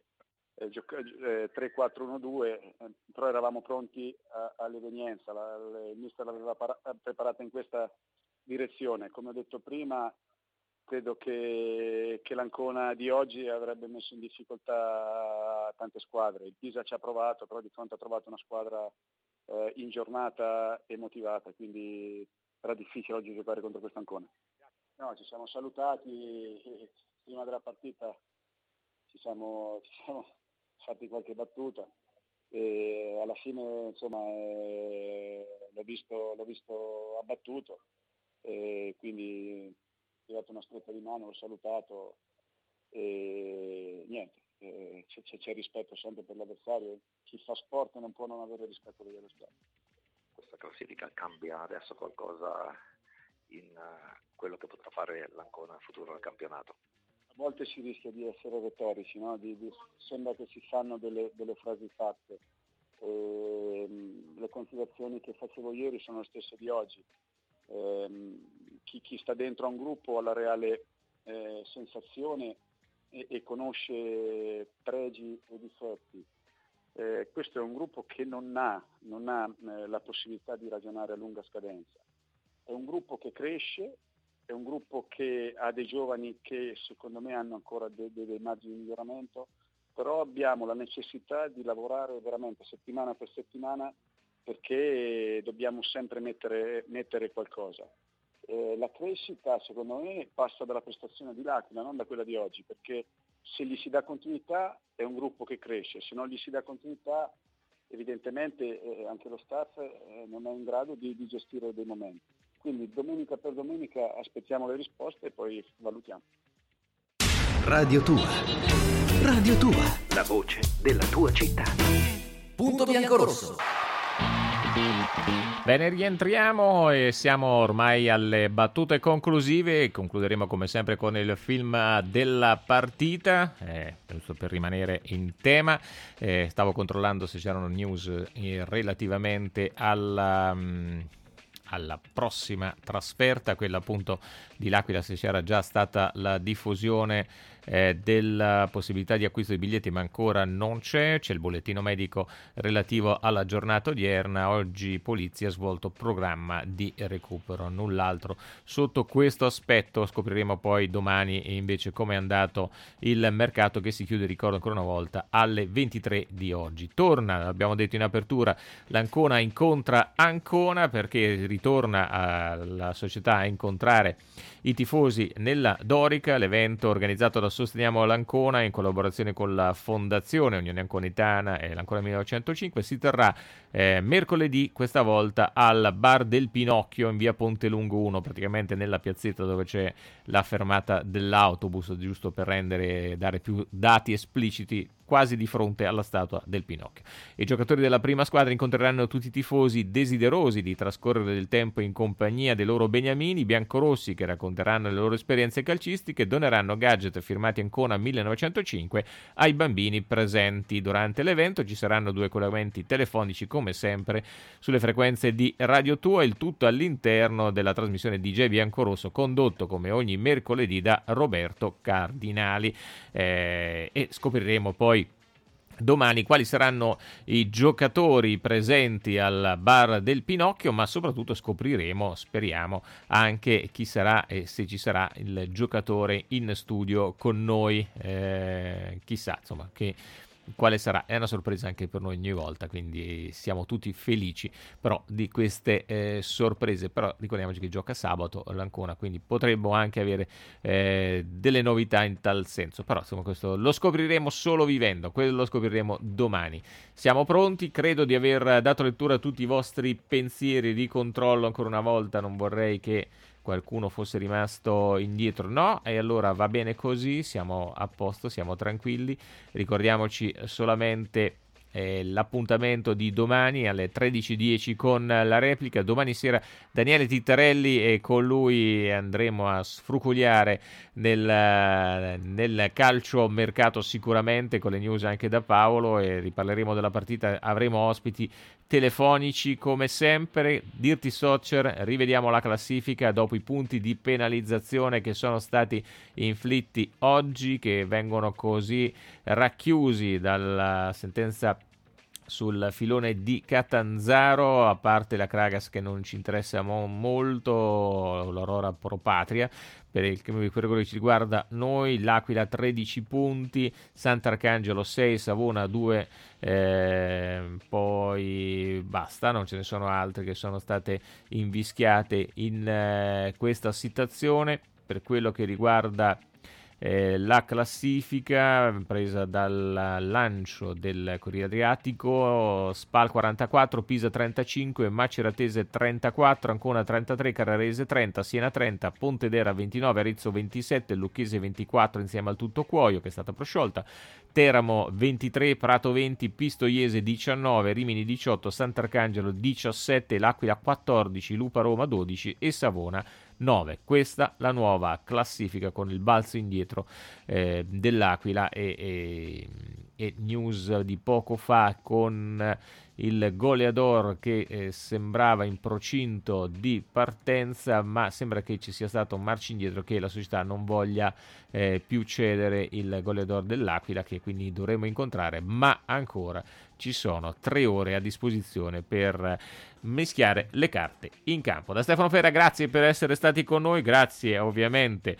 3-4-1-2, però eravamo pronti all'evenienza, il mister l'aveva preparata in questa direzione. Come ho detto prima, credo che l'Ancona di oggi avrebbe messo in difficoltà tante squadre. Il Pisa ci ha provato, però di fronte ha trovato una squadra in giornata e motivata, quindi era difficile oggi giocare contro questa Ancona. No, ci siamo salutati prima della partita, ci siamo fatti qualche battuta e alla fine insomma l'ho visto abbattuto e quindi ho dato una stretta di mano, l'ho salutato e niente, c'è rispetto sempre per l'avversario, chi fa sport non può non avere rispetto degli avversari. Questa classifica cambia adesso qualcosa in quello che potrà fare l'Ancona nel futuro del campionato? A volte si rischia di essere retorici, no? Sembra che si fanno delle frasi fatte. Le considerazioni che facevo ieri sono le stesse di oggi. Chi sta dentro a un gruppo ha la reale sensazione e conosce pregi e difetti. Questo è un gruppo che non ha la possibilità di ragionare a lunga scadenza. È un gruppo che cresce, è un gruppo che ha dei giovani che secondo me hanno ancora dei margini di miglioramento, però abbiamo la necessità di lavorare veramente settimana per settimana perché dobbiamo sempre mettere qualcosa. La crescita secondo me passa dalla prestazione di l'Aquila, non da quella di oggi, perché se gli si dà continuità è un gruppo che cresce, se non gli si dà continuità evidentemente anche lo staff non è in grado di gestire dei momenti. Quindi domenica per domenica aspettiamo le risposte e poi valutiamo. Radio Tua, la voce della tua città. Punto bianco-rosso. Bene, rientriamo e siamo ormai alle battute conclusive. Concluderemo come sempre con il film della partita, giusto per rimanere in tema. Stavo controllando se c'erano news relativamente alla prossima trasferta, quella appunto di l'Aquila, se c'era già stata la diffusione della possibilità di acquisto di biglietti, ma ancora non c'è il bollettino medico relativo alla giornata odierna. Oggi Polizia ha svolto programma di recupero, null'altro sotto questo aspetto. Scopriremo poi domani invece come è andato il mercato, che si chiude, ricordo ancora una volta, alle 23 di oggi. Torna, abbiamo detto in apertura, l'Ancona incontra Ancona, perché ritorna la società a incontrare i tifosi nella Dorica. L'evento organizzato da Sosteniamo l'Ancona in collaborazione con la Fondazione Unione Anconitana e l'Ancona 1905 si terrà mercoledì, questa volta al Bar del Pinocchio in via Pontelungo 1, praticamente nella piazzetta dove c'è la fermata dell'autobus, giusto per dare più dati espliciti, quasi di fronte alla statua del Pinocchio. I giocatori della prima squadra incontreranno tutti i tifosi desiderosi di trascorrere del tempo in compagnia dei loro beniamini biancorossi, che racconteranno le loro esperienze calcistiche e doneranno gadget firmati Ancona 1905 ai bambini presenti. Durante l'evento ci saranno 2 collegamenti telefonici come sempre sulle frequenze di Radio Tua, il tutto all'interno della trasmissione DJ Biancorosso, condotto come ogni mercoledì da Roberto Cardinali, e scopriremo poi domani quali saranno i giocatori presenti al Bar del Pinocchio, ma soprattutto scopriremo, speriamo, anche chi sarà e se ci sarà il giocatore in studio con noi, chissà insomma quale sarà. È una sorpresa anche per noi ogni volta, quindi siamo tutti felici però di queste sorprese. Però ricordiamoci che gioca sabato l'Ancona, quindi potremmo anche avere delle novità in tal senso, però insomma questo lo scopriremo solo vivendo, quello lo scopriremo domani. Siamo pronti, credo di aver dato lettura a tutti i vostri pensieri. Di controllo ancora una volta, non vorrei che qualcuno fosse rimasto indietro, no, e allora va bene così, siamo a posto, siamo tranquilli. Ricordiamoci solamente l'appuntamento di domani alle 13:10 con la replica. Domani sera Daniele Tittarelli, e con lui andremo a sfruculiare nel calcio mercato, sicuramente con le news anche da Paolo, e riparleremo della partita. Avremo ospiti telefonici come sempre. Dirty Soccer, rivediamo la classifica dopo i punti di penalizzazione che sono stati inflitti oggi, che vengono così racchiusi dalla sentenza sul filone di Catanzaro, a parte la Kragas che non ci interessa molto, l'Aurora Pro Patria. Per quello che ci riguarda noi, l'Aquila 13 punti, Sant'Arcangelo 6, Savona 2, poi basta, non ce ne sono altre che sono state invischiate in questa situazione. Per quello che riguarda la classifica presa dal lancio del Corriere Adriatico: Spal 44, Pisa 35, Maceratese 34, Ancona 33, Carrarese 30, Siena 30, Pontedera 29, Arezzo 27, Lucchese 24 insieme al Tuttocuoio che è stata prosciolta, Teramo 23, Prato 20, Pistoiese 19, Rimini 18, Sant'Arcangelo 17, L'Aquila 14, Lupa Roma 12 e Savona 9. Questa la nuova classifica con il balzo indietro dell'Aquila e news di poco fa con il goleador che sembrava in procinto di partenza, ma sembra che ci sia stato un marcio indietro, che la società non voglia più cedere il goleador dell'Aquila, che quindi dovremo incontrare, ma ancora ci sono 3 ore a disposizione per mischiare le carte in campo. Da Stefano Ferra, grazie per essere stati con noi, grazie ovviamente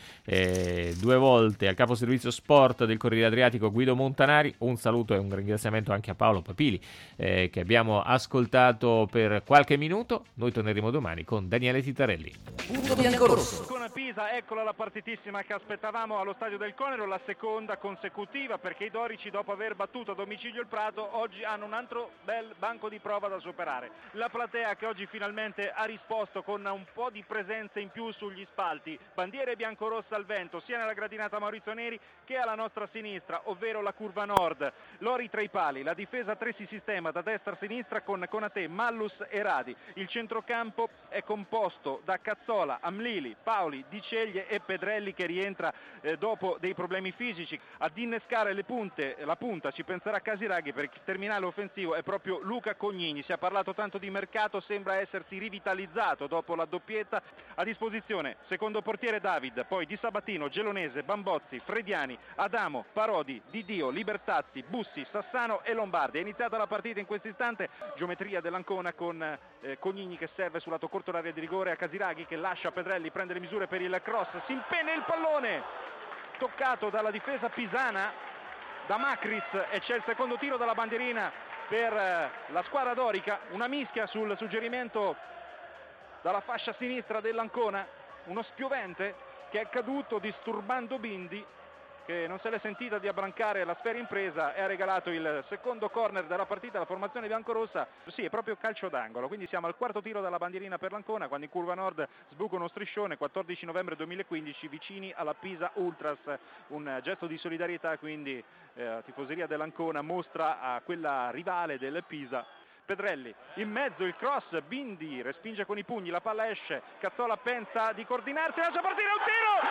2 volte al capo servizio sport del Corriere Adriatico Guido Montanari, un saluto e un ringraziamento anche a Paolo Papili che abbiamo ascoltato per qualche minuto. Noi torneremo domani con Daniele Tittarelli. Punto biancorosso. Con Pisa, eccola la partitissima che aspettavamo allo stadio del Conero, la seconda consecutiva, perché i dorici, dopo aver battuto a domicilio il Prato, oggi hanno un altro bel banco di prova da superare. La platea che oggi finalmente ha risposto con un po' di presenza in più sugli spalti, bandiere biancorossa al vento sia nella gradinata Maurizio Neri che alla nostra sinistra, ovvero la curva nord. Lori tra i pali, la difesa 3 si sistema da destra a sinistra con Konate, Mallus e Radi. Il centrocampo è composto da Cazzola, Amlili, Paoli, Di Ceglie e Pedrelli, che rientra dopo dei problemi fisici. Ad innescare la punta ci penserà Casiraghi, perché il terminale offensivo è proprio Luca Cognini. Si è parlato tanto di mercato, sembra essersi rivitalizzato dopo la doppietta. A disposizione secondo portiere David, poi Di Sabatino, Gelonese, Bambozzi, Frediani, Adamo, Parodi, Didio, Libertazzi, Bussi, Sassano e Lombardi. È iniziata la partita in questo istante, geometria dell'Ancona con Cognini che serve sul lato corto l'area di rigore a Casiraghi, che lascia Pedrelli, prende le misure per il cross, si impenne il pallone, toccato dalla difesa pisana da Macris, e c'è il secondo tiro dalla bandierina per la squadra dorica, una mischia sul suggerimento dalla fascia sinistra dell'Ancona, uno spiovente che è caduto disturbando Bindi, che non se l'è sentita di abbrancare la sfera impresa e ha regalato il secondo corner della partita alla formazione biancorossa. Sì, è proprio calcio d'angolo, quindi siamo al quarto tiro dalla bandierina per l'Ancona, quando in curva nord sbuca uno striscione. 14 novembre 2015, vicini alla Pisa Ultras, un gesto di solidarietà, quindi tifoseria dell'Ancona mostra a quella rivale del Pisa. Pedrelli in mezzo, il cross, Bindi respinge con i pugni, la palla esce, Cazzola pensa di coordinarsi, lascia partire un tiro,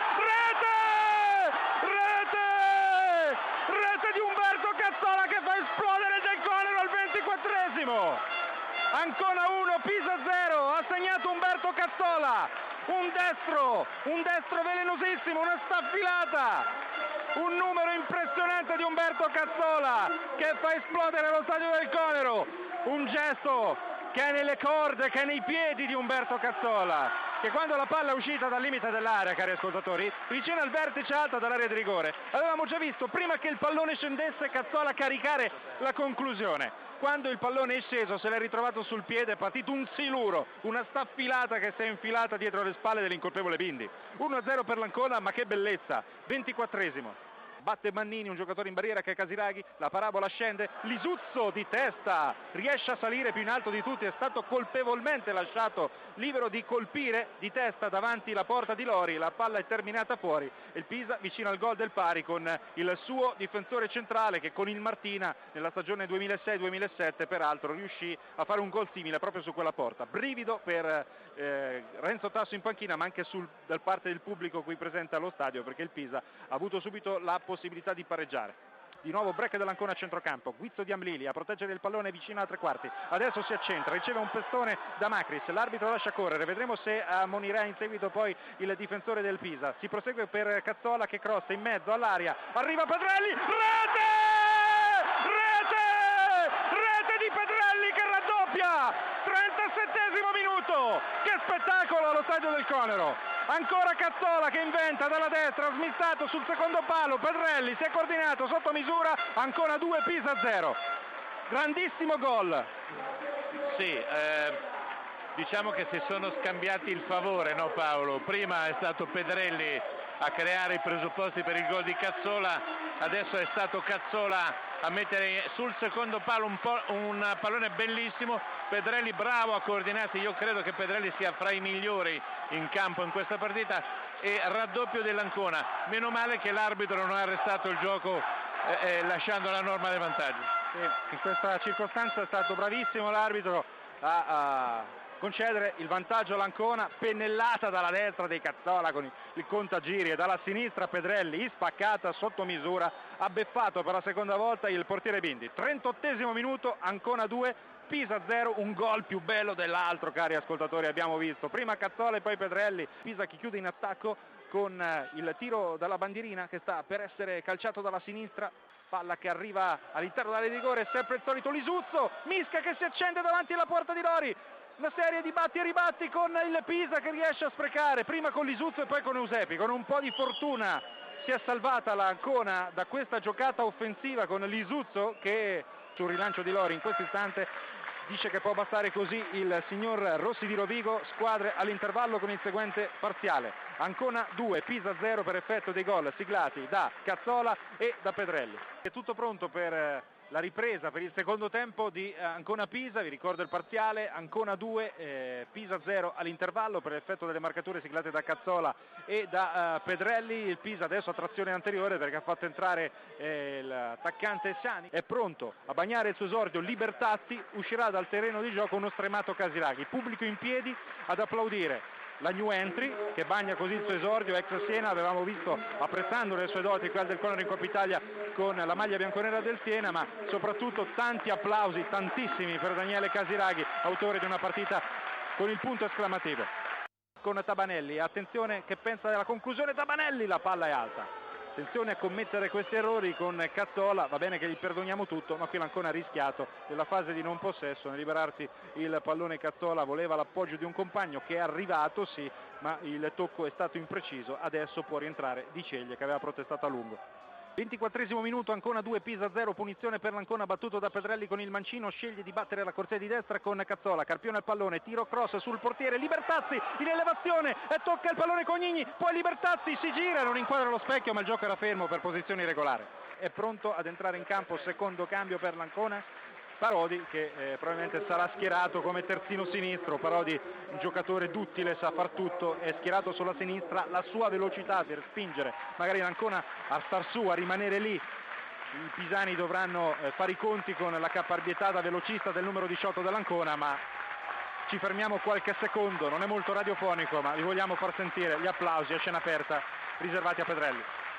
rete di Umberto Cazzola che fa esplodere Del Conero al 24esimo. Ancona 1, Pisa 0, ha segnato Umberto Cazzola, un destro velenosissimo, una staffilata, un numero impressionante di Umberto Cazzola che fa esplodere lo stadio del Conero, un gesto che è nelle corde, che è nei piedi di Umberto Cazzola, che quando la palla è uscita dal limite dell'area, cari ascoltatori, vicino al vertice alto dell'area di rigore, avevamo già visto prima che il pallone scendesse Cazzola caricare la conclusione. Quando il pallone è sceso, se l'è ritrovato sul piede, è partito un siluro, una staffilata che si è infilata dietro le spalle dell'incolpevole Bindi. 1-0 per l'Ancona, ma che bellezza, 24esimo. Batte Mannini, un giocatore in barriera che è Casiraghi, la parabola scende, Lisuzzo di testa, riesce a salire più in alto di tutti, è stato colpevolmente lasciato libero di colpire di testa davanti la porta di Lori, la palla è terminata fuori, il Pisa vicino al gol del pari con il suo difensore centrale che con il Martina nella stagione 2006-2007 peraltro riuscì a fare un gol simile proprio su quella porta. Brivido per Renzo Tasso in panchina, ma anche da parte del pubblico qui presente allo stadio, perché il Pisa ha avuto subito la possibilità di pareggiare. Di nuovo break dell'Ancona a centrocampo, Guizzo di Amlili a proteggere il pallone vicino a tre quarti, adesso si accentra, riceve un pestone da Macris, l'arbitro lascia correre, vedremo se ammonirà in seguito poi il difensore del Pisa. Si prosegue per Cazzola che crossa in mezzo all'aria, arriva Pedrelli, rete di Pedrelli che raddoppia, 37esimo minuto, che spettacolo allo stadio del Conero. Ancora Cazzola che inventa dalla destra, smissato sul secondo palo, Pedrelli si è coordinato sotto misura, Ancona 2, Pisa 0. Grandissimo gol. Sì, diciamo che si sono scambiati il favore, no Paolo? Prima è stato Pedrelli a creare i presupposti per il gol di Cazzola, adesso è stato Cazzola a mettere sul secondo palo un pallone bellissimo, Pedrelli bravo a coordinarsi, io credo che Pedrelli sia fra i migliori in campo in questa partita, e raddoppio dell'Ancona. Meno male che l'arbitro non ha arrestato il gioco lasciando la norma dei vantaggi. Sì, in questa circostanza è stato bravissimo l'arbitro a concedere il vantaggio all'Ancona, pennellata dalla destra dei Cazzola con il contagiri e dalla sinistra Pedrelli, spaccata sotto misura, ha beffato per la seconda volta il portiere Bindi. 38esimo minuto, Ancona 2, Pisa 0, un gol più bello dell'altro, cari ascoltatori, abbiamo visto. Prima Cazzola e poi Pedrelli, Pisa che chiude in attacco con il tiro dalla bandierina che sta per essere calciato dalla sinistra. Palla che arriva all'interno dell'area di rigore, sempre il solito Lisuzzo, Misca che si accende davanti alla porta di Lori. Una serie di batti e ribatti con il Pisa che riesce a sprecare, prima con Lisuzzo e poi con Eusepi. Con un po' di fortuna si è salvata l'Ancona da questa giocata offensiva con Lisuzzo che sul rilancio di Lori in questo istante dice che può bastare così il signor Rossi di Rovigo. Squadre all'intervallo con il seguente parziale: Ancona 2, Pisa 0 per effetto dei gol siglati da Cazzola e da Pedrelli. È tutto pronto per la ripresa per il secondo tempo di Ancona-Pisa. Vi ricordo il parziale: Ancona 2, Pisa 0 all'intervallo per effetto delle marcature siglate da Cazzola e da Pedrelli. Il Pisa adesso a trazione anteriore perché ha fatto entrare l'attaccante Sani, è pronto a bagnare il suo esordio Libertazzi, uscirà dal terreno di gioco uno stremato Casiraghi, pubblico in piedi ad applaudire la new entry che bagna così il suo esordio, ex Siena, avevamo visto apprezzando le sue doti quelle del Conero in Coppa Italia con la maglia bianconera del Siena, ma soprattutto tanti applausi, tantissimi per Daniele Casiraghi, autore di una partita con il punto esclamativo. Con Tabanelli, attenzione che pensa della conclusione Tabanelli, la palla è alta. Attenzione a commettere questi errori con Cazzola, va bene che gli perdoniamo tutto, ma qui l'Ancona ha rischiato nella fase di non possesso, nel liberarsi il pallone Cazzola voleva l'appoggio di un compagno che è arrivato, sì, ma il tocco è stato impreciso, adesso può rientrare Di Ceglie che aveva protestato a lungo. 24esimo minuto, Ancona 2, Pisa 0, punizione per l'Ancona battuto da Pedrelli con il mancino, sceglie di battere la corsia di destra con Cazzola, Carpione al pallone, tiro cross sul portiere, Libertazzi in elevazione e tocca il pallone Cognini, poi Libertazzi si gira, non inquadra lo specchio ma il gioco era fermo per posizione irregolare. È pronto ad entrare in campo, secondo cambio per l'Ancona, Parodi che probabilmente sarà schierato come terzino sinistro. Parodi, un giocatore duttile, sa far tutto, è schierato sulla sinistra, la sua velocità per spingere magari l'Ancona a star su, a rimanere lì. I pisani dovranno fare i conti con la caparbietà da velocista del numero 18 dell'Ancona, ma ci fermiamo qualche secondo, non è molto radiofonico ma vi vogliamo far sentire gli applausi a scena aperta riservati a Pedrelli.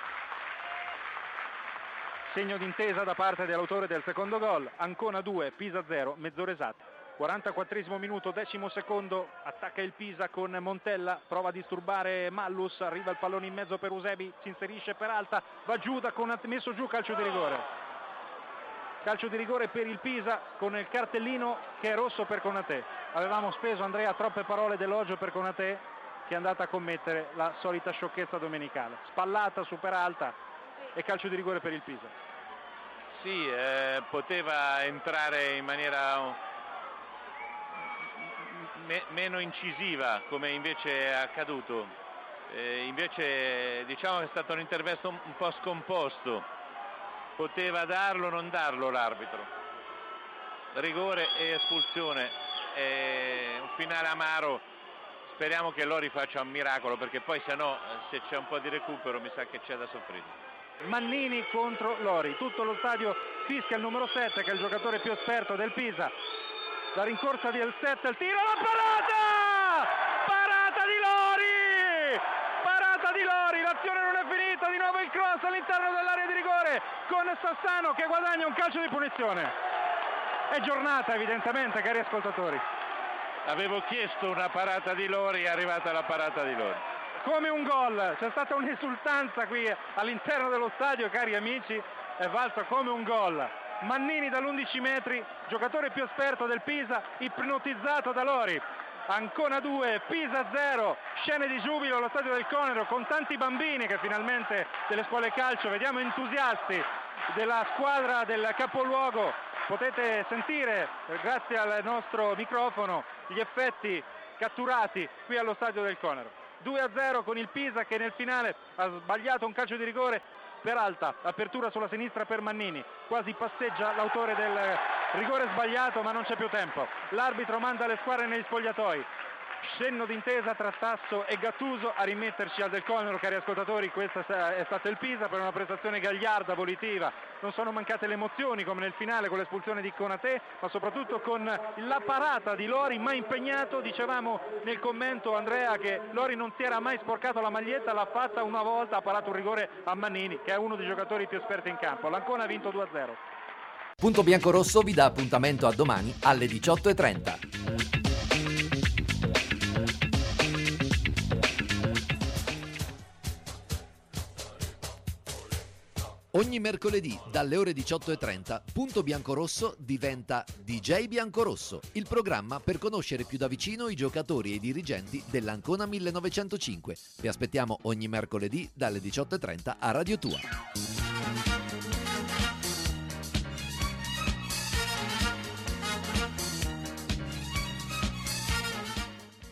Segno d'intesa da parte dell'autore del secondo gol, Ancona 2, Pisa 0, mezz'ora esatta. 44esimo minuto, 10° secondo, attacca il Pisa con Montella, prova a disturbare Mallus, arriva il pallone in mezzo per Usebi, si inserisce Peralta, va giù da Konaté, messo giù, calcio di rigore. Calcio di rigore per il Pisa con il cartellino che è rosso per Konaté. Avevamo speso, Andrea, troppe parole d'elogio per Konaté che è andata a commettere la solita sciocchezza domenicale. Spallata su Peralta e calcio di rigore per il Pisa. Sì, poteva entrare in maniera meno incisiva come invece è accaduto. Invece diciamo che è stato un intervento un po' scomposto. Poteva darlo o non darlo l'arbitro. Rigore e espulsione. Un finale amaro. Speriamo che Lori faccia un miracolo, perché poi se c'è un po' di recupero mi sa che c'è da soffrire. Mannini contro Lori, tutto lo stadio fischia il numero 7 che è il giocatore più esperto del Pisa. La rincorsa del 7, il tiro, la parata! Parata di Lori! Parata di Lori, l'azione non è finita, di nuovo il cross all'interno dell'area di rigore con Sassano che guadagna un calcio di punizione. È giornata evidentemente, cari ascoltatori. Avevo chiesto una parata di Lori, è arrivata la parata di Lori. Come un gol, c'è stata un'esultanza qui all'interno dello stadio, cari amici, è valsa come un gol. Mannini dall'11 metri, giocatore più esperto del Pisa, ipnotizzato da Lori. Ancona 2, Pisa 0, scene di giubilo allo stadio del Conero con tanti bambini che finalmente delle scuole calcio, vediamo entusiasti della squadra del capoluogo. Potete sentire, grazie al nostro microfono, gli effetti catturati qui allo stadio del Conero. 2-0 con il Pisa che nel finale ha sbagliato un calcio di rigore. Peralta, apertura sulla sinistra per Mannini, quasi passeggia l'autore del rigore sbagliato ma non c'è più tempo. L'arbitro manda le squadre negli spogliatoi. Cenno d'intesa tra Tasso e Gattuso a rimetterci al del Conero, cari ascoltatori. Questo è stato il Pisa per una prestazione gagliarda, volitiva. Non sono mancate le emozioni come nel finale con l'espulsione di Konaté, ma soprattutto con la parata di Lori, ma impegnato. Dicevamo nel commento, Andrea, che Lori non si era mai sporcato la maglietta, l'ha fatta una volta, ha parato un rigore a Mannini che è uno dei giocatori più esperti in campo. L'Ancona ha vinto 2-0. Punto Biancorosso vi dà appuntamento a domani alle 18:30. Ogni mercoledì dalle ore 18:30 Punto Biancorosso diventa DJ Biancorosso, il programma per conoscere più da vicino i giocatori e i dirigenti dell'Ancona 1905. Vi aspettiamo ogni mercoledì dalle 18:30 a Radio Tua.